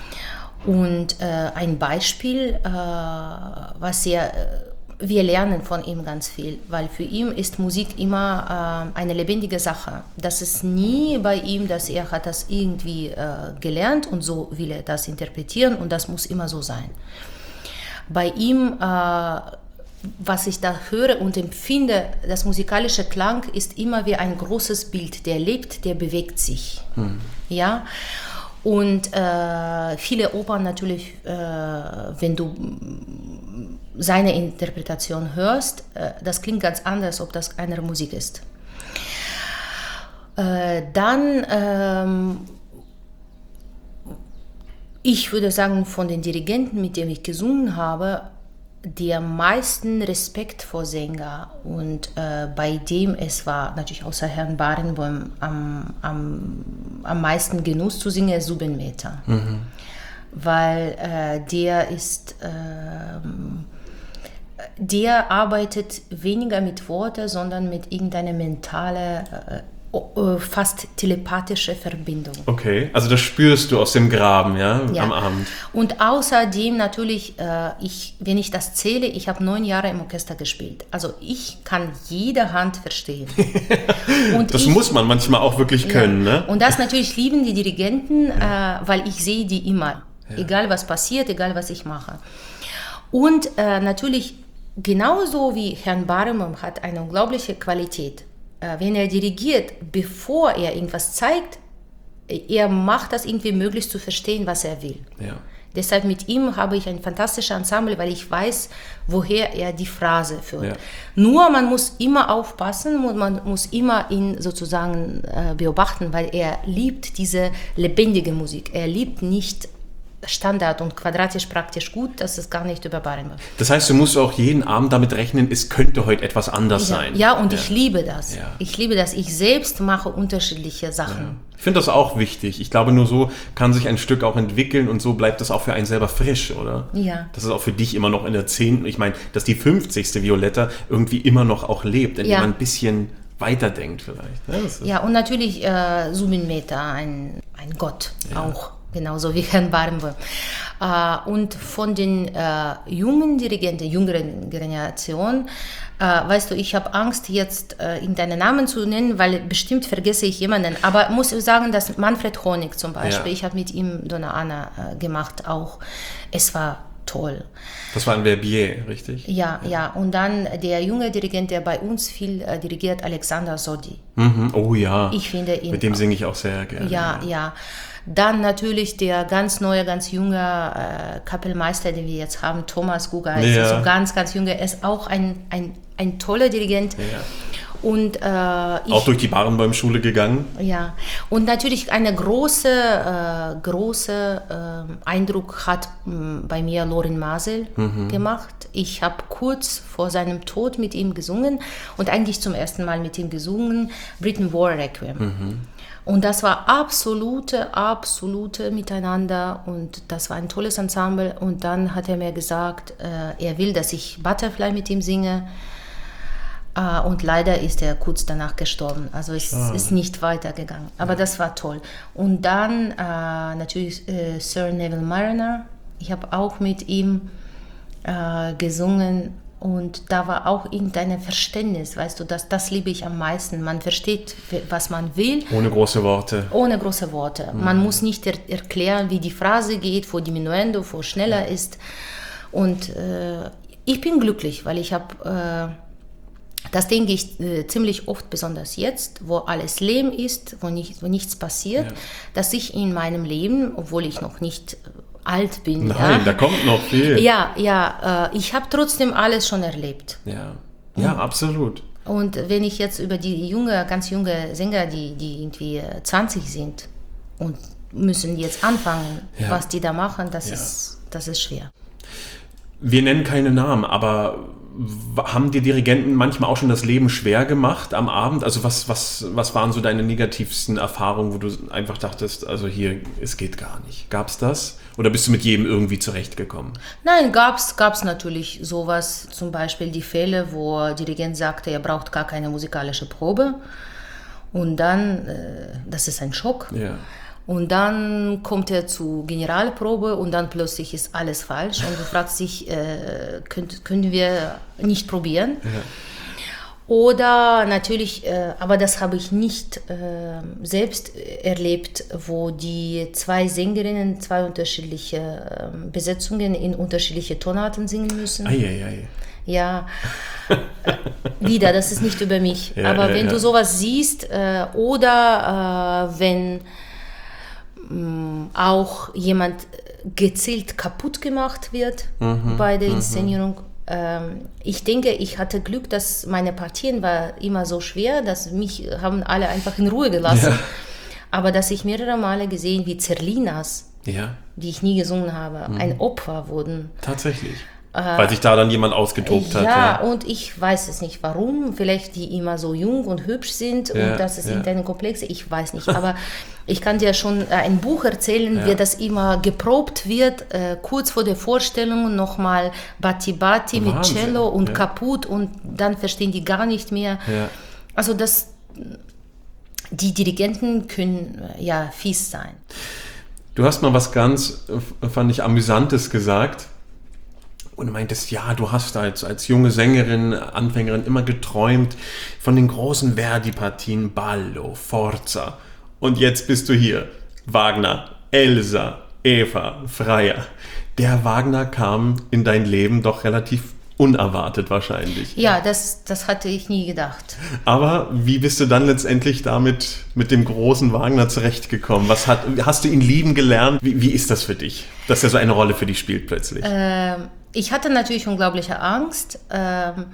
Und äh, ein Beispiel, äh, was er, wir lernen von ihm ganz viel, weil für ihn ist Musik immer äh, eine lebendige Sache. Das ist nie bei ihm, dass er hat das irgendwie äh, gelernt und so will er das interpretieren und das muss immer so sein. Bei ihm äh, was ich da höre und empfinde, das musikalische Klang ist immer wie ein großes Bild, der lebt, der bewegt sich. Hm. Ja? Und äh, viele Opern natürlich, äh, wenn du seine Interpretation hörst, äh, das klingt ganz anders, ob das eine Musik ist. Äh, dann, ähm, ich würde sagen, von den Dirigenten, mit denen ich gesungen habe, der meisten Respekt vor Sänger und äh, bei dem es war natürlich außer Herrn Barenboim am, am, am meisten Genuss zu singen, ist Zubin Mehta. Mhm. Weil äh, der ist, äh, der arbeitet weniger mit Worten, sondern mit irgendeiner mentale, äh, fast telepathische Verbindung.
Okay, also das spürst du aus dem Graben, ja,
ja.
am Abend.
Und außerdem natürlich, äh, ich, wenn ich das zähle, ich habe neun Jahre im Orchester gespielt. Also ich kann jede Hand verstehen. Und
das
ich,
muss man manchmal auch wirklich können,
ja.
ne?
Und das natürlich lieben die Dirigenten,
ja.
äh, weil ich sehe die immer. Ja. Egal was passiert, egal was ich mache. Und äh, natürlich, genauso wie Herrn Barenboim hat eine unglaubliche Qualität. Wenn er dirigiert, bevor er irgendwas zeigt, er macht das irgendwie möglich zu verstehen, was er will.
Ja.
Deshalb mit ihm habe ich ein fantastisches Ensemble, weil ich weiß, woher er die Phrase führt. Ja. Nur man muss immer aufpassen und man muss immer ihn sozusagen äh, beobachten, weil er liebt diese lebendige Musik. Er liebt nicht Standard und quadratisch praktisch gut, das ist gar nicht überbarbar.
Das heißt, du musst auch jeden Abend damit rechnen, es könnte heute etwas anders
ja,
sein.
Ja, und
ja.
ich liebe das.
Ja.
Ich liebe das. Ich selbst mache unterschiedliche Sachen.
Ja. Ich finde das auch wichtig. Ich glaube, nur so kann sich ein Stück auch entwickeln und so bleibt das auch für einen selber frisch, oder?
Ja.
Das ist auch für dich immer noch in der zehnten, ich meine, dass die fünfzigste Violetta irgendwie immer noch auch lebt, indem
ja.
man ein bisschen weiterdenkt vielleicht.
Ja, das ja und natürlich äh, Zubin Mehta, ein, ein Gott ja. auch. Genauso wie Herrn Barenboim. Äh, und von den äh, jungen Dirigenten, jüngeren Generation, äh, weißt du, ich habe Angst, jetzt äh, irgendeinen Namen zu nennen, weil bestimmt vergesse ich jemanden. Aber muss ich sagen, dass Manfred Honig zum Beispiel, ja. ich habe mit ihm Donna Anna äh, gemacht auch. Es war toll.
Das war ein Verbier, richtig?
Ja, ja, ja. Und dann der junge Dirigent, der bei uns viel äh, dirigiert, Alexander Sodi.
Mhm. Oh ja.
Ich finde ihn.
Mit dem singe ich auch sehr gerne.
Ja, ja. ja. Dann natürlich der ganz neue, ganz junge äh, Kapellmeister, den wir jetzt haben, Thomas Guga, ist
ja.
so ganz, ganz junge. Er ist auch ein, ein, ein toller Dirigent.
Ja.
Und, äh, ich,
Auch durch die Barenboim-Schule gegangen?
Ja, und natürlich eine große, äh, große äh, Eindruck hat mh, bei mir Lorin Maazel mhm. gemacht. Ich habe kurz vor seinem Tod mit ihm gesungen und eigentlich zum ersten Mal mit ihm gesungen, Britain War Requiem. Mhm. Und das war absolute, absolute Miteinander und das war ein tolles Ensemble. Und dann hat er mir gesagt, äh, er will, dass ich Butterfly mit ihm singe. Uh, und leider ist er kurz danach gestorben, also es ah. ist nicht weitergegangen. Aber ja. das war toll. Und dann uh, natürlich uh, Sir Neville Mariner. Ich habe auch mit ihm uh, gesungen und da war auch irgendein Verständnis, weißt du, das, das liebe ich am meisten. Man versteht, was man will.
Ohne große Worte.
Ohne große Worte. Mhm. Man muss nicht er- erklären, wie die Phrase geht, wo Diminuendo, wo schneller ja. ist. Und uh, ich bin glücklich, weil ich habe... Uh, Das denke ich äh, ziemlich oft, besonders jetzt, wo alles Lehm ist, wo, nicht, wo nichts passiert, ja. dass ich in meinem Leben, obwohl ich noch nicht äh, alt bin.
Nein,
ja,
da kommt noch viel.
Ja, ja, äh, ich habe trotzdem alles schon erlebt.
Ja, ja, mhm. absolut.
Und wenn ich jetzt über die junge, ganz junge Sänger, die, die irgendwie zwanzig sind und müssen jetzt anfangen, ja. was die da machen, das, ja. ist, das ist schwer.
Wir nennen keine Namen, aber haben dir Dirigenten manchmal auch schon das Leben schwer gemacht am Abend? Also was, was, was waren so deine negativsten Erfahrungen, wo du einfach dachtest, also hier, es geht gar nicht. Gab es das? Oder bist du mit jedem irgendwie zurechtgekommen?
Nein, gab es natürlich sowas, zum Beispiel die Fälle, wo der Dirigent sagte, er braucht gar keine musikalische Probe. Und dann, äh, das ist ein Schock.
Ja.
Und dann kommt er zur Generalprobe und dann plötzlich ist alles falsch und du fragst dich, äh, könnt, können wir nicht probieren? Ja. Oder natürlich, äh, aber das habe ich nicht äh, selbst erlebt, wo die zwei Sängerinnen zwei unterschiedliche äh, Besetzungen in unterschiedliche Tonarten singen müssen.
Ei, ei, ei.
Ja, äh, wieder, das ist nicht über mich. Ja, aber ja, wenn ja. du sowas siehst äh, oder äh, wenn auch jemand gezielt kaputt gemacht wird mhm, bei der Inszenierung. Ähm, ich denke, ich hatte Glück, dass meine Partien war immer so schwer, dass mich haben alle einfach in Ruhe gelassen. Ja. Aber dass ich mehrere Male gesehen, wie Zerlinas, ja. die ich nie gesungen habe, mhm. ein Opfer wurden.
Tatsächlich. Weil sich da dann jemand ausgetobt
ja,
hat.
Ja, und ich weiß es nicht, warum. Vielleicht die immer so jung und hübsch sind ja, und das ist ja. irgendeine Komplexe, ich weiß nicht. Aber ich kann dir schon ein Buch erzählen, ja. wie das immer geprobt wird, äh, kurz vor der Vorstellung nochmal Batti Batti mit Cello und ja. kaputt und dann verstehen die gar nicht mehr. Ja. Also das, die Dirigenten können ja fies sein.
Du hast mal was ganz, fand ich, Amüsantes gesagt. Und du meintest, ja, du hast als, als junge Sängerin, Anfängerin immer geträumt von den großen Verdi-Partien, Ballo, Forza. Und jetzt bist du hier. Wagner, Elsa, Eva, Freya. Der Wagner kam in dein Leben doch relativ unerwartet wahrscheinlich.
Ja, das, das hatte ich nie gedacht.
Aber wie bist du dann letztendlich damit mit dem großen Wagner zurechtgekommen? Was hat, hast du ihn lieben gelernt? Wie, wie ist das für dich, dass er so eine Rolle für dich spielt plötzlich?
Ähm, ich hatte natürlich unglaubliche Angst, ähm,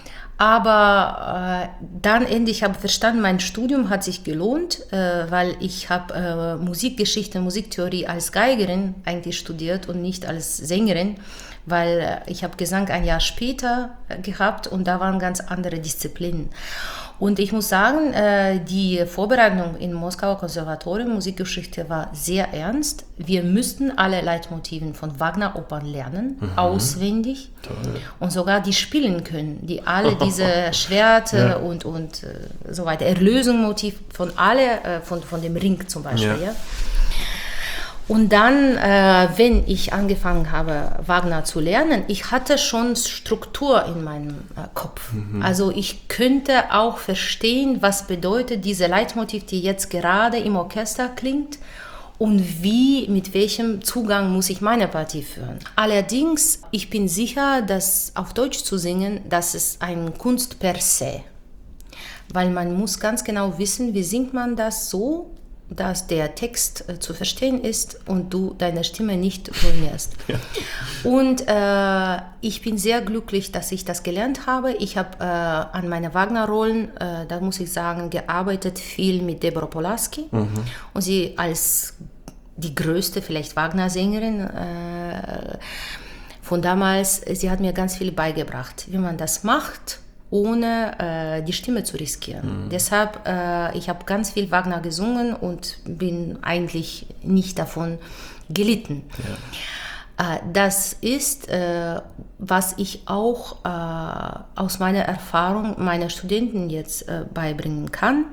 aber äh, dann endlich habe ich verstanden, mein Studium hat sich gelohnt, äh, weil ich habe äh, Musikgeschichte, Musiktheorie als Geigerin eigentlich studiert und nicht als Sängerin. Weil ich habe Gesang ein Jahr später gehabt und da waren ganz andere Disziplinen. Und ich muss sagen, die Vorbereitung im Moskauer Konservatorium Musikgeschichte war sehr ernst. Wir müssten alle Leitmotiven von Wagner-Opern lernen, mhm. auswendig. Toll. Und sogar die spielen können, die alle diese Schwerte ja. und, und so weiter. Erlösungsmotiv von alle, von, von dem Ring zum Beispiel. Ja. Ja. Und dann, äh, wenn ich angefangen habe, Wagner zu lernen, ich hatte schon Struktur in meinem äh, Kopf. Mhm. Also ich könnte auch verstehen, was bedeutet diese Leitmotiv, die jetzt gerade im Orchester klingt und wie, mit welchem Zugang muss ich meine Partie führen. Allerdings, ich bin sicher, dass auf Deutsch zu singen, das ist eine Kunst per se. Weil man muss ganz genau wissen, wie singt man das so, dass der Text äh, zu verstehen ist und du deine Stimme nicht ruinierst. Ja. Und äh, ich bin sehr glücklich, dass ich das gelernt habe. Ich habe äh, an meine Wagner-Rollen, äh, da muss ich sagen, gearbeitet, viel mit Deborah Polaski. Mhm. Und sie als die größte, vielleicht Wagner-Sängerin äh, von damals, sie hat mir ganz viel beigebracht, wie man das macht, ohne äh, die Stimme zu riskieren. Mhm. Deshalb, äh, ich habe ganz viel Wagner gesungen und bin eigentlich nicht davon gelitten. Ja. Äh, das ist, äh, was ich auch äh, aus meiner Erfahrung meiner Studenten jetzt äh, beibringen kann,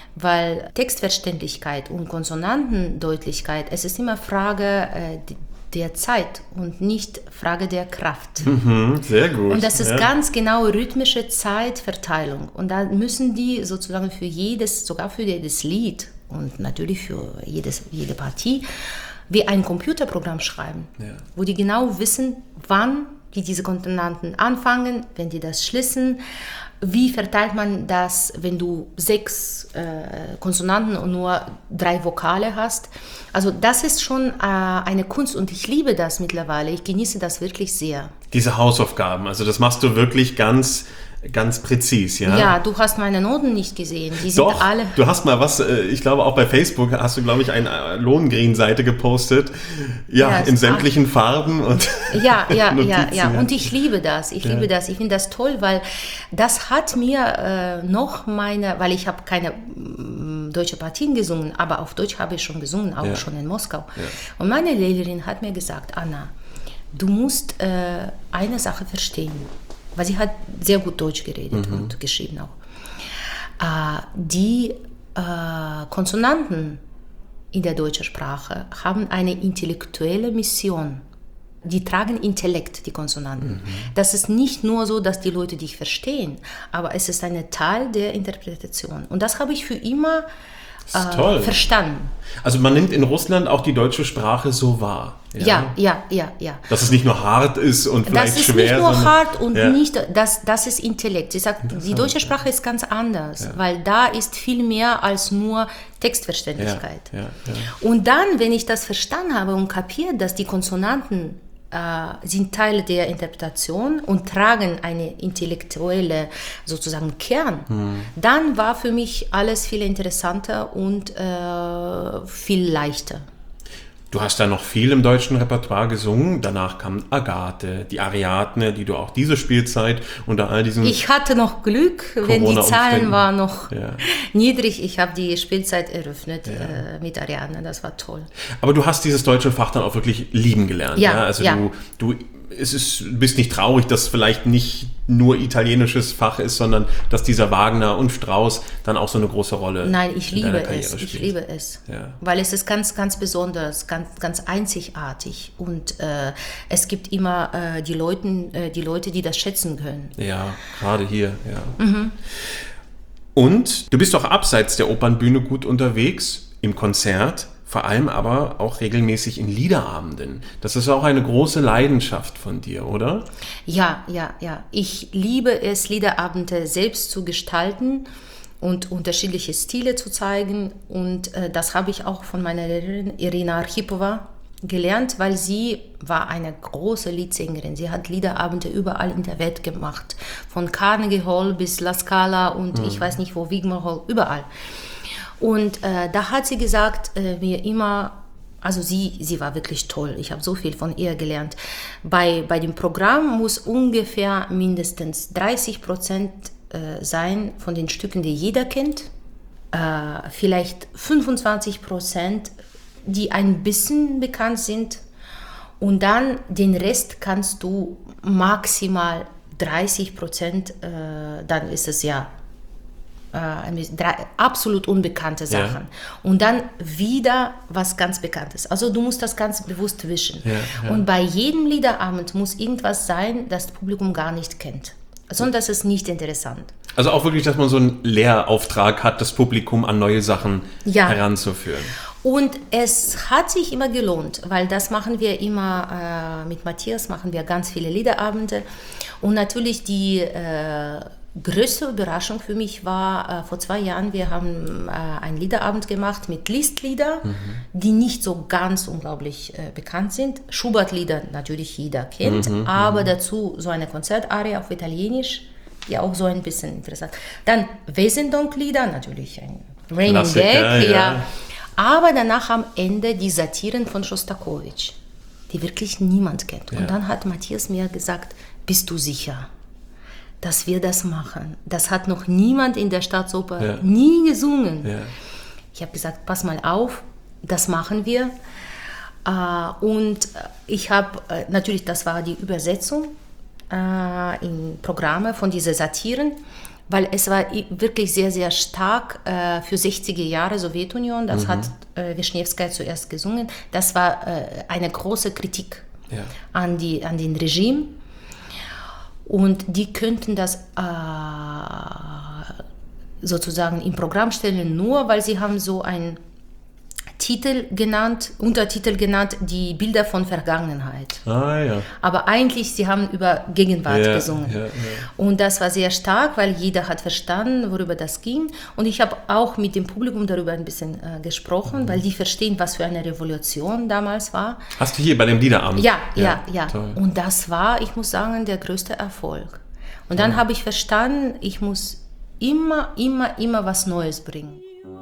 weil Textverständlichkeit und Konsonantendeutlichkeit, es ist immer Frage äh, der Zeit und nicht Frage der Kraft.
Mhm, sehr gut.
Und das ist
ja.
ganz genau rhythmische Zeitverteilung. Und da müssen die sozusagen für jedes, sogar für jedes Lied und natürlich für jedes, jede Partie, wie ein Computerprogramm schreiben, ja. wo die genau wissen, wann die diese Konsonanten anfangen, wenn die das schließen. Wie verteilt man das, wenn du sechs äh, Konsonanten und nur drei Vokale hast? Also das ist schon äh, eine Kunst und ich liebe das mittlerweile. Ich genieße das wirklich sehr.
Diese Hausaufgaben, also das machst du wirklich ganz, ganz präzis, ja?
Ja, du hast meine Noten nicht gesehen. Die sind
Doch,
alle.
Du hast mal was, ich glaube auch bei Facebook hast du, glaube ich, eine Lohengrin-Seite gepostet. Ja, ja in sämtlichen ach. Farben und
ja, ja, ja, ja. Und ich liebe das. Ich ja. liebe das. Ich finde das toll, weil das hat mir äh, noch meine, weil ich habe keine äh, deutsche Partien gesungen, aber auf Deutsch habe ich schon gesungen, auch ja. schon in Moskau. Ja. Und meine Lehrerin hat mir gesagt, Anna, du musst äh, eine Sache verstehen. Weil sie hat sehr gut Deutsch geredet mhm. und geschrieben auch. Äh, die äh, Konsonanten in der deutschen Sprache haben eine intellektuelle Mission. Die tragen Intellekt, die Konsonanten. Mhm. Das ist nicht nur so, dass die Leute dich verstehen, aber es ist ein Teil der Interpretation. Und das habe ich für immer äh, verstanden.
Also man nimmt in Russland auch die deutsche Sprache so wahr.
Ja, ja, ja, ja. ja.
Dass es nicht nur hart ist und vielleicht schwer.
Das ist
schwer,
nicht nur
sondern,
hart und
ja.
nicht, das, das ist Intellekt. Sie sagt, die deutsche Sprache ist ganz anders, ja. weil da ist viel mehr als nur Textverständlichkeit.
Ja, ja, ja.
Und dann, wenn ich das verstanden habe und kapiert, dass die Konsonanten äh, sind Teil der Interpretation und tragen eine intellektuelle sozusagen Kern, hm. dann war für mich alles viel interessanter und äh, viel leichter.
Du hast da noch viel im deutschen Repertoire gesungen. Danach kam Agathe, die Ariadne, die du auch diese Spielzeit unter all diesen
Ich hatte noch Glück, wenn die Zahlen waren noch ja. niedrig. Ich habe die Spielzeit eröffnet ja. äh, mit Ariadne. Das war toll.
Aber du hast dieses deutsche Fach dann auch wirklich lieben gelernt.
Ja,
ja? Also
ja.
du, du es ist, du bist nicht traurig, dass vielleicht nicht nur italienisches Fach ist, sondern dass dieser Wagner und Strauss dann auch so eine große Rolle
Nein, ich
in
liebe
Karriere
es.
spielt.
Ich liebe es,
ja.
weil es ist ganz, ganz besonders, ganz, ganz einzigartig und äh, es gibt immer äh, die, Leuten, äh, die Leute, die das schätzen können.
Ja, gerade hier. Ja.
Mhm.
Und du bist auch abseits der Opernbühne gut unterwegs, im Konzert. Vor allem aber auch regelmäßig in Liederabenden. Das ist auch eine große Leidenschaft von dir, oder?
Ja, ja, ja. Ich liebe es, Liederabende selbst zu gestalten und unterschiedliche Stile zu zeigen. Und äh, das habe ich auch von meiner Lehrerin Irina Archipova gelernt, weil sie war eine große Liedsängerin. Sie hat Liederabende überall in der Welt gemacht. Von Carnegie Hall bis La Scala und mhm. ich weiß nicht wo, Wigmore Hall, überall. Und äh, da hat sie gesagt, äh, mir immer, also sie, sie war wirklich toll, ich habe so viel von ihr gelernt. Bei, bei dem Programm muss ungefähr mindestens dreißig Prozent äh, sein von den Stücken, die jeder kennt. Äh, vielleicht fünfundzwanzig Prozent, die ein bisschen bekannt sind. Und dann den Rest kannst du maximal dreißig Prozent, äh, dann ist es ja Drei, absolut unbekannte Sachen. Ja. Und dann wieder was ganz Bekanntes. Also du musst das ganz bewusst wischen. Ja, ja. Und bei jedem Liederabend muss irgendwas sein, das das Publikum gar nicht kennt. Sonst ist es nicht interessant.
Also auch wirklich, dass man so einen Lehrauftrag hat, das Publikum an neue Sachen ja. heranzuführen.
Und es hat sich immer gelohnt, weil das machen wir immer, äh, mit Matthias machen wir ganz viele Liederabende. Und natürlich die äh, größte Überraschung für mich war, äh, vor zwei Jahren, wir haben äh, einen Liederabend gemacht mit Lisztlieder, mhm. die nicht so ganz unglaublich äh, bekannt sind. Schubert-Lieder natürlich jeder kennt, mhm, aber mhm. dazu so eine Konzertarie auf Italienisch, die auch so ein bisschen interessant. Dann Wesendonck-Lieder, natürlich ein Raining Gag, ja. ja. Aber danach am Ende die Satiren von Schostakowitsch, die wirklich niemand kennt. Ja. Und dann hat Matthias mir gesagt, bist du sicher, dass wir das machen? Das hat noch niemand in der Staatsoper ja. nie gesungen. Ja. Ich habe gesagt, pass mal auf, das machen wir. Und ich habe, natürlich, das war die Übersetzung in Programme von diesen Satiren, weil es war wirklich sehr, sehr stark äh, für sechziger Jahre Sowjetunion. Das mhm. hat äh, Wischniewskaja zuerst gesungen. Das war äh, eine große Kritik ja. an, die, an den Regime. Und die könnten das äh, sozusagen im Programm stellen, nur weil sie haben so einen Titel genannt, Untertitel genannt, die Bilder von Vergangenheit.
Ah, ja.
Aber eigentlich, sie haben über Gegenwart
ja,
gesungen.
Ja, ja.
Und das war sehr stark, weil jeder hat verstanden, worüber das ging. Und ich habe auch mit dem Publikum darüber ein bisschen äh, gesprochen, mhm. weil die verstehen, was für eine Revolution damals war.
Hast du hier bei dem Liederabend?
Ja, ja, ja. ja. Und das war, ich muss sagen, der größte Erfolg. Und dann ja. habe ich verstanden, ich muss immer, immer, immer was Neues bringen.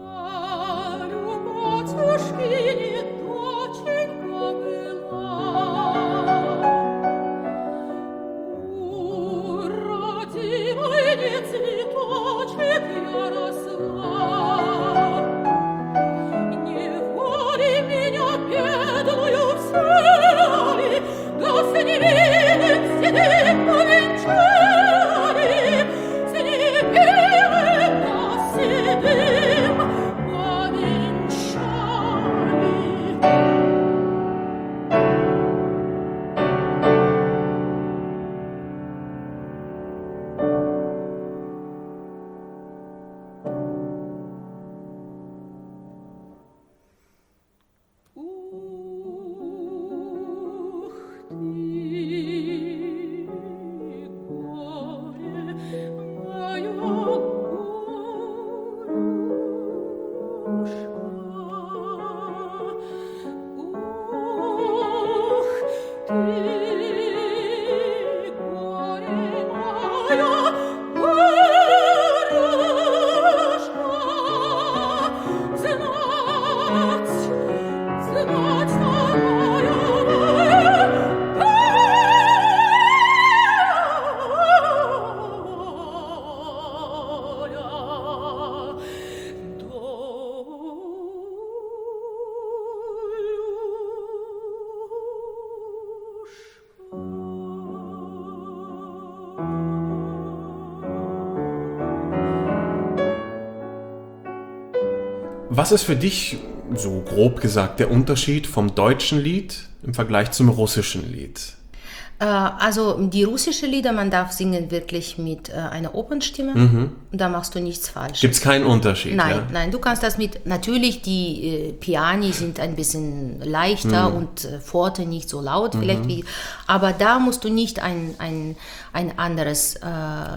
Was ist für dich, so grob gesagt, der Unterschied vom deutschen Lied im Vergleich zum russischen Lied?
Äh, also die russischen Lieder, man darf singen wirklich mit äh, einer Opernstimme. Mhm. Da machst du nichts falsch.
Gibt es keinen Unterschied?
Nein,
ja?
nein, du kannst das mit, natürlich die äh, Piani sind ein bisschen leichter mhm. und äh, Forte nicht so laut mhm. vielleicht wie, aber da musst du nicht ein, ein, ein anderes äh,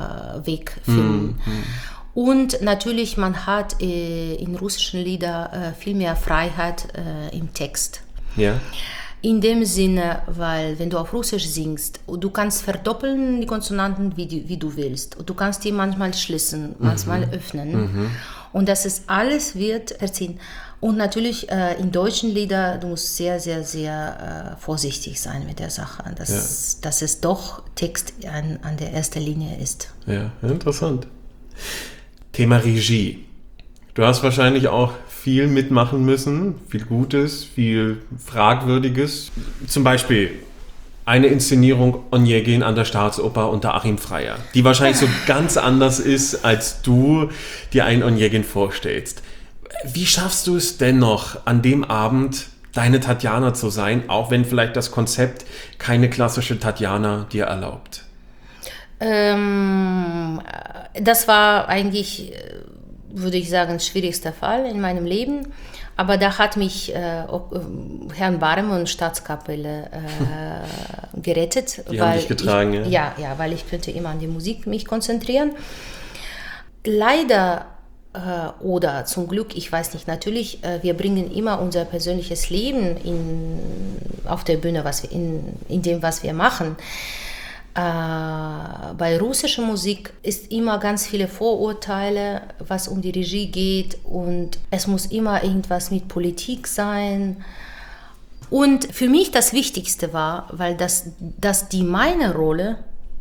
Weg finden. Mhm. Und natürlich, man hat äh, in russischen Liedern äh, viel mehr Freiheit äh, im Text.
Ja.
In dem Sinne, weil wenn du auf Russisch singst, du kannst verdoppeln die Konsonanten, wie, die, wie du willst. Und du kannst die manchmal schließen, manchmal mhm. öffnen. Mhm. Und das ist alles wird verziehen. Und natürlich äh, in deutschen Liedern, du musst sehr, sehr, sehr äh, vorsichtig sein mit der Sache, dass, ja. dass es doch Text an, an der ersten Linie ist.
Ja, interessant. Thema Regie. Du hast wahrscheinlich auch viel mitmachen müssen, viel Gutes, viel Fragwürdiges. Zum Beispiel eine Inszenierung Onegin an der Staatsoper unter Achim Freyer, die wahrscheinlich so ganz anders ist, als du dir einen Onegin vorstellst. Wie schaffst du es dennoch, an dem Abend deine Tatjana zu sein, auch wenn vielleicht das Konzept keine klassische Tatjana dir erlaubt?
Ähm, das war eigentlich würde ich sagen, schwierigster Fall in meinem Leben. Aber da hat mich äh, auch, äh, Herrn Barem und Staatskapelle äh, gerettet.
Die
weil
haben dich getragen,
ich,
ja?
Ja, ja, weil ich könnte immer an die Musik mich konzentrieren. Leider äh, oder zum Glück, ich weiß nicht, natürlich, äh, wir bringen immer unser persönliches Leben in, auf der Bühne, was wir in, in dem, was wir machen. Äh, bei russischer Musik ist immer ganz viele Vorurteile, was um die Regie geht, und es muss immer irgendwas mit Politik sein. Und für mich das Wichtigste war, weil das, dass die meine Rolle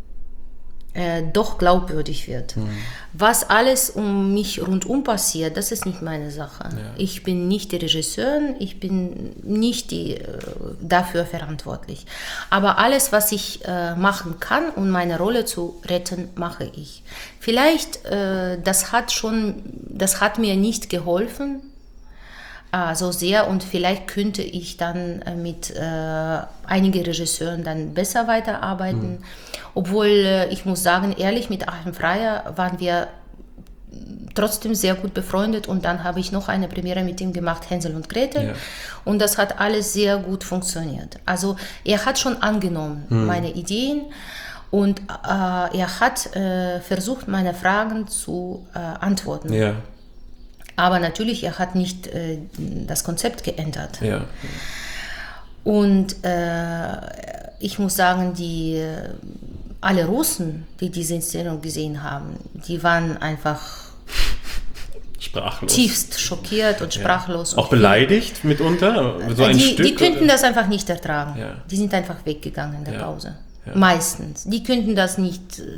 äh, doch glaubwürdig wird. Mhm. Was alles um mich rundum passiert, das ist nicht meine Sache. Ja. Ich bin nicht die Regisseurin, ich bin nicht die, äh, dafür verantwortlich. Aber alles, was ich äh, machen kann, um meine Rolle zu retten, mache ich. Vielleicht, äh, das hat schon, das hat mir nicht geholfen, äh, so sehr, und vielleicht könnte ich dann äh, mit äh, einigen Regisseuren dann besser weiterarbeiten. Mhm. Obwohl, äh, ich muss sagen, ehrlich, mit Achim Freyer waren wir trotzdem sehr gut befreundet, und dann habe ich noch eine Premiere mit ihm gemacht, Hänsel und Gretel, ja. Und das hat alles sehr gut funktioniert. Also er hat schon angenommen, hm. meine Ideen, und äh, er hat äh, versucht, meine Fragen zu äh, antworten. Ja. Aber natürlich, er hat nicht äh, das Konzept geändert. Ja. Und äh, ich muss sagen, die alle Russen, die diese Inszenierung gesehen haben, die waren einfach
sprachlos.
Tiefst schockiert und sprachlos.
Ja. Auch beleidigt mitunter? So ein
die,
Stück,
die könnten
oder?
Das einfach nicht ertragen. Ja. Die sind einfach weggegangen in der ja. Pause. Ja. Meistens. Die könnten das nicht, äh,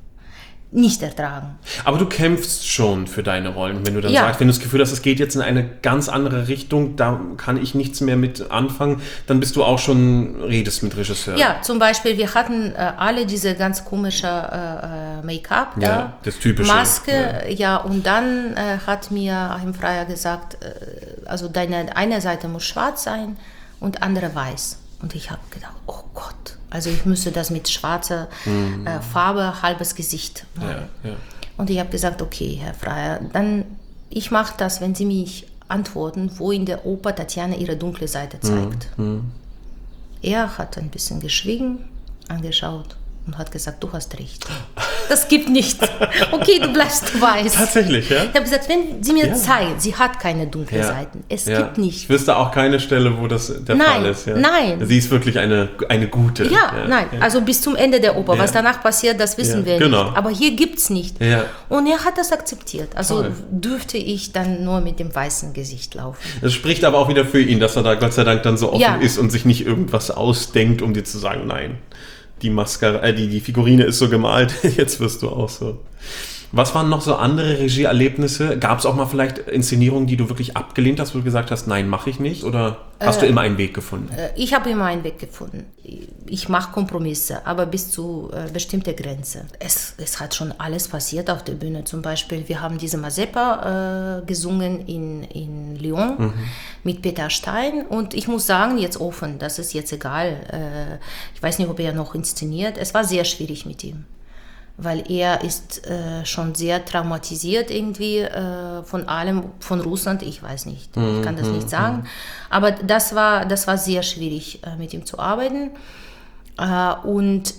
nicht ertragen.
Aber du kämpfst schon für deine Rollen. Wenn du dann
ja.
sagst, wenn du das Gefühl hast, es geht jetzt in eine ganz andere Richtung, da kann ich nichts mehr mit anfangen, dann bist du auch schon, redest mit Regisseuren.
Ja, zum Beispiel, wir hatten äh, alle diese ganz komische äh, Make-up,
ja,
da,
das typische.
Maske,
ja.
ja, und dann äh, hat mir Achim Freyer gesagt, äh, also deine eine Seite muss schwarz sein und andere weiß. Und ich habe gedacht, oh Gott, also ich müsste das mit schwarzer mhm. äh, Farbe, halbes Gesicht machen. Ja, ja. Und ich habe gesagt, okay, Herr Freyer, dann ich mache das, wenn Sie mich antworten, wo in der Oper Tatjana ihre dunkle Seite zeigt. Mhm. Er hat ein bisschen geschwiegen, angeschaut und hat gesagt, du hast recht. Das gibt nichts. Okay, du bleibst weiß.
Tatsächlich, ja?
Ich habe gesagt, wenn sie mir ja. zeigen, sie hat keine dunklen
ja.
Seiten. Es
ja.
gibt nicht.
Ich wüsste auch keine Stelle, wo das der
nein,
Fall ist. Ja?
Nein.
Sie ist wirklich eine, eine gute.
Ja, ja. nein. Ja. Also bis zum Ende der Oper. Ja. Was danach passiert, das wissen
ja.
wir
genau.
nicht. Aber hier gibt es nicht.
Ja.
Und er hat das akzeptiert. Also
Toll.
Dürfte ich dann nur mit dem weißen Gesicht laufen.
Das spricht aber auch wieder für ihn, dass er da Gott sei Dank dann so offen
ja.
ist und sich nicht irgendwas ausdenkt, um dir zu sagen, nein. Die Maske, äh, die, die Figurine ist so gemalt, jetzt wirst du auch so. Was waren noch so andere Regieerlebnisse? Gab es auch mal vielleicht Inszenierungen, die du wirklich abgelehnt hast, wo du gesagt hast, nein, mache ich nicht? Oder hast äh, du immer einen Weg gefunden?
Äh, ich habe immer einen Weg gefunden. Ich mache Kompromisse, aber bis zu äh, bestimmter Grenze. Es, es hat schon alles passiert auf der Bühne. Zum Beispiel, wir haben diese Mazeppa äh, gesungen in, in Lyon mhm. mit Peter Stein. Und ich muss sagen, jetzt offen, das ist jetzt egal. Äh, ich weiß nicht, ob er noch inszeniert. Es war sehr schwierig mit ihm. Weil er ist äh, schon sehr traumatisiert irgendwie äh, von allem, von Russland, ich weiß nicht, ich kann das mm, nicht sagen. Mm. Aber das war, das war sehr schwierig, äh, mit ihm zu arbeiten. Äh, und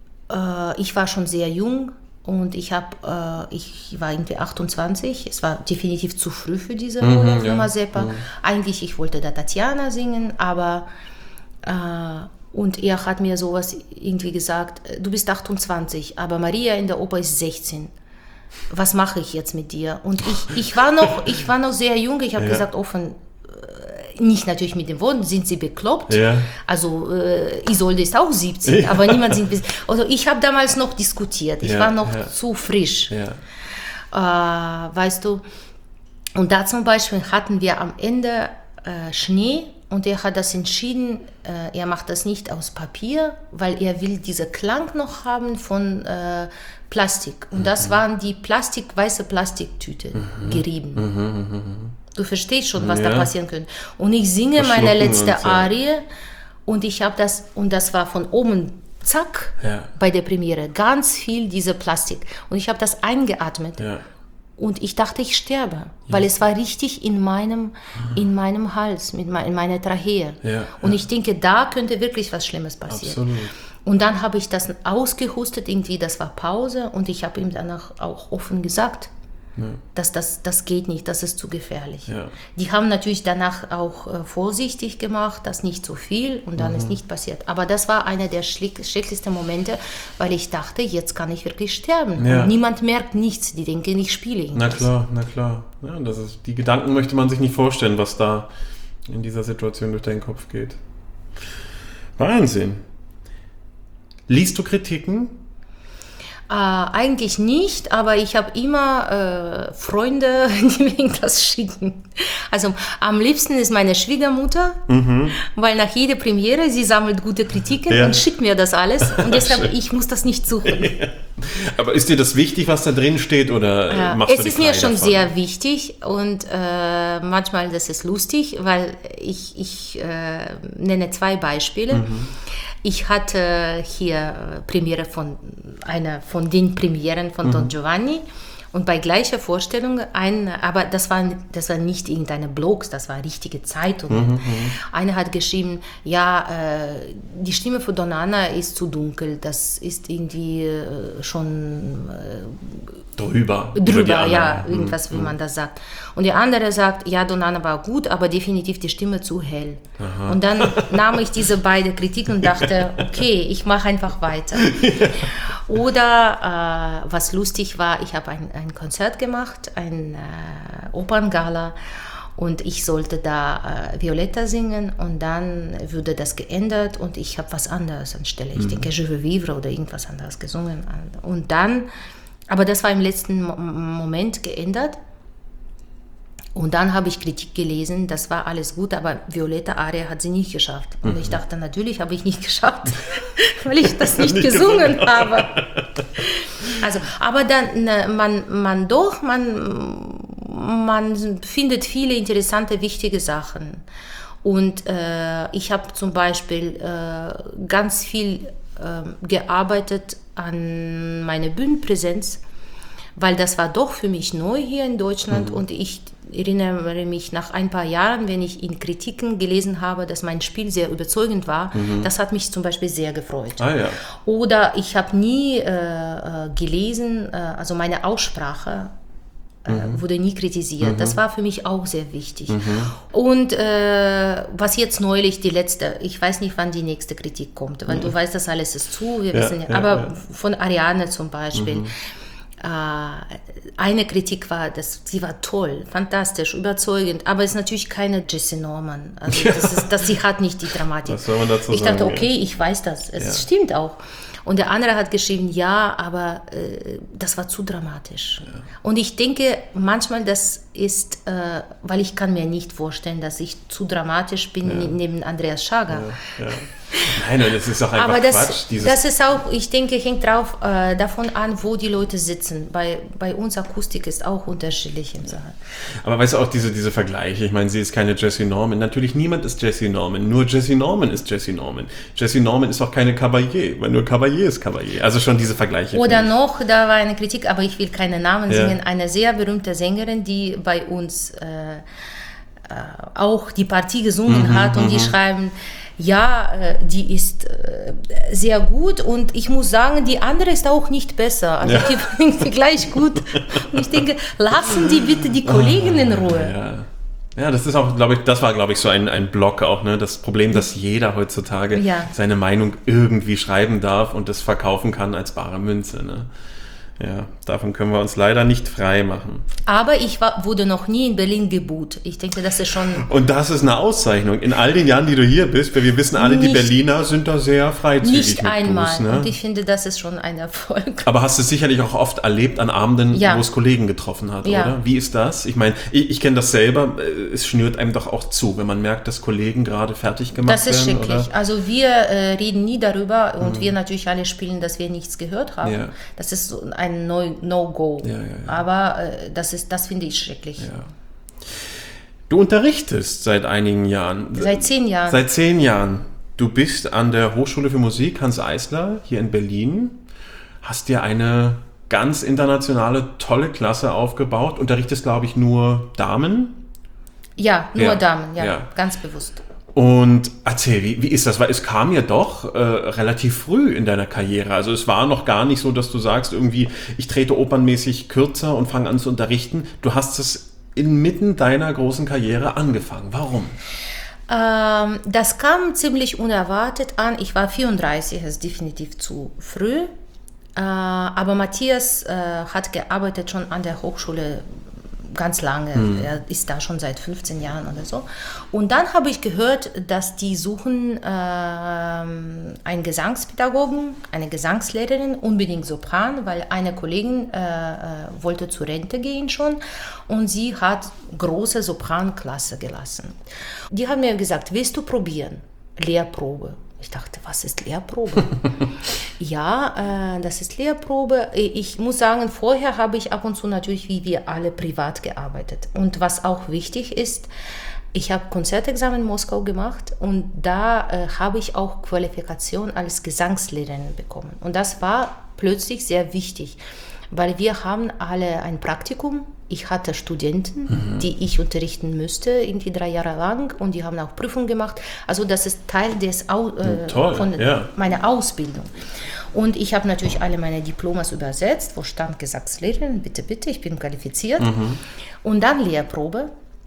äh, ich war schon sehr jung und ich, hab, äh, ich war irgendwie achtundzwanzig, es war definitiv zu früh für diese Rolle, mm, für ja. Mazeppa. Mm. Eigentlich, ich wollte da Tatjana singen, aber... Äh, Und er hat mir sowas irgendwie gesagt, du bist achtundzwanzig, aber Maria in der Oper ist sechzehn. Was mache ich jetzt mit dir? Und ich, ich, war, noch, ich war noch sehr jung, ich habe ja. gesagt offen, nicht natürlich mit den Worten, sind sie bekloppt? Ja. Also äh, Isolde ist auch siebzehn, ja. aber niemand sind... Also ich habe damals noch diskutiert, ich ja. war noch ja. zu frisch, ja. äh, weißt du. Und da zum Beispiel hatten wir am Ende äh, Schnee. Und er hat das entschieden, äh, er macht das nicht aus Papier, weil er will diesen Klang noch haben von äh, Plastik. Und mhm. das waren die Plastik, weiße Plastiktüte, mhm. gerieben. Mhm, mh. Du verstehst schon, was ja. da passieren könnte. Und ich singe meine letzte und, Arie ja. und ich habe das, und das war von oben, zack, ja. bei der Premiere, ganz viel diese Plastik. Und ich habe das eingeatmet. Ja. und ich dachte, ich sterbe, ja. weil es war richtig in meinem, in meinem Hals, mit me- in meiner Trachee.
Ja,
und
ja.
ich denke, da könnte wirklich was Schlimmes passieren.
Absolut.
Und dann habe ich das ausgehustet, irgendwie, das war Pause und ich habe ihm danach auch offen gesagt, ja. dass das, das geht nicht, das ist zu gefährlich.
Ja.
Die haben natürlich danach auch äh, vorsichtig gemacht, das nicht so viel und dann mhm. ist nicht passiert. Aber das war einer der schlick, schrecklichsten Momente, weil ich dachte, jetzt kann ich wirklich sterben.
Ja.
Und niemand merkt nichts, die denken, ich spiele irgendwas.
Na klar, na klar. Ja, das ist, die Gedanken möchte man sich nicht vorstellen, was da in dieser Situation durch deinen Kopf geht. Wahnsinn. Liest du Kritiken?
Äh, eigentlich nicht, aber ich habe immer äh, Freunde, die mir das schicken. Also am liebsten ist meine Schwiegermutter, mhm. weil nach jeder Premiere, sie sammelt gute Kritiken ja. und schickt mir das alles. Und deshalb, ich muss das nicht suchen.
Ja. Aber ist dir das wichtig, was da drin steht, oder
ja,
machst
es
du dich
ist mir schon
davon?
sehr wichtig und äh, manchmal das ist lustig, weil ich, ich äh, nenne zwei Beispiele. Mhm. Ich hatte hier Premiere von einer von den Premieren von mhm. Don Giovanni und bei gleicher Vorstellung ein, aber das war das war nicht irgendeine Blogs, das war richtige Zeitungen. Mhm. Einer hat geschrieben, ja, äh, die Stimme von Donna Anna ist zu dunkel, das ist irgendwie äh, schon äh,
drüber,
drüber, ja, irgendwas, mhm. wie man das sagt. Und der andere sagt, ja, Donna Anna war gut, aber definitiv die Stimme zu hell. Aha. Und dann nahm ich diese beiden Kritiken und dachte, okay, ich mache einfach weiter. Oder äh, was lustig war, ich habe ein, ein Konzert gemacht, ein äh, Operngala, und ich sollte da äh, Violetta singen und dann wurde das geändert und ich habe was anderes anstelle. Ich mhm. denke, Je veux vivre oder irgendwas anderes gesungen. Und dann, aber das war im letzten Mo- Moment geändert. Und dann habe ich Kritik gelesen, das war alles gut, aber Violetta Aria hat sie nicht geschafft. Und mhm. ich dachte, natürlich habe ich nicht geschafft, weil ich das nicht, nicht gesungen, gesungen habe. Also, aber dann, man, man doch, man, man findet viele interessante, wichtige Sachen. Und äh, ich habe zum Beispiel äh, ganz viel äh, gearbeitet an meiner Bühnenpräsenz, weil das war doch für mich neu hier in Deutschland mhm. und ich erinnere mich nach ein paar Jahren, wenn ich in Kritiken gelesen habe, dass mein Spiel sehr überzeugend war, mhm. das hat mich zum Beispiel sehr gefreut. Ah, ja. Oder ich habe nie äh, gelesen, äh, also meine Aussprache äh, mhm. wurde nie kritisiert. Mhm. Das war für mich auch sehr wichtig. Mhm. Und äh, was jetzt neulich die letzte, ich weiß nicht, wann die nächste Kritik kommt, weil mhm. du weißt, das alles ist zu, wir ja, wissen, ja, aber ja. von Ariane zum Beispiel. Mhm. Eine Kritik war, dass sie war toll, fantastisch, überzeugend, aber es ist natürlich keine Jessie Norman. Also das ist, das, sie hat nicht die Dramatik.
Was soll man dazu
ich
sagen,
dachte, okay, ja. ich weiß das, es ja. stimmt auch. Und der andere hat geschrieben, ja, aber äh, das war zu dramatisch. Ja. Und ich denke, manchmal das ist, äh, weil ich kann mir nicht vorstellen, dass ich zu dramatisch bin ja. neben Andreas Schager.
Ja. Ja. Nein, das ist doch einfach
aber das,
Quatsch. Dieses
das ist auch, ich denke, hängt drauf, äh, davon an, wo die Leute sitzen. Bei, bei uns Akustik ist auch unterschiedlich im Saal.
Aber weißt du auch, diese, diese Vergleiche, ich meine, sie ist keine Jessie Norman. Natürlich, niemand ist Jessie Norman. Nur Jessie Norman ist Jessie Norman. Jessie Norman ist auch keine Caballé, weil nur Caballé ist Caballé. Also schon diese Vergleiche.
Oder noch, da war eine Kritik, aber ich will keine Namen ja. singen, eine sehr berühmte Sängerin, die bei uns äh, äh, auch die Partie gesungen mhm, hat und die schreiben, ja, die ist sehr gut und ich muss sagen, die andere ist auch nicht besser. Also ja. die sind gleich gut. Und ich denke, lassen die bitte die Kollegen in Ruhe.
Ja, ja das ist auch, glaube ich, das war, glaube ich, so ein, ein Block auch, ne? Das Problem, dass jeder heutzutage ja. seine Meinung irgendwie schreiben darf und das verkaufen kann als bare Münze, ne? Ja, davon können wir uns leider nicht frei machen.
Aber ich war, wurde noch nie in Berlin gebuht. Ich denke, das ist schon...
Und das ist eine Auszeichnung. In all den Jahren, die du hier bist, weil wir wissen alle, nicht, die Berliner sind da sehr freizügig
Nicht
mit
einmal.
Buß, ne?
Und ich finde, das ist schon ein Erfolg.
Aber hast du es sicherlich auch oft erlebt an Abenden, ja. wo es Kollegen getroffen hat, ja. oder? Wie ist das? Ich meine, ich, ich kenne das selber. Es schnürt einem doch auch zu, wenn man merkt, dass Kollegen gerade fertig gemacht werden.
Das ist
werden,
schrecklich.
Oder?
Also wir äh, reden nie darüber und mhm. wir natürlich alle spielen, dass wir nichts gehört haben. Ja. Das ist so ein No- No Go. Ja, ja, ja. Aber äh, das ist, das finde ich schrecklich.
Ja. Du unterrichtest seit einigen Jahren.
Seit zehn Jahren.
Seit zehn Jahren. Du bist an der Hochschule für Musik Hanns Eisler hier in Berlin. Hast dir eine ganz internationale, tolle Klasse aufgebaut. Unterrichtest, glaube ich, nur Damen?
Ja, nur
Ja,
Damen, ja,
ja.
ganz bewusst.
Und erzähl, wie, wie ist das? Weil es kam ja doch äh, relativ früh in deiner Karriere. Also es war noch gar nicht so, dass du sagst, irgendwie, ich trete opernmäßig kürzer und fange an zu unterrichten. Du hast es inmitten deiner großen Karriere angefangen. Warum?
Ähm, das kam ziemlich unerwartet an. Ich war vierunddreißig, das ist definitiv zu früh. Äh, aber Matthias äh, hat gearbeitet schon an der Hochschule ganz lange. Hm. Er ist da schon seit fünfzehn Jahren oder so. Und dann habe ich gehört, dass die suchen äh, einen Gesangspädagogen, eine Gesangslehrerin, unbedingt Sopran, weil eine Kollegin äh, äh, wollte zur Rente gehen schon und sie hat große Sopranklasse gelassen. Die haben mir gesagt, willst du probieren? Lehrprobe. Ich dachte, was ist Lehrprobe? ja, äh, das ist Lehrprobe. Ich muss sagen, vorher habe ich ab und zu natürlich, wie wir alle, privat gearbeitet. Und was auch wichtig ist, ich habe Konzertexamen in Moskau gemacht und da äh, habe ich auch Qualifikation als Gesangslehrerin bekommen. Und das war plötzlich sehr wichtig, weil wir haben alle ein Praktikum. Ich hatte Studenten, mhm. die ich unterrichten müsste, irgendwie drei Jahre lang, und die haben auch Prüfungen gemacht. Also das ist Teil des Au- äh,
Toll,
von
ja.
meiner Ausbildung. Und ich habe natürlich alle meine Diplomas übersetzt, wo stand Gesangslehrerin, bitte, bitte, ich bin qualifiziert. Mhm. Und dann Lehrprobe.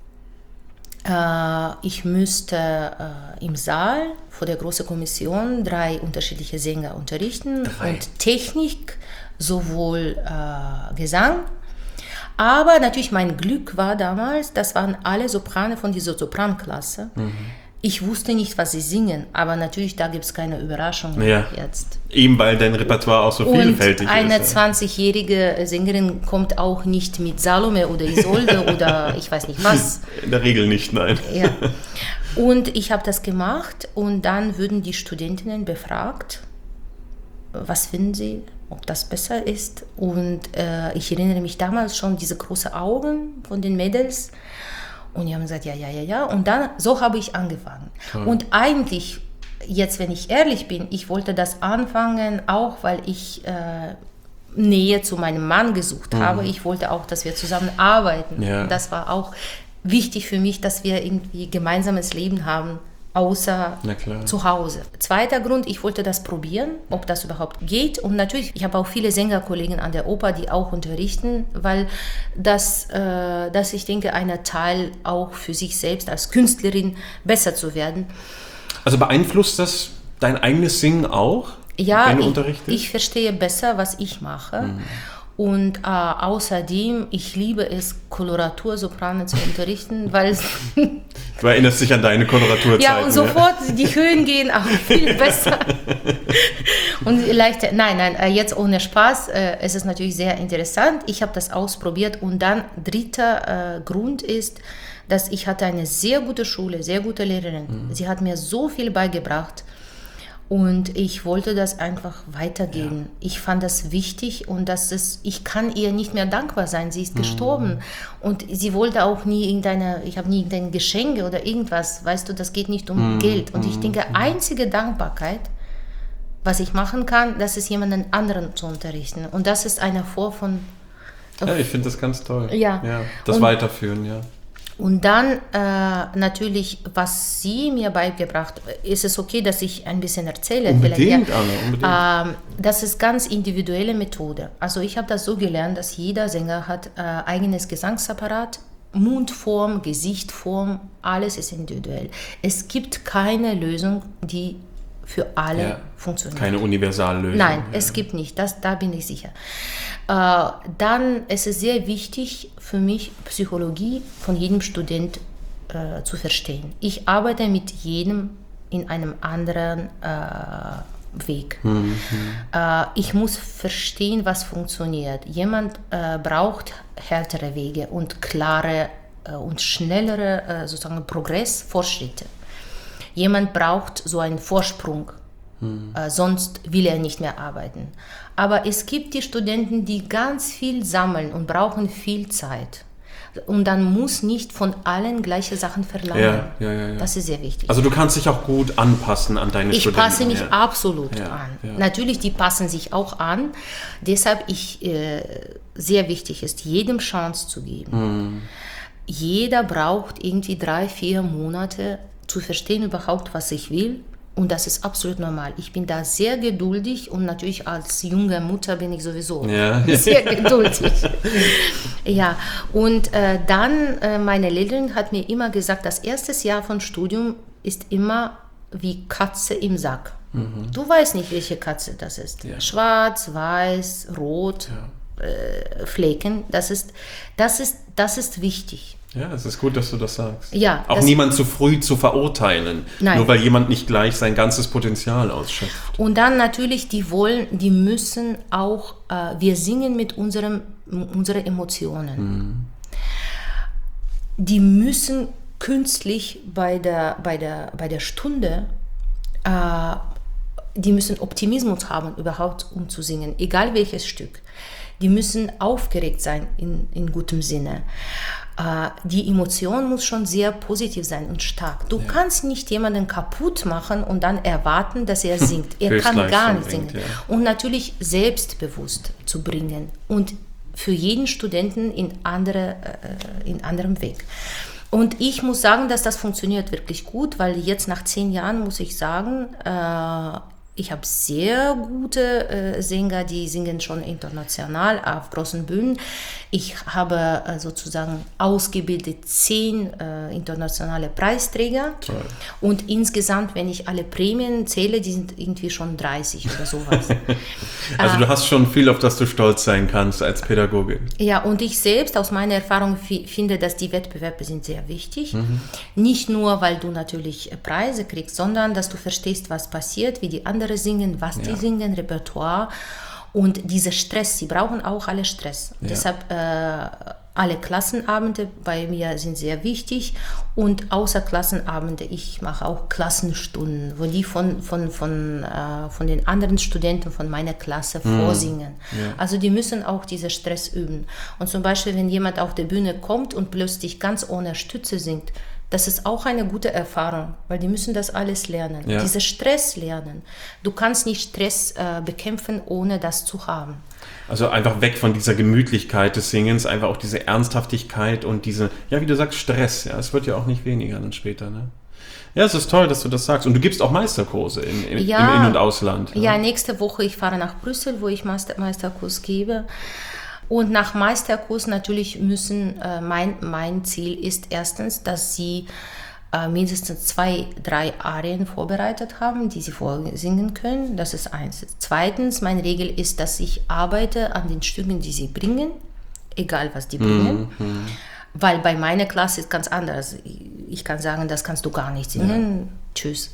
Äh, ich müsste äh, im Saal vor der großen Kommission drei unterschiedliche Sänger unterrichten drei. und Technik, sowohl äh, Gesang. Aber natürlich mein Glück war damals, das waren alle Soprane von dieser Sopranklasse. Mhm. Ich wusste nicht, was sie singen, aber natürlich, da gibt es keine Überraschung
ja.
jetzt.
Eben weil dein Repertoire auch so
und
vielfältig
ist. Eine
ist.
zwanzigjährige Sängerin kommt auch nicht mit Salome oder Isolde oder ich weiß nicht was.
In der Regel nicht, nein.
Ja. Und ich habe das gemacht und dann würden die Studentinnen befragt, was finden sie, ob das besser ist. Und äh, ich erinnere mich damals schon, diese großen Augen von den Mädels. Und die haben gesagt, ja, ja, ja, ja. Und dann, so habe ich angefangen. Hm. Und eigentlich, jetzt, wenn ich ehrlich bin, ich wollte das anfangen, auch weil ich äh, Nähe zu meinem Mann gesucht mhm. habe. Ich wollte auch, dass wir zusammen arbeiten. Ja. Das war auch wichtig für mich, dass wir irgendwie gemeinsames Leben haben, außer zu Hause. Zweiter Grund, ich wollte das probieren, ob das überhaupt geht. Und natürlich, ich habe auch viele Sängerkollegen an der Oper, die auch unterrichten, weil das, äh, das ich denke, ein Teil auch für sich selbst als Künstlerin besser zu werden.
Also beeinflusst das dein eigenes Singen auch,
ja,
wenn du
ich,
unterrichtest?
ich verstehe besser, was ich mache. Mhm. Und äh, außerdem, ich liebe es, Koloratursoprane zu unterrichten, weil...
Du erinnerst dich an deine Koloraturzeiten.
Ja, und sofort, ja. Die Höhen gehen auch viel besser. Und leichter, nein, nein, jetzt ohne Spaß, äh, es ist natürlich sehr interessant. Ich habe das ausprobiert und dann dritter äh, Grund ist, dass ich hatte eine sehr gute Schule, sehr gute Lehrerin. Mhm. Sie hat mir so viel beigebracht. Und ich wollte das einfach weitergeben. Ja. Ich fand das wichtig und das ist, ich kann ihr nicht mehr dankbar sein. Sie ist mhm. gestorben und sie wollte auch nie irgendeine, ich habe nie irgendein Geschenke oder irgendwas. Weißt du, das geht nicht um mhm. Geld. Und ich denke, einzige Dankbarkeit, was ich machen kann, das ist jemanden anderen zu unterrichten. Und das ist eine Form von...
Ja, ich finde das ganz toll.
Ja.
ja das
und,
Weiterführen, ja.
Und dann äh, natürlich, was sie mir beigebracht, ist es okay, dass ich ein bisschen erzähle?
Unbedingt, Anna, unbedingt.
Ähm, das ist ganz individuelle Methode. Also ich habe das so gelernt, dass jeder Sänger hat äh, eigenes Gesangsapparat, Mundform, Gesichtform, alles ist individuell. Es gibt keine Lösung, die für alle ja, funktioniert.
Keine Universallösung.
Nein,
ja.
es gibt nicht, das, da bin ich sicher. Äh, dann ist es sehr wichtig für mich, Psychologie von jedem Student äh, zu verstehen. Ich arbeite mit jedem in einem anderen äh, Weg. Mhm. Äh, ich muss verstehen, was funktioniert. Jemand äh, braucht härtere Wege und klare äh, und schnellere äh, sozusagen Progress, Fortschritte. Jemand braucht so einen Vorsprung, hm. äh, sonst will er nicht mehr arbeiten. Aber es gibt die Studenten, die ganz viel sammeln und brauchen viel Zeit. Und dann muss nicht von allen gleiche Sachen verlangen.
Ja, ja, ja, ja.
Das ist sehr wichtig.
Also du kannst dich auch gut anpassen an deine
Ich
Studenten.
passe mich
ja.
absolut
Ja,
an.
ja.
Natürlich, die passen sich auch an. Deshalb ich, äh, sehr wichtig ist, jedem Chance zu geben.
Mhm.
Jeder braucht irgendwie drei, vier Monate zu verstehen überhaupt, was ich will. Und das ist absolut normal. Ich bin da sehr geduldig und natürlich als junge Mutter bin ich sowieso
Ja.
sehr geduldig. Ja, und äh, dann, äh, meine Lehrerin hat mir immer gesagt, das erste Jahr von Studium ist immer wie Katze im Sack. Mhm. Du weißt nicht, welche Katze das ist.
Ja.
Schwarz, weiß, rot,
Ja.
äh, Flecken. Das ist, das ist, das ist wichtig.
Ja, es ist gut, dass du das sagst.
Ja,
auch
das-
niemand zu früh zu verurteilen,
Nein.
nur weil jemand nicht gleich sein ganzes Potenzial ausschöpft.
Und dann natürlich, die wollen, die müssen auch, äh, wir singen mit unserem, unsere Emotionen.
Mhm.
Die müssen künstlich bei der, bei der, bei der Stunde, äh, die müssen Optimismus haben, überhaupt um zu singen, egal welches Stück. Die müssen aufgeregt sein in, in gutem Sinne. Äh, die Emotion muss schon sehr positiv sein und stark. Du ja. kannst nicht jemanden kaputt machen und dann erwarten, dass er singt. Er kann gar nicht singen.
Bringt, ja.
Und natürlich selbstbewusst zu bringen und für jeden Studenten in, andere, äh, in anderem Weg. Und ich muss sagen, dass das funktioniert wirklich gut, weil jetzt nach zehn Jahren muss ich sagen, äh, ich habe sehr gute äh, Sänger, die singen schon international auf großen Bühnen. Ich habe äh, sozusagen ausgebildet zehn äh, internationale Preisträger.
Toll.
Und insgesamt, wenn ich alle Prämien zähle, die sind irgendwie schon dreißig oder sowas.
Also du hast schon viel, auf das du stolz sein kannst als Pädagogin.
Ja, und ich selbst aus meiner Erfahrung f- finde, dass die Wettbewerbe sind sehr wichtig. Mhm. Nicht nur, weil du natürlich Preise kriegst, sondern dass du verstehst, was passiert, wie die anderen singen, was die ja. singen, Repertoire. Und dieser Stress, sie brauchen auch alle Stress. Ja. Deshalb äh, alle Klassenabende bei mir sind sehr wichtig und außer Klassenabende, ich mache auch Klassenstunden, wo die von, von, von, äh, von den anderen Studenten von meiner Klasse mhm. vorsingen. Ja. Also die müssen auch diesen Stress üben. Und zum Beispiel, wenn jemand auf die Bühne kommt und plötzlich ganz ohne Stütze singt, das ist auch eine gute Erfahrung, weil die müssen das alles lernen. Ja. Diese Stress lernen. Du kannst nicht Stress äh, bekämpfen, ohne das zu haben.
Also einfach weg von dieser Gemütlichkeit des Singens, einfach auch diese Ernsthaftigkeit und diese, ja, wie du sagst, Stress. Ja, es wird ja auch nicht weniger dann später, ne? Ja, es ist toll, dass du das sagst. Und du gibst auch Meisterkurse im, im,
ja,
im In- und Ausland.
Ja, ja, nächste Woche, ich fahre nach Brüssel, wo ich Meister, Meisterkurs gebe. Und nach Meisterkurs natürlich müssen, äh, mein, mein Ziel ist erstens, dass sie äh, mindestens zwei, drei Arien vorbereitet haben, die sie vorsingen können. Das ist eins. Zweitens, meine Regel ist, dass ich arbeite an den Stücken, die sie bringen, egal was die bringen. Mhm. Weil bei meiner Klasse ist ganz anders. Ich kann sagen, das kannst du gar nicht singen. Ja. Tschüss.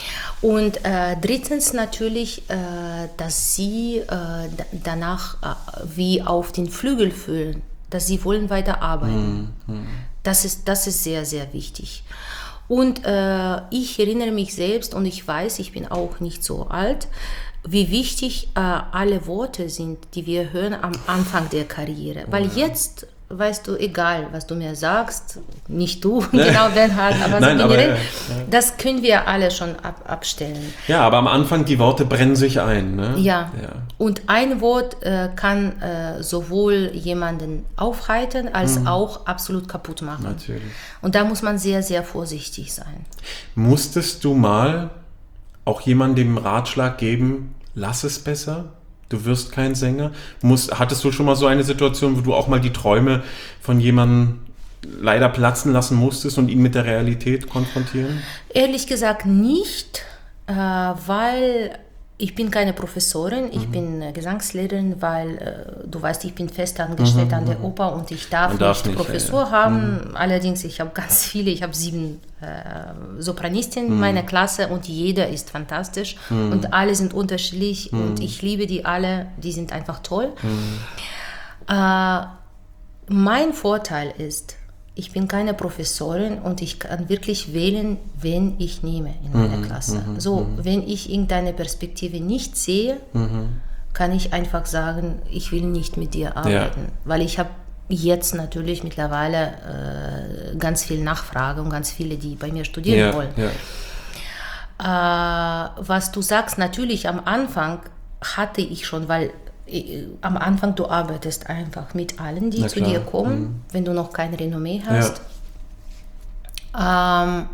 Und äh, drittens natürlich, äh, dass sie äh, d- danach äh, wie auf den Flügel fühlen, dass sie wollen weiterarbeiten. Mm, mm. Das ist, das ist sehr, sehr wichtig. Und äh, ich erinnere mich selbst, und ich weiß, ich bin auch nicht so alt, wie wichtig äh, alle Worte sind, die wir hören am Anfang der Karriere. Weil ja. jetzt... weißt du, egal, was du mir sagst, nicht du, genau, Bernhard, aber
Nein,
so
aber,
generell,
ja, ja.
das können wir alle schon ab, abstellen.
Ja, aber am Anfang, die Worte brennen sich ein. Ne?
Ja.
ja,
und ein Wort äh, kann äh, sowohl jemanden aufheitern, als mhm. auch absolut kaputt machen.
Natürlich.
Und da muss man sehr, sehr vorsichtig sein.
Musstest du mal auch jemandem Ratschlag geben, lass es besser? Du wirst kein Sänger. Musst, hattest du schon mal so eine Situation, wo du auch mal die Träume von jemandem leider platzen lassen musstest und ihn mit der Realität konfrontieren?
Ehrlich gesagt nicht, äh, weil ich bin keine Professorin, ich mhm. bin äh, Gesangslehrerin, weil äh, du weißt, ich bin fest angestellt mhm. an der Oper und ich darf, darf nicht Professor ja, ja. haben. Mhm. Allerdings, ich habe ganz viele, ich habe sieben äh, Sopranistinnen mhm. in meiner Klasse und jeder ist fantastisch mhm. und alle sind unterschiedlich mhm. und ich liebe die alle, die sind einfach toll. Mhm. Äh, mein Vorteil ist, ich bin keine Professorin und ich kann wirklich wählen, wen ich nehme in meiner mhm, Klasse. Mhm, so, mhm. wenn ich irgendeine Perspektive nicht sehe, mhm. kann ich einfach sagen, ich will nicht mit dir arbeiten, ja. weil ich habe jetzt natürlich mittlerweile äh, ganz viel Nachfrage und ganz viele, die bei mir studieren
Ja,
wollen.
ja.
Äh, was du sagst, natürlich am Anfang hatte ich schon, weil äh, am Anfang du arbeitest einfach mit allen, die
Na
zu
klar.
dir kommen,
Mhm.
wenn du noch kein Renommee hast. Ähm,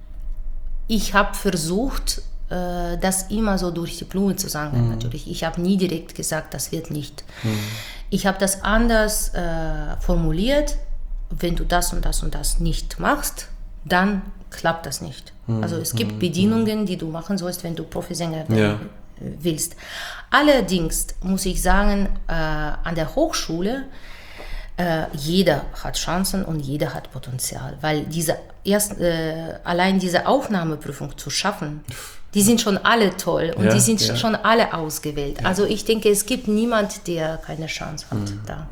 ich habe versucht, äh, das immer so durch die Blume zu sagen,
Mhm.
natürlich. Ich habe nie direkt gesagt, das wird nicht. Mhm. Ich habe das anders äh, formuliert, wenn du das und das und das nicht machst, dann klappt das nicht. Mhm. Also es gibt mhm. Bedienungen, die du machen sollst, wenn du Profisänger werden
Ja.
willst. Allerdings muss ich sagen, äh, an der Hochschule, äh, jeder hat Chancen und jeder hat Potenzial, weil diese erst, äh, allein diese Aufnahmeprüfung zu schaffen, die sind schon alle toll und
ja,
die sind
ja.
schon alle ausgewählt. Ja. Also ich denke, es gibt niemand, der keine Chance hat mhm. da.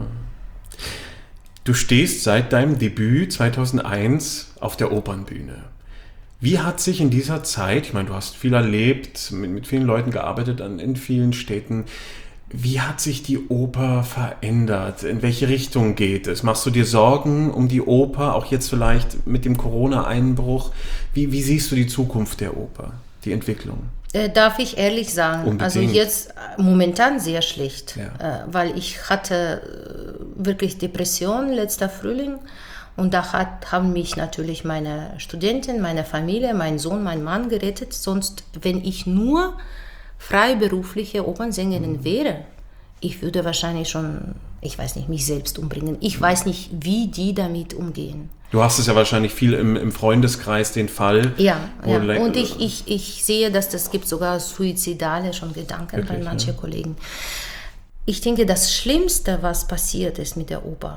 Du stehst seit deinem Debüt zweitausendeins auf der Opernbühne. Wie hat sich in dieser Zeit, ich meine, du hast viel erlebt, mit, mit vielen Leuten gearbeitet an, in vielen Städten, wie hat sich die Oper verändert? In welche Richtung geht es? Machst du dir Sorgen um die Oper, auch jetzt vielleicht mit dem Corona-Einbruch? Wie, wie siehst du die Zukunft der Oper, die Entwicklung?
Äh, darf ich ehrlich sagen,
Unbedingt.
Also jetzt äh, momentan sehr schlecht,
Ja.
äh, weil ich hatte äh, wirklich Depressionen letzter Frühling. Und da hat, haben mich natürlich meine Studentin, meine Familie, mein Sohn, mein Mann gerettet. Sonst, wenn ich nur freiberufliche Opernsängerin mhm. wäre, ich würde wahrscheinlich schon, ich weiß nicht, mich selbst umbringen. Ich mhm. weiß nicht, wie die damit umgehen.
Du hast es ja wahrscheinlich viel im, im Freundeskreis, den Fall.
Ja, ja. Und ich, ich, ich sehe, dass das gibt sogar suizidale schon Gedanken
Wirklich,
bei manchen
ja.
Kollegen. Ich denke, das Schlimmste, was passiert ist mit der Oper,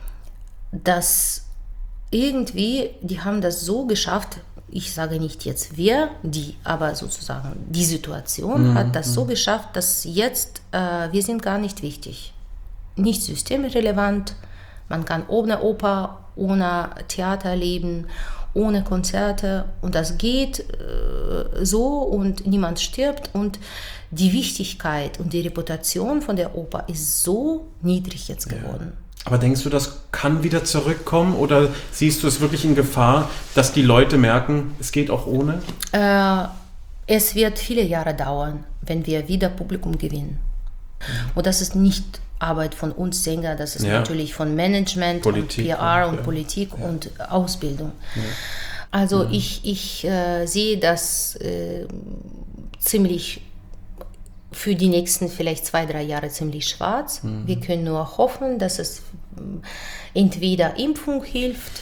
dass irgendwie, die haben das so geschafft, ich sage nicht jetzt wer, die, aber sozusagen die Situation mhm. hat das so geschafft, dass jetzt, äh, wir sind gar nicht wichtig. Nicht systemrelevant, man kann ohne Oper, ohne Theater leben, ohne Konzerte und das geht äh, so und niemand stirbt und die Wichtigkeit und die Reputation von der Oper ist so niedrig jetzt geworden.
Ja. Aber denkst du, das kann wieder zurückkommen oder siehst du es wirklich in Gefahr, dass die Leute merken, es geht auch ohne?
Äh, es wird viele Jahre dauern, wenn wir wieder Publikum gewinnen. Und das ist nicht Arbeit von uns Sänger, das ist ja. natürlich von Management
Politik,
und P R und
ja.
Politik
ja.
und Ausbildung. Ja. Also mhm. ich, ich äh, sehe das äh, ziemlich für die nächsten vielleicht zwei, drei Jahre ziemlich schwarz. Mhm. Wir können nur hoffen, dass es entweder Impfung hilft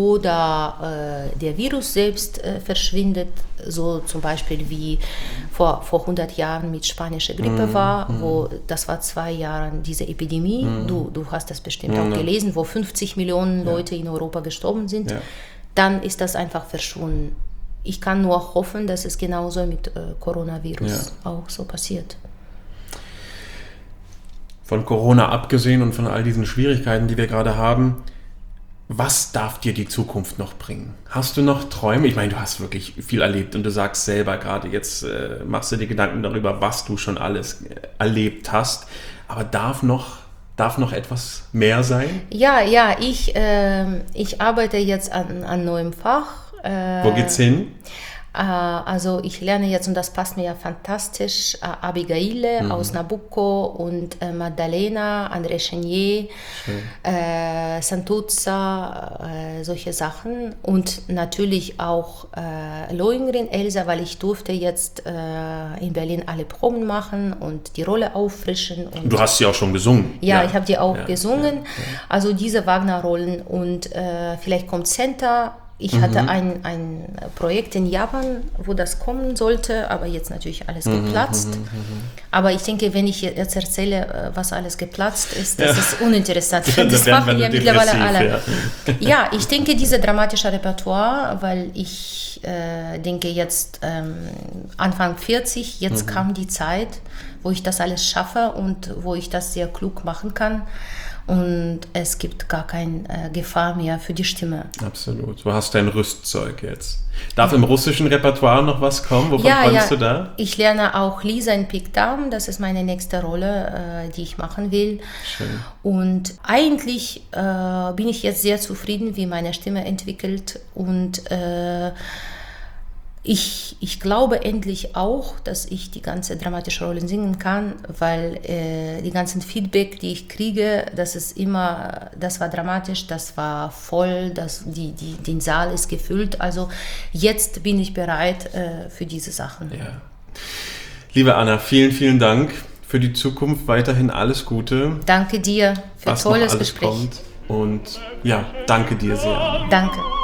oder äh, der Virus selbst äh, verschwindet, so zum Beispiel wie vor, vor hundert Jahren mit spanischer Grippe mhm. war, mhm. wo das war zwei Jahre diese Epidemie, mhm. du, du hast das bestimmt mhm. auch gelesen, wo fünfzig Millionen ja. Leute in Europa gestorben sind, ja. dann ist das einfach verschwunden. Ich kann nur hoffen, dass es genauso mit äh, Coronavirus ja. auch so passiert.
Von Corona abgesehen und von all diesen Schwierigkeiten, die wir gerade haben, was darf dir die Zukunft noch bringen? Hast du noch Träume? Ich meine, du hast wirklich viel erlebt und du sagst selber gerade, jetzt äh, machst du dir Gedanken darüber, was du schon alles äh, erlebt hast. Aber darf noch, darf noch etwas mehr sein?
Ja, ja, ich, äh, ich arbeite jetzt an einem neuen Fach. Äh,
Wo geht's hin?
Also ich lerne jetzt, und das passt mir ja fantastisch, Abigail mhm. aus Nabucco und äh, Maddalena, André Chenier, äh, Santuzza, äh, solche Sachen. Und natürlich auch äh, Lohengrin Elsa, weil ich durfte jetzt äh, in Berlin alle Proben machen und die Rolle auffrischen. Und
du hast sie auch schon gesungen.
Ja, ja. ich habe die auch
ja,
gesungen.
Ja, ja.
Also diese Wagner-Rollen und äh, vielleicht kommt Senta. Ich mhm. hatte ein, ein Projekt in Japan, wo das kommen sollte, aber jetzt natürlich alles mhm, geplatzt. Mhm, aber ich denke, wenn ich jetzt erzähle, was alles geplatzt ist, das ja. ist uninteressant.
Ja,
das machen ja mittlerweile alle.
Ja.
ja, ich denke, diese dramatische Repertoire, weil ich äh, denke jetzt ähm, Anfang vierzig, jetzt mhm. kam die Zeit, wo ich das alles schaffe und wo ich das sehr klug machen kann. und es gibt gar keine äh, Gefahr mehr für die Stimme.
Absolut. Du hast dein Rüstzeug jetzt. Darf im russischen Repertoire noch was kommen? Wovon
Ja,
träumst
ja.
du da?
Ich lerne auch Lisa in Pikdam, das ist meine nächste Rolle, äh, die ich machen will.
Schön.
Und eigentlich äh, bin ich jetzt sehr zufrieden, wie meine Stimme entwickelt und äh, Ich, ich glaube endlich auch, dass ich die ganze dramatische Rollen singen kann, weil äh, die ganzen Feedback, die ich kriege, das ist immer, das war dramatisch, das war voll, das, die, die, den Saal ist gefüllt. Also jetzt bin ich bereit äh, für diese Sachen.
Ja. Liebe Anna, vielen, vielen Dank für die Zukunft. Weiterhin alles Gute.
Danke dir für
was noch
tolles
alles
Gespräch.
kommt. Und ja, danke dir sehr.
Danke.